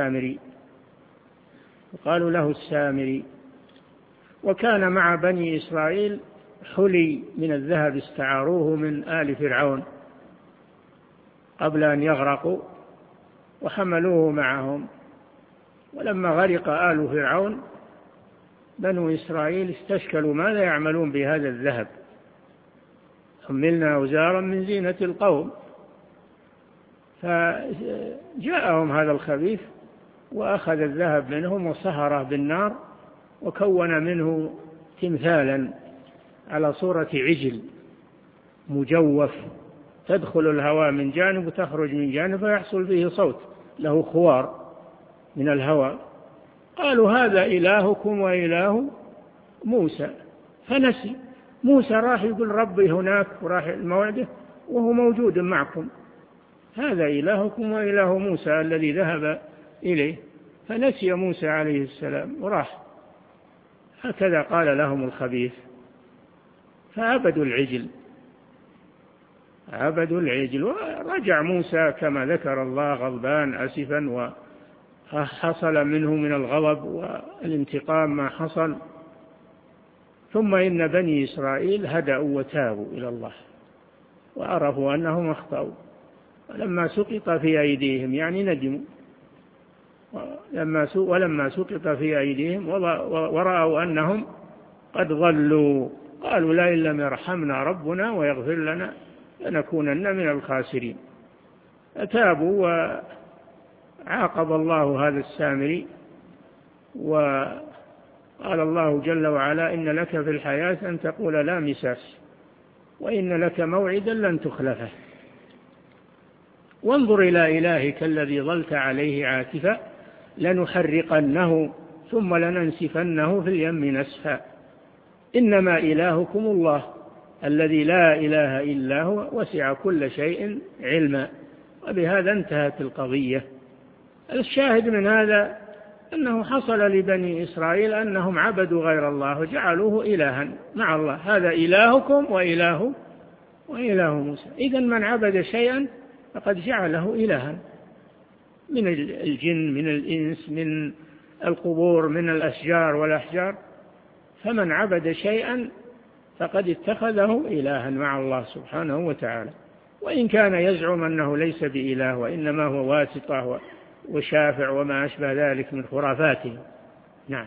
له السامري، وكان مع بني إسرائيل حلي من الذهب استعاروه من آل فرعون قبل أن يغرقوا وحملوه معهم، ولما غرق آل فرعون بنو إسرائيل استشكلوا ماذا يعملون بهذا الذهب، حملنا أوزارا من زينة القوم، فجاءهم هذا الخبيث وأخذ الذهب منهم وصهره بالنار وكون منه تمثالا على صورة عجل مجوف، تدخل الهواء من جانب وتخرج من جانب فيحصل فيه صوت له خوار من الهواء. قالوا هذا إلهكم وإله موسى، فنسي موسى، راح يقول ربي هناك وراح موعده وهو موجود معكم، هذا إلهكم وإله موسى الذي ذهب إليه، فنسي موسى عليه السلام وراح. هكذا قال لهم الخبيث، فعبدوا العجل ورجع موسى كما ذكر الله غضبان أسفا، وحصل منه من الغضب والانتقام ما حصل. ثم إن بني إسرائيل هدأوا وتابوا إلى الله وعرفوا أنهم أخطأوا، ولما سقط في أيديهم يعني ندموا، ولما سقط في أيديهم ورأوا أنهم قد ضلوا قالوا لئن لم يرحمنا ربنا ويغفر لنا لنكونن من الخاسرين. أتابوا وعاقب الله هذا السامري، وقال الله جل وعلا إن لك في الحياة أن تقول لا مساس وإن لك موعدا لن تخلفه، وانظر إلى إلهك الذي ظلت عليه عاكفا لنحرقنه ثم لننسفنه في اليم نسفا إنما إلهكم الله الذي لا إله إلا هو وسع كل شيء علما. وبهذا انتهت القضية. الشاهد من هذا أنه حصل لبني إسرائيل أنهم عبدوا غير الله وجعلوه إلها مع الله، هذا إلهكم وإله موسى. إذن من عبد شيئا فقد جعله إلها، من الجن من الإنس من القبور من الأشجار والأحجار، فمن عبد شيئا فقد اتخذه إلها مع الله سبحانه وتعالى، وإن كان يزعم أنه ليس بإله وإنما هو واسطة وشافع وما أشبه ذلك من خرافاته. نعم.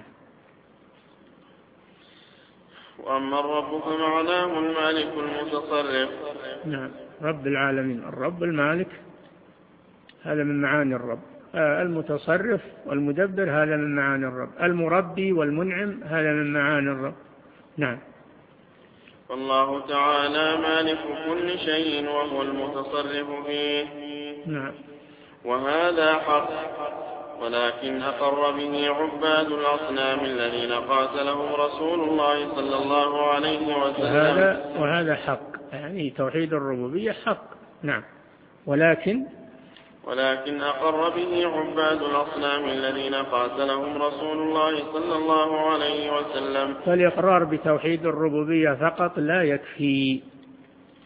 وأما الرب فمعناه المالك المتصرف. نعم، رب العالمين، الرب المالك هذا من معاني الرب، المتصرف والمدبر هذا من معاني الرب، المربي والمنعم هذا من معاني الرب. نعم. والله تعالى مالك كل شيء وهو المتصرف فيه. نعم. وهذا حق، ولكن أقر به عباد الأصنام الذين قاتلهم رسول الله صلى الله عليه وسلم. وهذا حق، يعني توحيد الربوبية حق. نعم. ولكن أقر به عباد الأصنام الذين قاتلهم رسول الله صلى الله عليه وسلم. فالإقرار بتوحيد الربوبية فقط لا يكفي،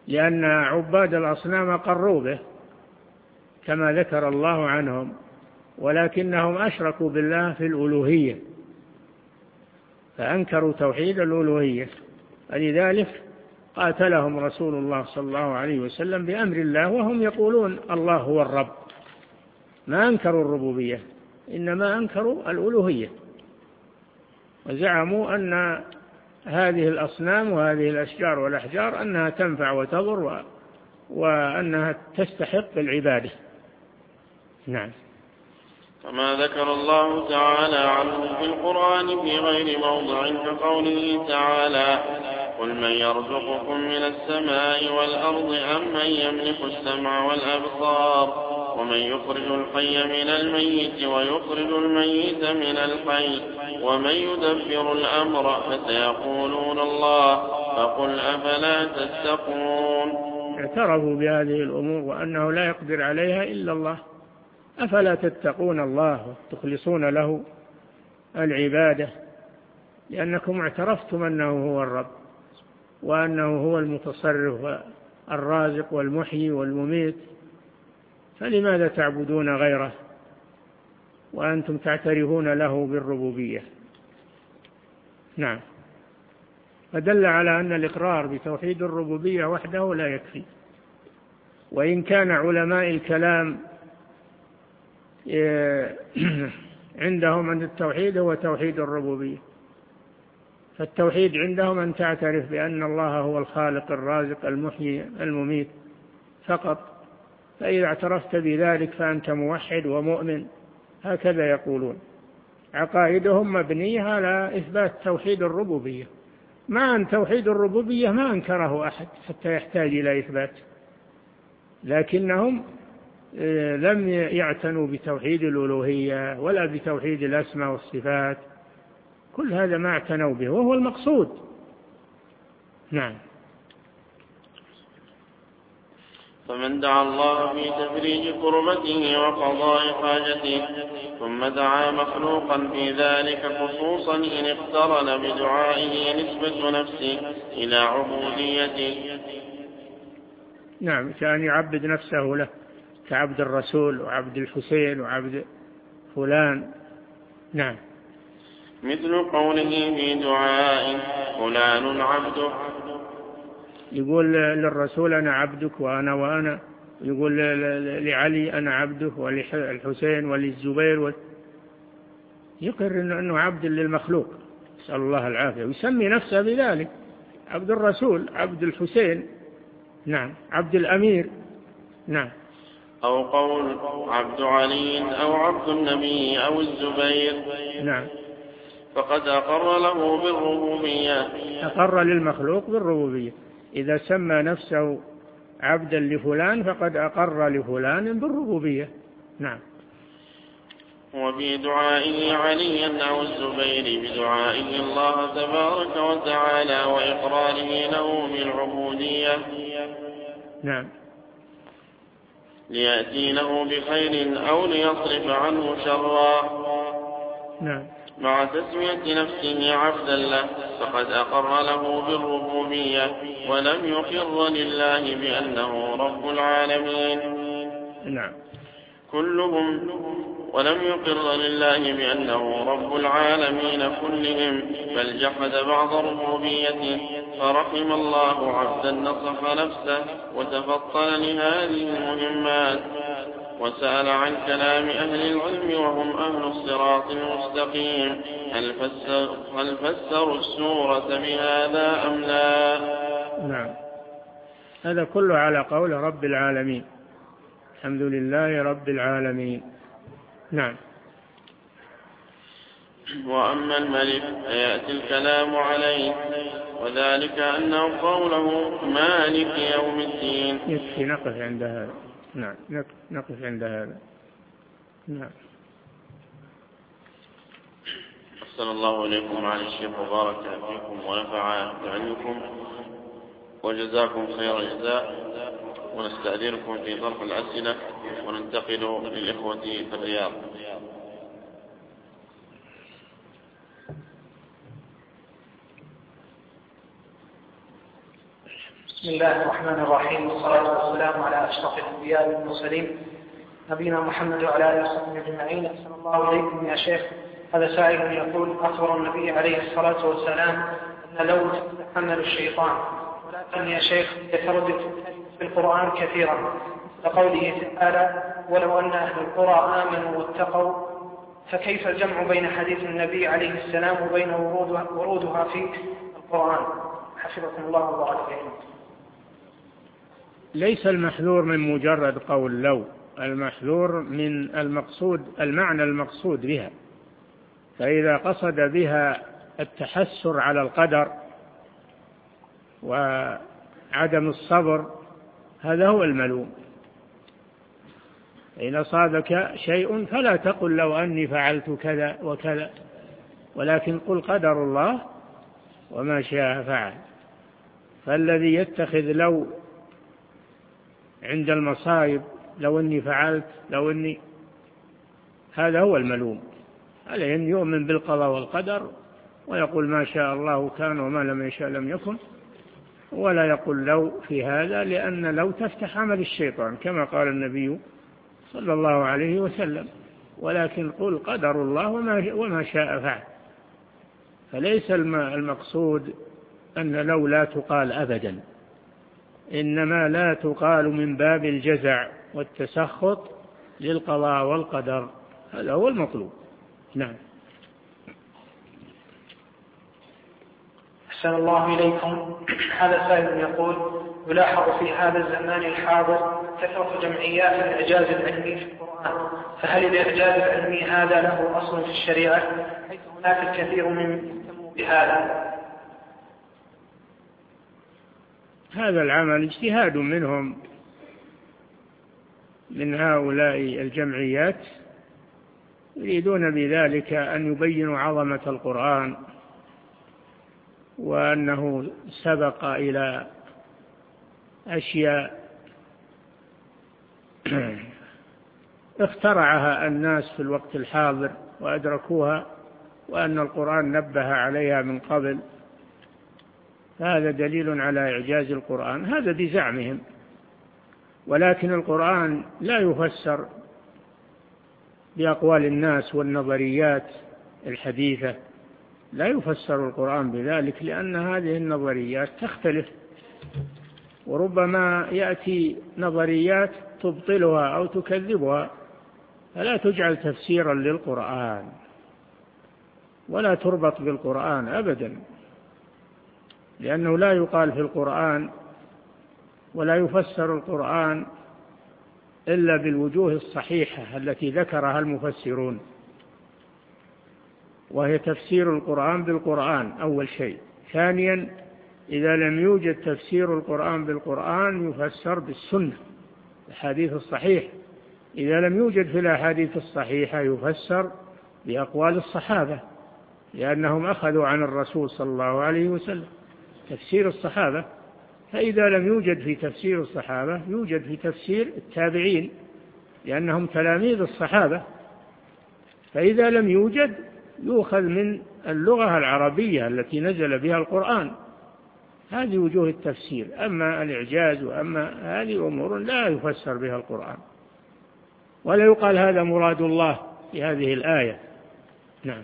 لأن عباد الأصنام أقروا به كما ذكر الله عنهم، ولكنهم أشركوا بالله في الألوهية فأنكروا توحيد الألوهية، فلذلك قاتلهم رسول الله صلى الله عليه وسلم بأمر الله، وهم يقولون الله هو الرب، ما أنكروا الربوبية إنما أنكروا الألوهية، وزعموا أن هذه الأصنام وهذه الأشجار والأحجار أنها تنفع وتضر وأنها تستحق العبادة. نعم. كما ذكر الله تعالى عنه في القرآن في غير موضع كقوله تعالى: قل من يرزقكم من السماء والأرض أم من يملك السمع والأبصار ومن يخرج الحي من الميت ويخرج الميت من الحي ومن يدبر الأمر فسيقولون الله فقل أفلا تتقون. اعترفوا بهذه الأمور وأنه لا يقدر عليها إلا الله، أفلا تتقون الله وتخلصون له العبادة، لأنكم اعترفتم أنه هو الرب وأنه هو المتصرف الرازق والمحيي والمميت، فلماذا تعبدون غيره وأنتم تعترفون له بالربوبية؟ نعم. فدل على أن الإقرار بتوحيد الربوبية وحده لا يكفي، وإن كان علماء الكلام عندهم أن التوحيد هو توحيد الربوبية، فالتوحيد عندهم أن تعترف بأن الله هو الخالق الرازق المحيي المميت فقط، فإذا اعترفت بذلك فأنت موحد ومؤمن، هكذا يقولون. عقائدهم مبنية على إثبات توحيد الربوبية، مع أن توحيد الربوبية ما أنكره أحد حتى يحتاج إلى إثبات، لكنهم لم يعتنوا بتوحيد الألوهية ولا بتوحيد الأسماء والصفات، كل هذا ما اعتنوا به وهو المقصود. نعم. فمن دعا الله في تفريج كربته وقضاء حاجته ثم دعا مخلوقا في ذلك خصوصا إن اقترن بدعائه نسبة نفسه إلى عبوديته. نعم، كان يعبد نفسه له كعبد الرسول وعبد الحسين وعبد فلان. نعم. مثل قوله في دعاء فلان عبده، يقول للرسول أنا عبدك وأنا، يقول لعلي أنا عبده وللحسين وللزبير يقر أنه عبد للمخلوق، نسأل الله العافية، ويسمي نفسه بذلك، عبد الرسول، عبد الحسين، نعم، عبد الأمير. نعم. أو قول عبد علي أو عبد النبي أو الزبير. نعم. فقد أقر له بالربوبية، أقر للمخلوق بالربوبية، إذا سمى نفسه عبدا لفلان فقد أقر لفلان بالربوبية. نعم. وفي دعائه عليا أو الزبير بدعائه الله تبارك وتعالى وإقراره له بالعبودية. نعم. ليأتي له بخير أو ليصرف عنه شرا. نعم. مع تسمية نفسه عبدا له فقد أقر له بالربوبية ولم يقر لله بأنه رب العالمين. نعم. كلهم، ولم يقر لله بأنه رب العالمين كلهم، بل جحد بعض ربوبيته، فرحم الله عبدا نصح نفسه وتفطن لهذه المهمات، وسأل عن كلام أهل العلم وهم أهل الصراط المستقيم هل فسروا السورة بهذا أم لا. نعم. هذا كله على قول رب العالمين، الحمد لله رب العالمين. نعم. وأما الملك فيأتي الكلام عليه، وذلك أنه قوله مالك يوم الدين. يكفي نقف عند هذا. نعم، نقف عند هذا. نعم. أحسن الله إليكم معالي الشيخ وبارك فيكم ونفع بعلمكم وجزاكم خير الجزاء، ونستأذنكم في طرح الأسئلة وننتقل للإخوة في الرياض. بسم الله الرحمن الرحيم، والصلاة والسلام على أشرف الأنبياء والمرسلين نبينا محمد وعلى آله وصحبه أجمعين. أحسن الله إليكم يا شيخ. هذا سائل يقول: أخبر النبي عليه الصلاة والسلام أن لو تحمل الشيطان، ولكن يا شيخ يتردد في القرآن كثيرا، لقوله تعالى: ولو أن أهل القرى آمنوا واتقوا. فكيف الجمع بين حديث النبي عليه السلام وبين ورودها في القرآن؟ حفظكم الله وبارك فيكم. ليس المحذور من مجرد قول لو، المحذور من المقصود، المعنى المقصود بها. فإذا قصد بها التحسر على القدر وعدم الصبر هذا هو الملوم. إن أصابك شيء فلا تقل لو أني فعلت كذا وكذا، ولكن قل قدر الله وما شاء فعل. فالذي يتخذ لو عند المصائب، لو أني فعلت، لو أني، هذا هو الملوم. عليه أن يؤمن بالقضاء والقدر ويقول ما شاء الله كان وما لم يشاء لم يكن، ولا يقول لو في هذا، لأن لو تفتح عمل الشيطان كما قال النبي صلى الله عليه وسلم. ولكن قل قدر الله وما شاء فعل. فليس المقصود أن لو لا تقال أبدا، إنما لا تقال من باب الجزع والتسخط للقضاء والقدر، هذا هو المطلوب. نعم. أحسن الله إليكم. هذا سائل يقول: يلاحظ في هذا الزمان الحاضر كثرة جمعيات الإعجاز العلمي في القرآن، فهل الإعجاز العلمي هذا له أصل في الشريعة، حيث هناك الكثير من يهتم بهذا؟ هذا العمل اجتهاد منهم، من هؤلاء الجمعيات، يريدون بذلك أن يبينوا عظمة القرآن وأنه سبق إلى أشياء اخترعها الناس في الوقت الحاضر وأدركوها، وأن القرآن نبه عليها من قبل. هذا دليل على إعجاز القرآن، هذا بزعمهم. ولكن القرآن لا يفسر بأقوال الناس والنظريات الحديثة، لا يفسر القرآن بذلك، لأن هذه النظريات تختلف، وربما يأتي نظريات تبطلها أو تكذبها، فلا تجعل تفسيرا للقرآن ولا تربط بالقرآن أبدا، لأنه لا يقال في القرآن ولا يفسر القرآن إلا بالوجوه الصحيحة التي ذكرها المفسرون، وهي تفسير القرآن بالقرآن أول شيء. ثانيا، إذا لم يوجد تفسير القرآن بالقرآن يفسر بالسنة، الحديث الصحيح. إذا لم يوجد في الأحاديث الصحيحة يفسر بأقوال الصحابة، لأنهم أخذوا عن الرسول صلى الله عليه وسلم تفسير الصحابة. فإذا لم يوجد في تفسير الصحابة يوجد في تفسير التابعين، لأنهم تلاميذ الصحابة. فإذا لم يوجد يؤخذ من اللغة العربية التي نزل بها القرآن. هذه وجوه التفسير. أما الإعجاز وأما هذه أمور لا يفسر بها القرآن، ولا يقال هذا مراد الله في هذه الآية. نعم.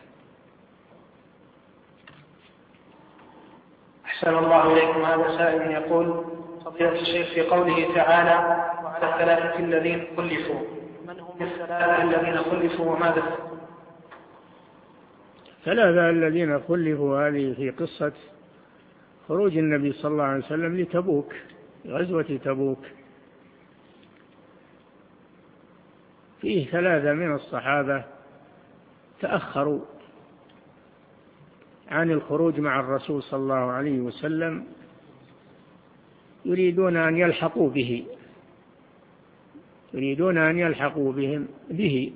أحسن الله إليكم. هذا سائل يقول: فضيلة الشيخ، في قوله تعالى: وعلى الثلاثة الذين خلفوا، من هم الثلاثة الذين خلفوا وماذا؟ ثلاثة الذين خلفوا هذه في قصة خروج النبي صلى الله عليه وسلم لتبوك، غزوة تبوك. فيه ثلاثة من الصحابة تأخروا عن الخروج مع الرسول صلى الله عليه وسلم، يريدون أن يلحقوا به، يريدون أن يلحقوا به،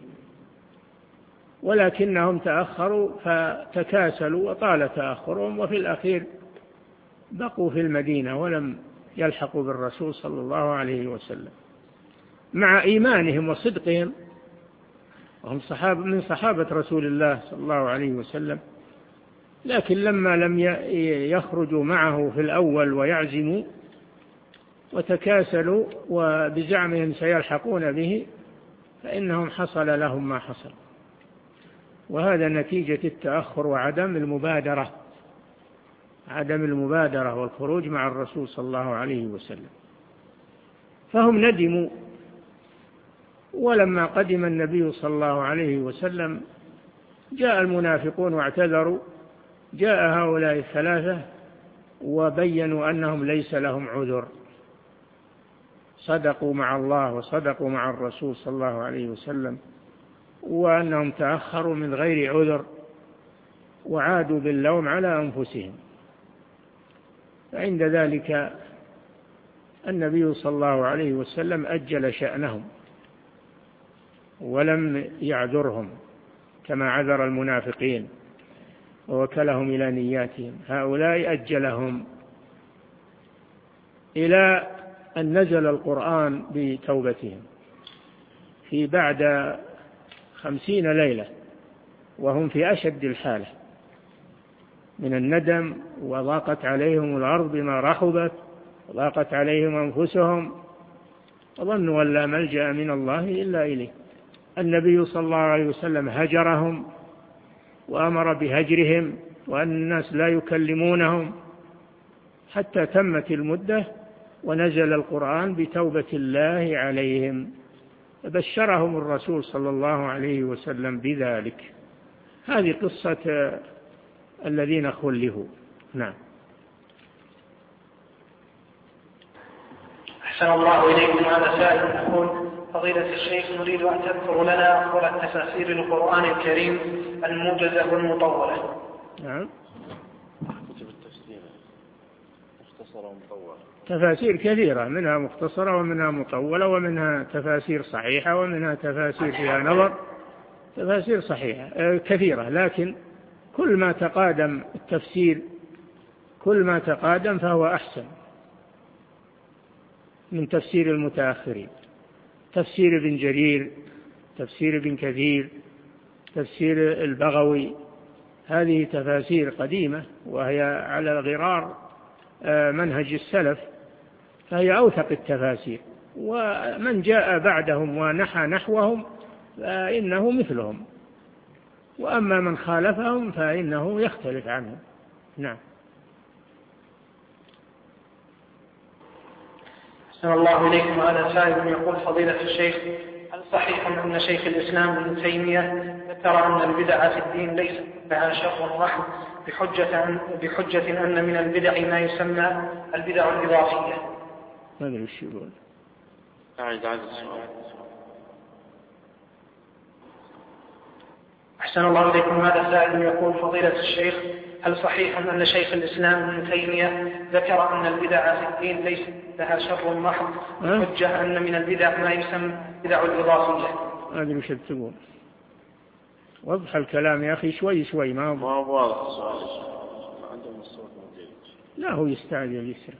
ولكنهم تأخروا فتكاسلوا وطال تأخرهم، وفي الأخير بقوا في المدينة ولم يلحقوا بالرسول صلى الله عليه وسلم، مع إيمانهم وصدقهم، وهم من صحابة رسول الله صلى الله عليه وسلم. لكن لما لم يخرجوا معه في الأول ويعزموا وتكاسلوا وبزعمهم سيلحقون به، فإنهم حصل لهم ما حصل، وهذا نتيجة التأخر وعدم المبادرة والخروج مع الرسول صلى الله عليه وسلم. فهم ندموا، ولما قدم النبي صلى الله عليه وسلم جاء المنافقون واعتذروا، جاء هؤلاء الثلاثة وبينوا أنهم ليس لهم عذر، صدقوا مع الله وصدقوا مع الرسول صلى الله عليه وسلم، وأنهم تأخروا من غير عذر وعادوا باللوم على أنفسهم. فعند ذلك النبي صلى الله عليه وسلم أجل شأنهم ولم يعذرهم كما عذر المنافقين ووكلهم إلى نياتهم. هؤلاء أجلهم إلى أن نزل القرآن بتوبتهم في بعد 50 ليلة، وهم في أشد الحالة من الندم، وضاقت عليهم الأرض بما رحبت، وضاقت عليهم أنفسهم، وظنوا أن لا ملجأ من الله إلا إليه. النبي صلى الله عليه وسلم هجرهم وأمر بهجرهم، وأن الناس لا يكلمونهم حتى تمت المدة، ونزل القرآن بتوبة الله عليهم، فبشرهم الرسول صلى الله عليه وسلم بذلك. هذه قصة الذين خلفوا. نعم. أحسن الله إليكم. هذا سائل يقول: فضيلة الشيخ، نريد أن تذكر لنا أفضل تفاسير القرآن الكريم الموجزة والمطولة. نعم. كتب التفسير مختصرة ومطولة. تفاسير كثيرة، منها مختصرة ومنها مطولة، ومنها تفاسير صحيحة ومنها تفاسير فيها نظر. تفاسير صحيحة كثيرة، لكن كل ما تقادم التفسير كل ما تقادم فهو أحسن من تفسير المتأخرين. تفسير ابن جرير، تفسير ابن كثير، تفسير البغوي، هذه تفاسير قديمة وهي على غرار منهج السلف، فهي أوثق التفاسير، ومن جاء بعدهم ونحى نحوهم فإنه مثلهم، وأما من خالفهم فإنه يختلف عنهم. نعم. أحسن الله إليكم. هذا سائل يقول: فضيلة الشيخ، هل صحيح أن شيخ الإسلام ابن تيمية ذكر أن البدع في الدين ليس لها شر محض بحجة أن من البدع ما يسمى البدع الإضافية؟ ما أدري وش يقول. أحسن الله إليكم. هذا سائل يقول: فضيلة الشيخ، هل صحيح أن شيخ الإسلام ابن تيمية ذكر أن البدع في الدين ليس لها شر محض بحجة أن من البدع ما يسمى بدع الإضافية؟ ما أدري وش تقول. وضح الكلام يا أخي شوي شوي. ما هو واضح السؤال. ما عندهم الصوت موجود. لا، هو يستعجل يسرع.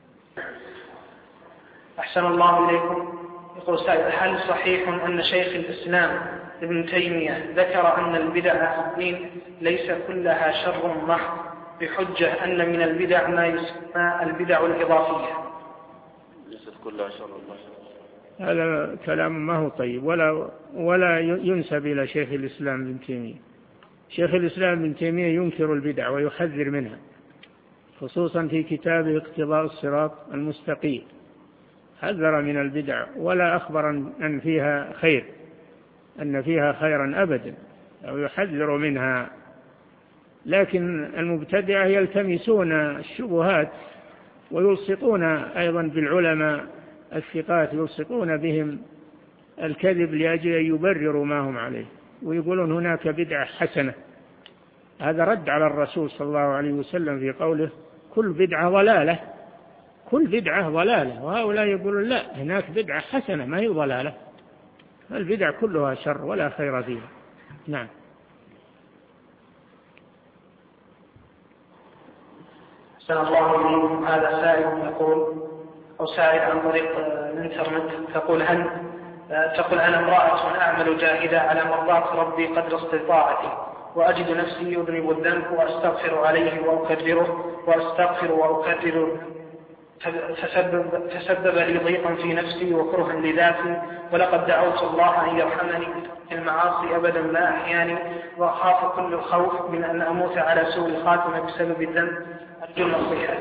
أحسن الله إليكم. يقول سائل: هل صحيح أن شيخ الإسلام ابن تيمية ذكر أن البدع في الدين ليس كلها شر محض بحجة أن من البدع ما يسمى البدع الإضافية؟ ليست كلها شر محض. هذا كلام ما هو طيب، ولا ينسب إلى شيخ الإسلام ابن تيمية. شيخ الإسلام ابن تيمية ينكر البدع ويحذر منها، خصوصا في كتابه اقتضاء الصراط المستقيم، حذر من البدع ولا أخبر أن فيها خير، أن فيها خيرا أبدا، أو يحذر منها. لكن المبتدعة يلتمسون الشبهات ويلصقون أيضا بالعلماء الثقات، يلصقون بهم الكذب لأجل أن يبرروا ما هم عليه، ويقولون هناك بدعة حسنة. هذا رد على الرسول صلى الله عليه وسلم في قوله: كل بدعة ضلالة، كل بدعة ضلالة. وهؤلاء يقولون لا، هناك بدعة حسنة ما هي ضلالة، البدع كلها شر ولا خير فيها. نعم. أحسن الله إليكم. هذا سائل يقول، أو سائل عن طريق الإنترنت، تقول: أنا امرأة أعمل جاهدة على مرضاة ربي قدر استطاعتي، وأجد نفسي أذنب الذنب وأستغفر عليه وأكرره، وأستغفر وأكرر فسبب لي ضيقا في نفسي وكرها لذاتي، ولقد دعوت الله أن يرحمني في المعاصي أبدا ما أحياني، وأخاف كل الخوف من أن أموت على سوء الخاتمة بسبب الذنب. أرجو النصيحة.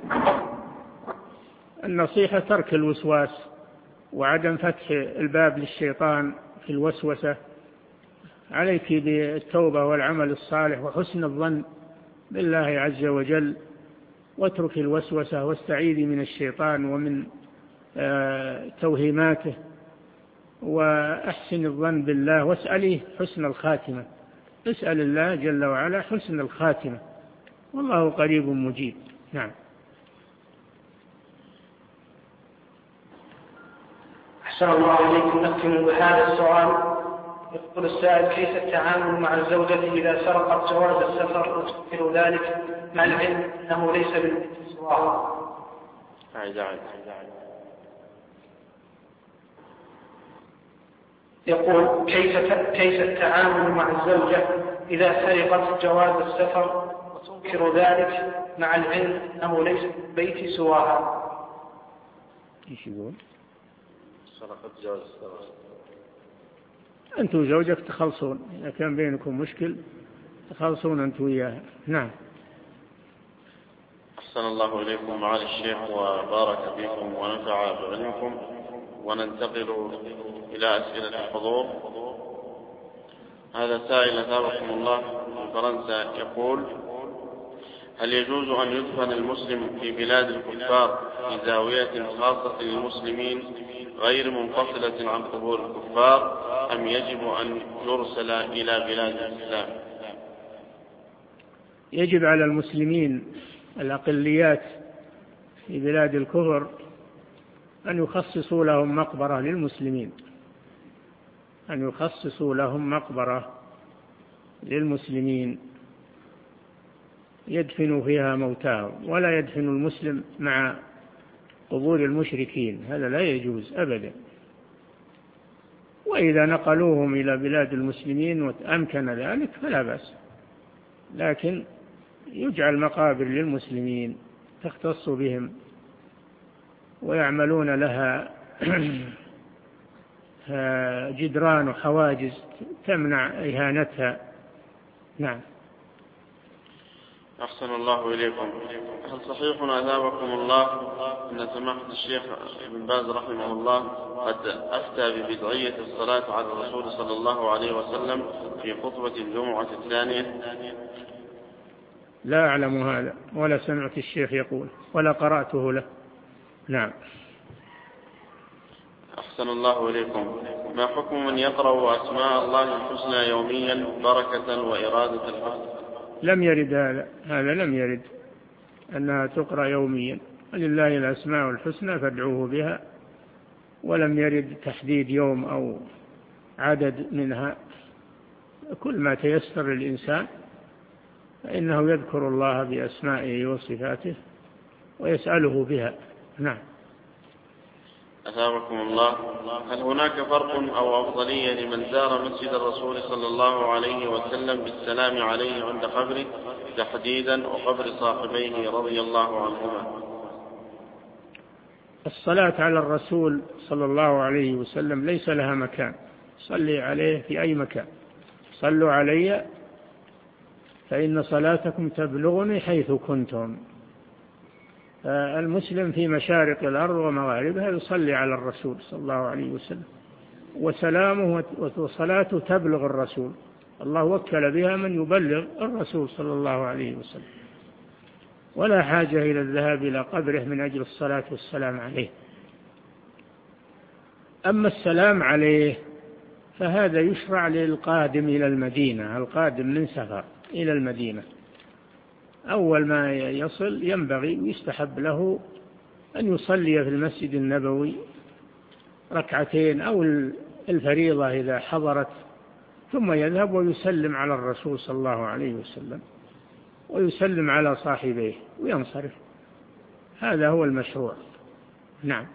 النصيحة ترك الوسواس وعدم فتح الباب للشيطان في الوسوسة. عليك بالتوبة والعمل الصالح وحسن الظن بالله عز وجل، واترك الوسوسة واستعيذي من الشيطان ومن توهيماته، وأحسن الظن بالله واسأليه حسن الخاتمة. اسأل الله جل وعلا حسن الخاتمة، والله قريب مجيب. نعم. أحسن الله إليكم. نختم بهذا السؤال. يقول السائل: كيف التعامل مع الزوجة إذا سرقت جواز السفر وتنكر ذلك مع العلم أنه ليس بالسواء؟ يقول: كيف التعامل مع الزوجة إذا سرقت جواز السفر وتنكر ذلك مع العلم أنه ليس بالبيت سواها؟ ايش يقول؟ سرقت جواز السفر. أنت وزوجك تخلصون، إذا كان بينكم مشكل تخلصون أنت وياها. نعم. أحسن الله إليكم معالي الشيخ وبارك فيكم ونفع بعلمكم. وننتقل إلى أسئلة الحضور. هذا سائل أثابكم الله من فرنسا يقول: هل يجوز أن يدفن المسلم في بلاد الكفار في زاوية خاصة للمسلمين غير منفصلة عن قبور الكفار، أم يجب أن يرسل إلى بلاد الإسلام؟ يجب على المسلمين الأقليات في بلاد الكفر أن يخصصوا لهم مقبرة للمسلمين، أن يخصصوا لهم مقبرة للمسلمين يدفنوا فيها موتاهم، ولا يدفن المسلم مع قبور المشركين، هذا لا يجوز أبدا. وإذا نقلوهم إلى بلاد المسلمين وأمكن ذلك فلا بأس، لكن يجعل مقابر للمسلمين تختص بهم ويعملون لها جدران وحواجز تمنع إهانتها. نعم. أحسن الله إليكم. هل صحيح أثابكم الله أن سماحة الشيخ ابن باز رحمه الله قد أفتى ببدعية الصلاة على الرسول صلى الله عليه وسلم في خطبة الجمعة الثانية؟ لا أعلم هذا، ولا سمعت الشيخ يقول، ولا قرأته له. نعم. أحسن الله إليكم. ما حكم من يقرأ أسماء الله الحسنى يوميا بركة وإرادة الحسن؟ لم يرد هذا لم يرد أنها تقرأ يوميا. ولله الأسماء الحسنى فادعوه بها، ولم يرد تحديد يوم أو عدد منها. كل ما تيسر الإنسان فإنه يذكر الله بأسمائه وصفاته ويسأله بها. نعم. أثابكم الله. هل هناك فرق أو أفضلية لمن زار مسجد الرسول صلى الله عليه وسلم بالسلام عليه عند قبره تحديدا وقبر صاحبيه رضي الله عنهما؟ الصلاة على الرسول صلى الله عليه وسلم ليس لها مكان، صلي عليه في أي مكان. صلوا علي فإن صلاتكم تبلغني حيث كنتم. المسلم في مشارق الأرض ومغاربها يصلي على الرسول صلى الله عليه وسلم، وسلامه وصلاته تبلغ الرسول. الله وكل بها من يبلغ الرسول صلى الله عليه وسلم، ولا حاجة إلى الذهاب إلى قبره من أجل الصلاة والسلام عليه. أما السلام عليه فهذا يشرع للقادم إلى المدينة، القادم من سفر إلى المدينة، أول ما يصل ينبغي ويستحب له أن يصلي في المسجد النبوي ركعتين أو الفريضة إذا حضرت، ثم يذهب ويسلم على الرسول صلى الله عليه وسلم ويسلم على صاحبيه وينصرف. هذا هو المشروع. نعم.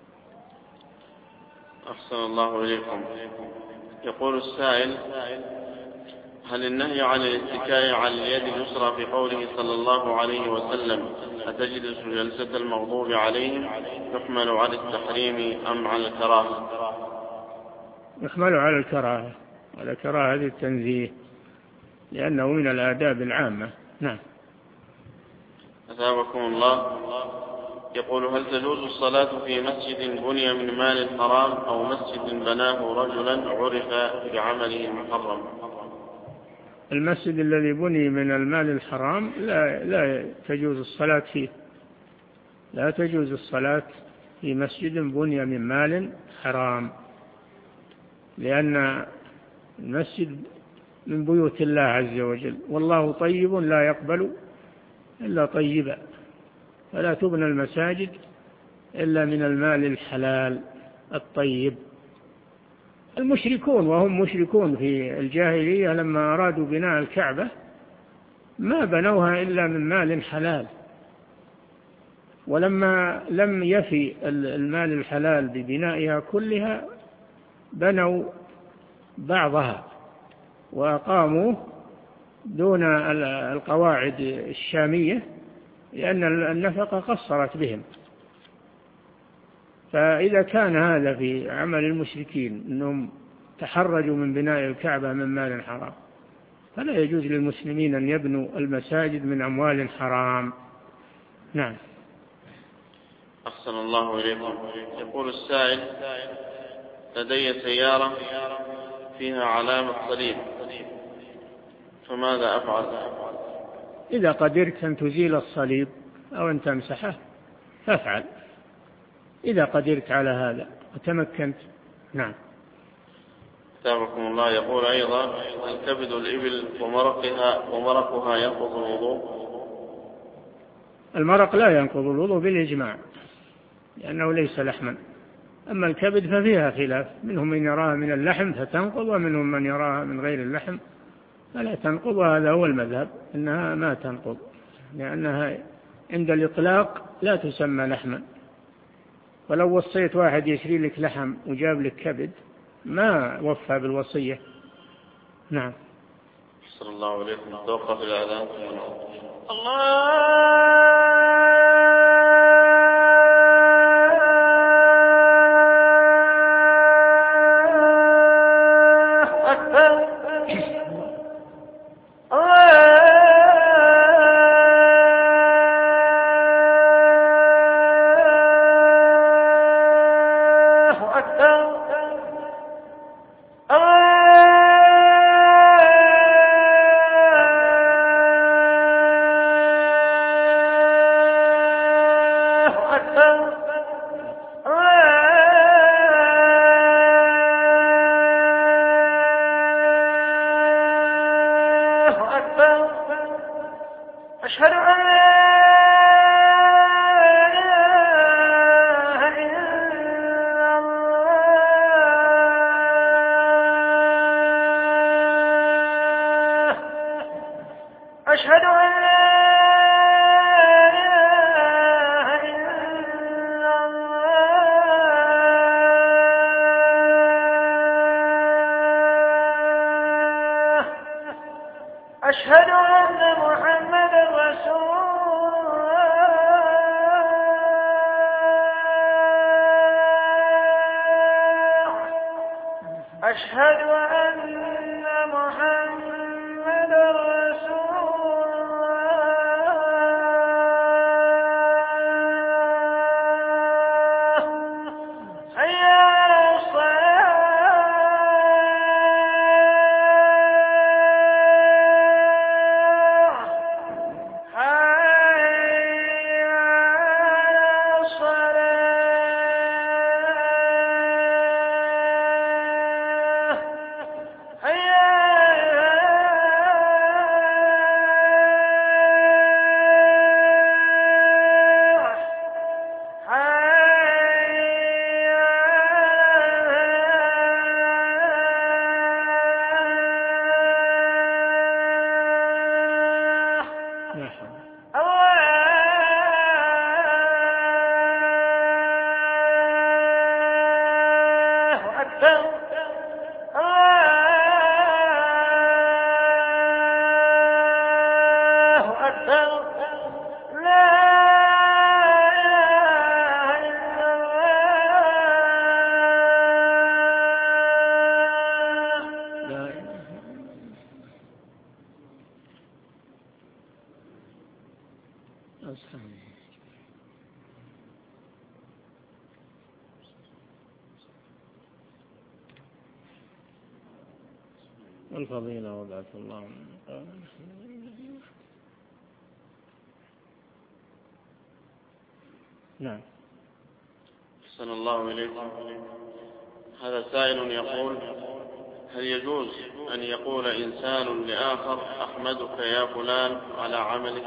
أحسن الله إليكم. يقول السائل: هل النهي عن الاتكاء على اليد اليسرى في قوله صلى الله عليه وسلم أتجلس جلسة المغضوب عليهم يحمل على التحريم أم على الكراهة؟ يحمل على الكراهة، على كراهة التنزيه، لأنه من الآداب العامة. نعم. أثابكم الله. يقول: هل تجوز الصلاة في مسجد بني من مال حرام أو مسجد بناه رجلا عرف بعمله المحرم؟ المسجد الذي بني من المال الحرام لا تجوز الصلاة فيه، لا تجوز الصلاة في مسجد بني من مال حرام، لأن المسجد من بيوت الله عز وجل، والله طيب لا يقبل إلا طيبا، فلا تبنى المساجد إلا من المال الحلال الطيب. المشركون وهم مشركون في الجاهلية لما أرادوا بناء الكعبة ما بنوها إلا من مال حلال، ولما لم يفي المال الحلال ببنائها كلها بنوا بعضها وأقاموا دون القواعد الشامية، لأن النفقة قصرت بهم. فإذا كان هذا في عمل المشركين أنهم تحرجوا من بناء الكعبة من مال حرام، فلا يجوز للمسلمين أن يبنوا المساجد من أموال حرام. نعم. أحسن الله إليكم. يقول السائل: لدي سيارة فيها علامة صليب، فماذا أفعل؟ إذا قدرت أن تزيل الصليب أو أن تمسحه فافعل، إذا قدرت على هذا وتمكنت. نعم. أثابكم الله. يقول أيضا: الكبد الإبل ومرقها ينقض الوضوء؟ المرق لا ينقض الوضوء بالإجماع، لأنه ليس لحما. أما الكبد ففيها خلاف، منهم من يراها من اللحم فتنقض، ومنهم من يراها من غير اللحم فلا تنقض، وهذا هو المذهب أنها ما تنقض، لأنها عند الإطلاق لا تسمى لحما. ولو وصيت واحد يشري لك لحم وجاب لك كبد ما وفى بالوصية. نعم. صلى الله عليكم. توقف الإعلان. الله أكبر. أشهد أن لا إله إلا الله. أشهد أن لا إله إلا الله. أشهد أن محمد رسول الله. أشهد أن محمد رسول الله. حي على الصلاة. حي على الصلاة. حي الله أكبر. لا والفضيلة وضعت الله. نعم. أحسن الله إليكم. هذا سائل يقول: هل يجوز أن يقول إنسان لآخر أحمدك يا فلان على عملك؟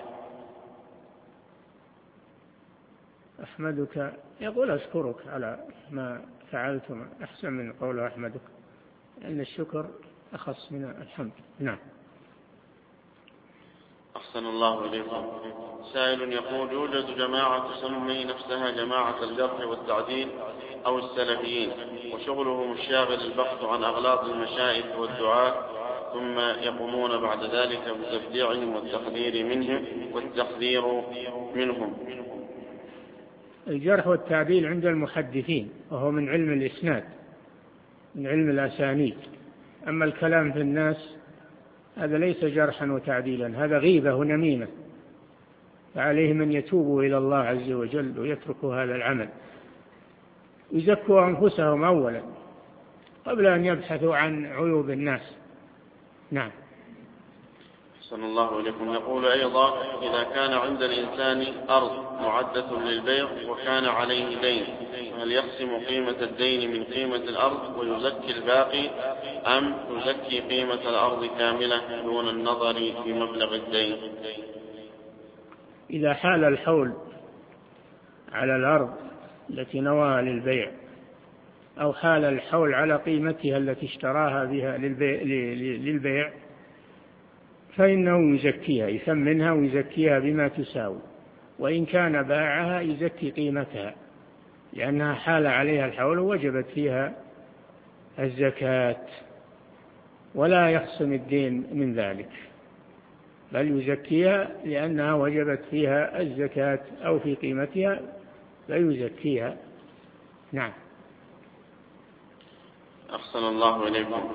أحمدك، يقول أشكرك على ما فعلت، أحسن من قوله أحمدك، لأن الشكر أخص من الحمد. نعم. أحسن الله إليكم. سائل يقول: يوجد جماعة تسمي نفسها جماعة الجرح والتعديل أو السلفيين، وشغلهم الشاغل البحث عن أغلاط المشايخ والدعاة، ثم يقومون بعد ذلك بتبديعهم والتحذير منهم. الجرح والتعديل عند المحدثين، وهو من علم الإسناد، من علم الأسانيد. أما الكلام في الناس هذا ليس جرحا وتعديلا، هذا غيبة ونميمة، فعليهم أن يتوبوا إلى الله عز وجل ويتركوا هذا العمل، يزكوا أنفسهم أولا قبل أن يبحثوا عن عيوب الناس. نعم. أحسن الله إليكم. يقول أيضا: إذا كان عند الإنسان أرض معدة للبيع وكان عليه دين، هل يقسم قيمة الدين من قيمة الأرض ويزكي الباقي، أم يزكي قيمة الأرض كاملة دون النظر في مبلغ الدين؟ إذا حال الحول على الأرض التي نواها للبيع، أو حال الحول على قيمتها التي اشتراها بها للبيع، فإنه يزكيها، يثمنها ويزكيها بما تساوي، وإن كان باعها يزكي قيمتها، لأنها حال عليها الحول وجبت فيها الزكاة، ولا يخصم الدين من ذلك، بل يزكيها لأنها وجبت فيها الزكاة أو في قيمتها فيزكيها. نعم. أحسن الله إليكم.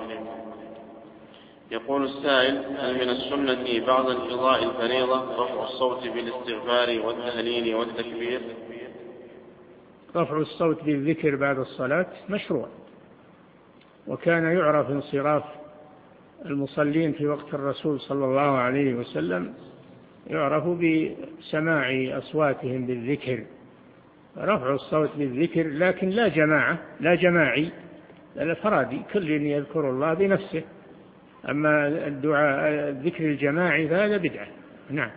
يقول السائل: هل من السنة بعد انقضاء الفريضة رفع الصوت بالاستغفار والتهليل والتكبير؟ رفع الصوت بالذكر بعد الصلاة مشروع، وكان يعرف انصراف المصلين في وقت الرسول صلى الله عليه وسلم، يعرف بسماع أصواتهم بالذكر، رفع الصوت بالذكر، لكن لا جماعي، لا فرادي، كل يذكر الله بنفسه. أما الذكر الجماعي فهذا بدعة. نعم.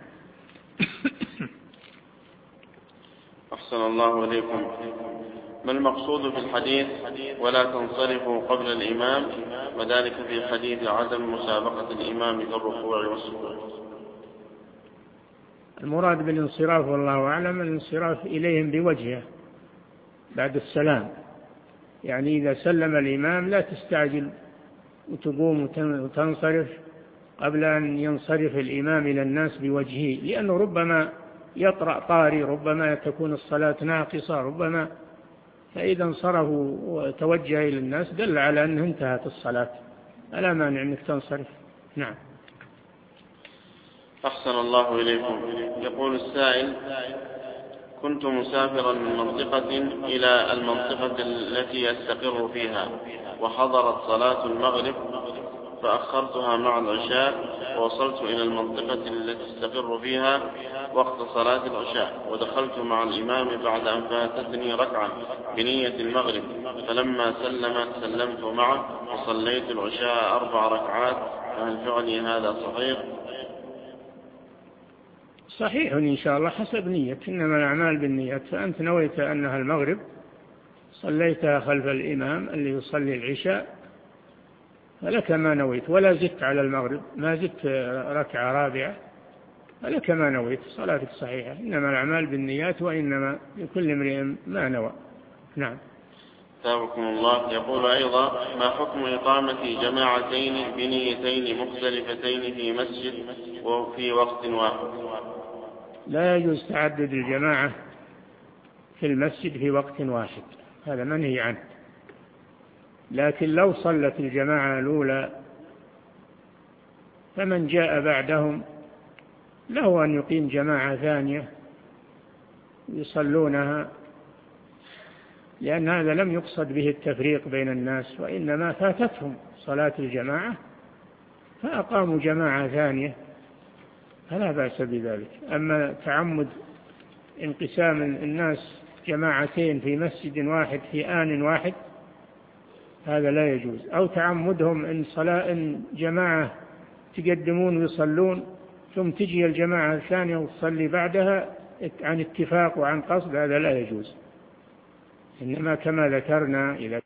أحسن الله إليكم. ما المقصود في الحديث ولا تنصرفوا قبل الإمام، وذلك في حديث عدم مسابقة الإمام في الركوع والسجود؟ المراد بالانصراف والله أعلم الانصراف إليهم بوجهه بعد السلام، يعني إذا سلم الإمام لا تستعجل وتقوم وتنصرف قبل أن ينصرف الإمام إلى الناس بوجهه، لأنه ربما يطرأ طاري، ربما تكون الصلاة ناقصة، ربما، فإذا انصرفوا وتوجه إلى الناس دل على أنه انتهت الصلاة، ألا مانع أنك تنصرف. نعم. أحسن الله إليكم. يقول السائل: كنت مسافرا من منطقة إلى المنطقة التي أستقر فيها، وحضرت صلاة المغرب فأخرتها مع العشاء، ووصلت إلى المنطقة التي أستقر فيها وقت صلاة العشاء، ودخلت مع الإمام بعد أن فاتتني ركعة بنية المغرب، فلما سلمت معه وصليت العشاء 4 ركعات، فهل فعلي هذا صحيح؟ صحيح إن شاء الله حسب نية، إنما الأعمال بالنيات، فأنت نويت أنها المغرب صليتها خلف الإمام اللي يصلي العشاء، فلك ما نويت، ولا زدت على المغرب، ما زدت ركعة رابعة، فلك ما نويت، صلاتك صحيحة، إنما الأعمال بالنيات، وإنما لكل امرئ ما نوى. نعم. ثابكم الله. يقول أيضا: ما حكم إقامة جماعتين بنيتين مختلفتين في مسجد وفي وقت واحد؟ لا يجوز تعدد الجماعة في المسجد في وقت واحد، هذا منهي عنه، لكن لو صلت الجماعة الأولى فمن جاء بعدهم له أن يقيم جماعة ثانية يصلونها، لأن هذا لم يقصد به التفريق بين الناس، وإنما فاتتهم صلاة الجماعة فأقاموا جماعة ثانية، فلا بأس بذلك. أما تعمد انقسام الناس جماعتين في مسجد واحد في آن واحد هذا لا يجوز، أو تعمدهم إن جماعة تقدمون ويصلون ثم تجي الجماعة الثانية وتصلي بعدها عن اتفاق وعن قصد، هذا لا يجوز. إنما كما ذكرنا إذا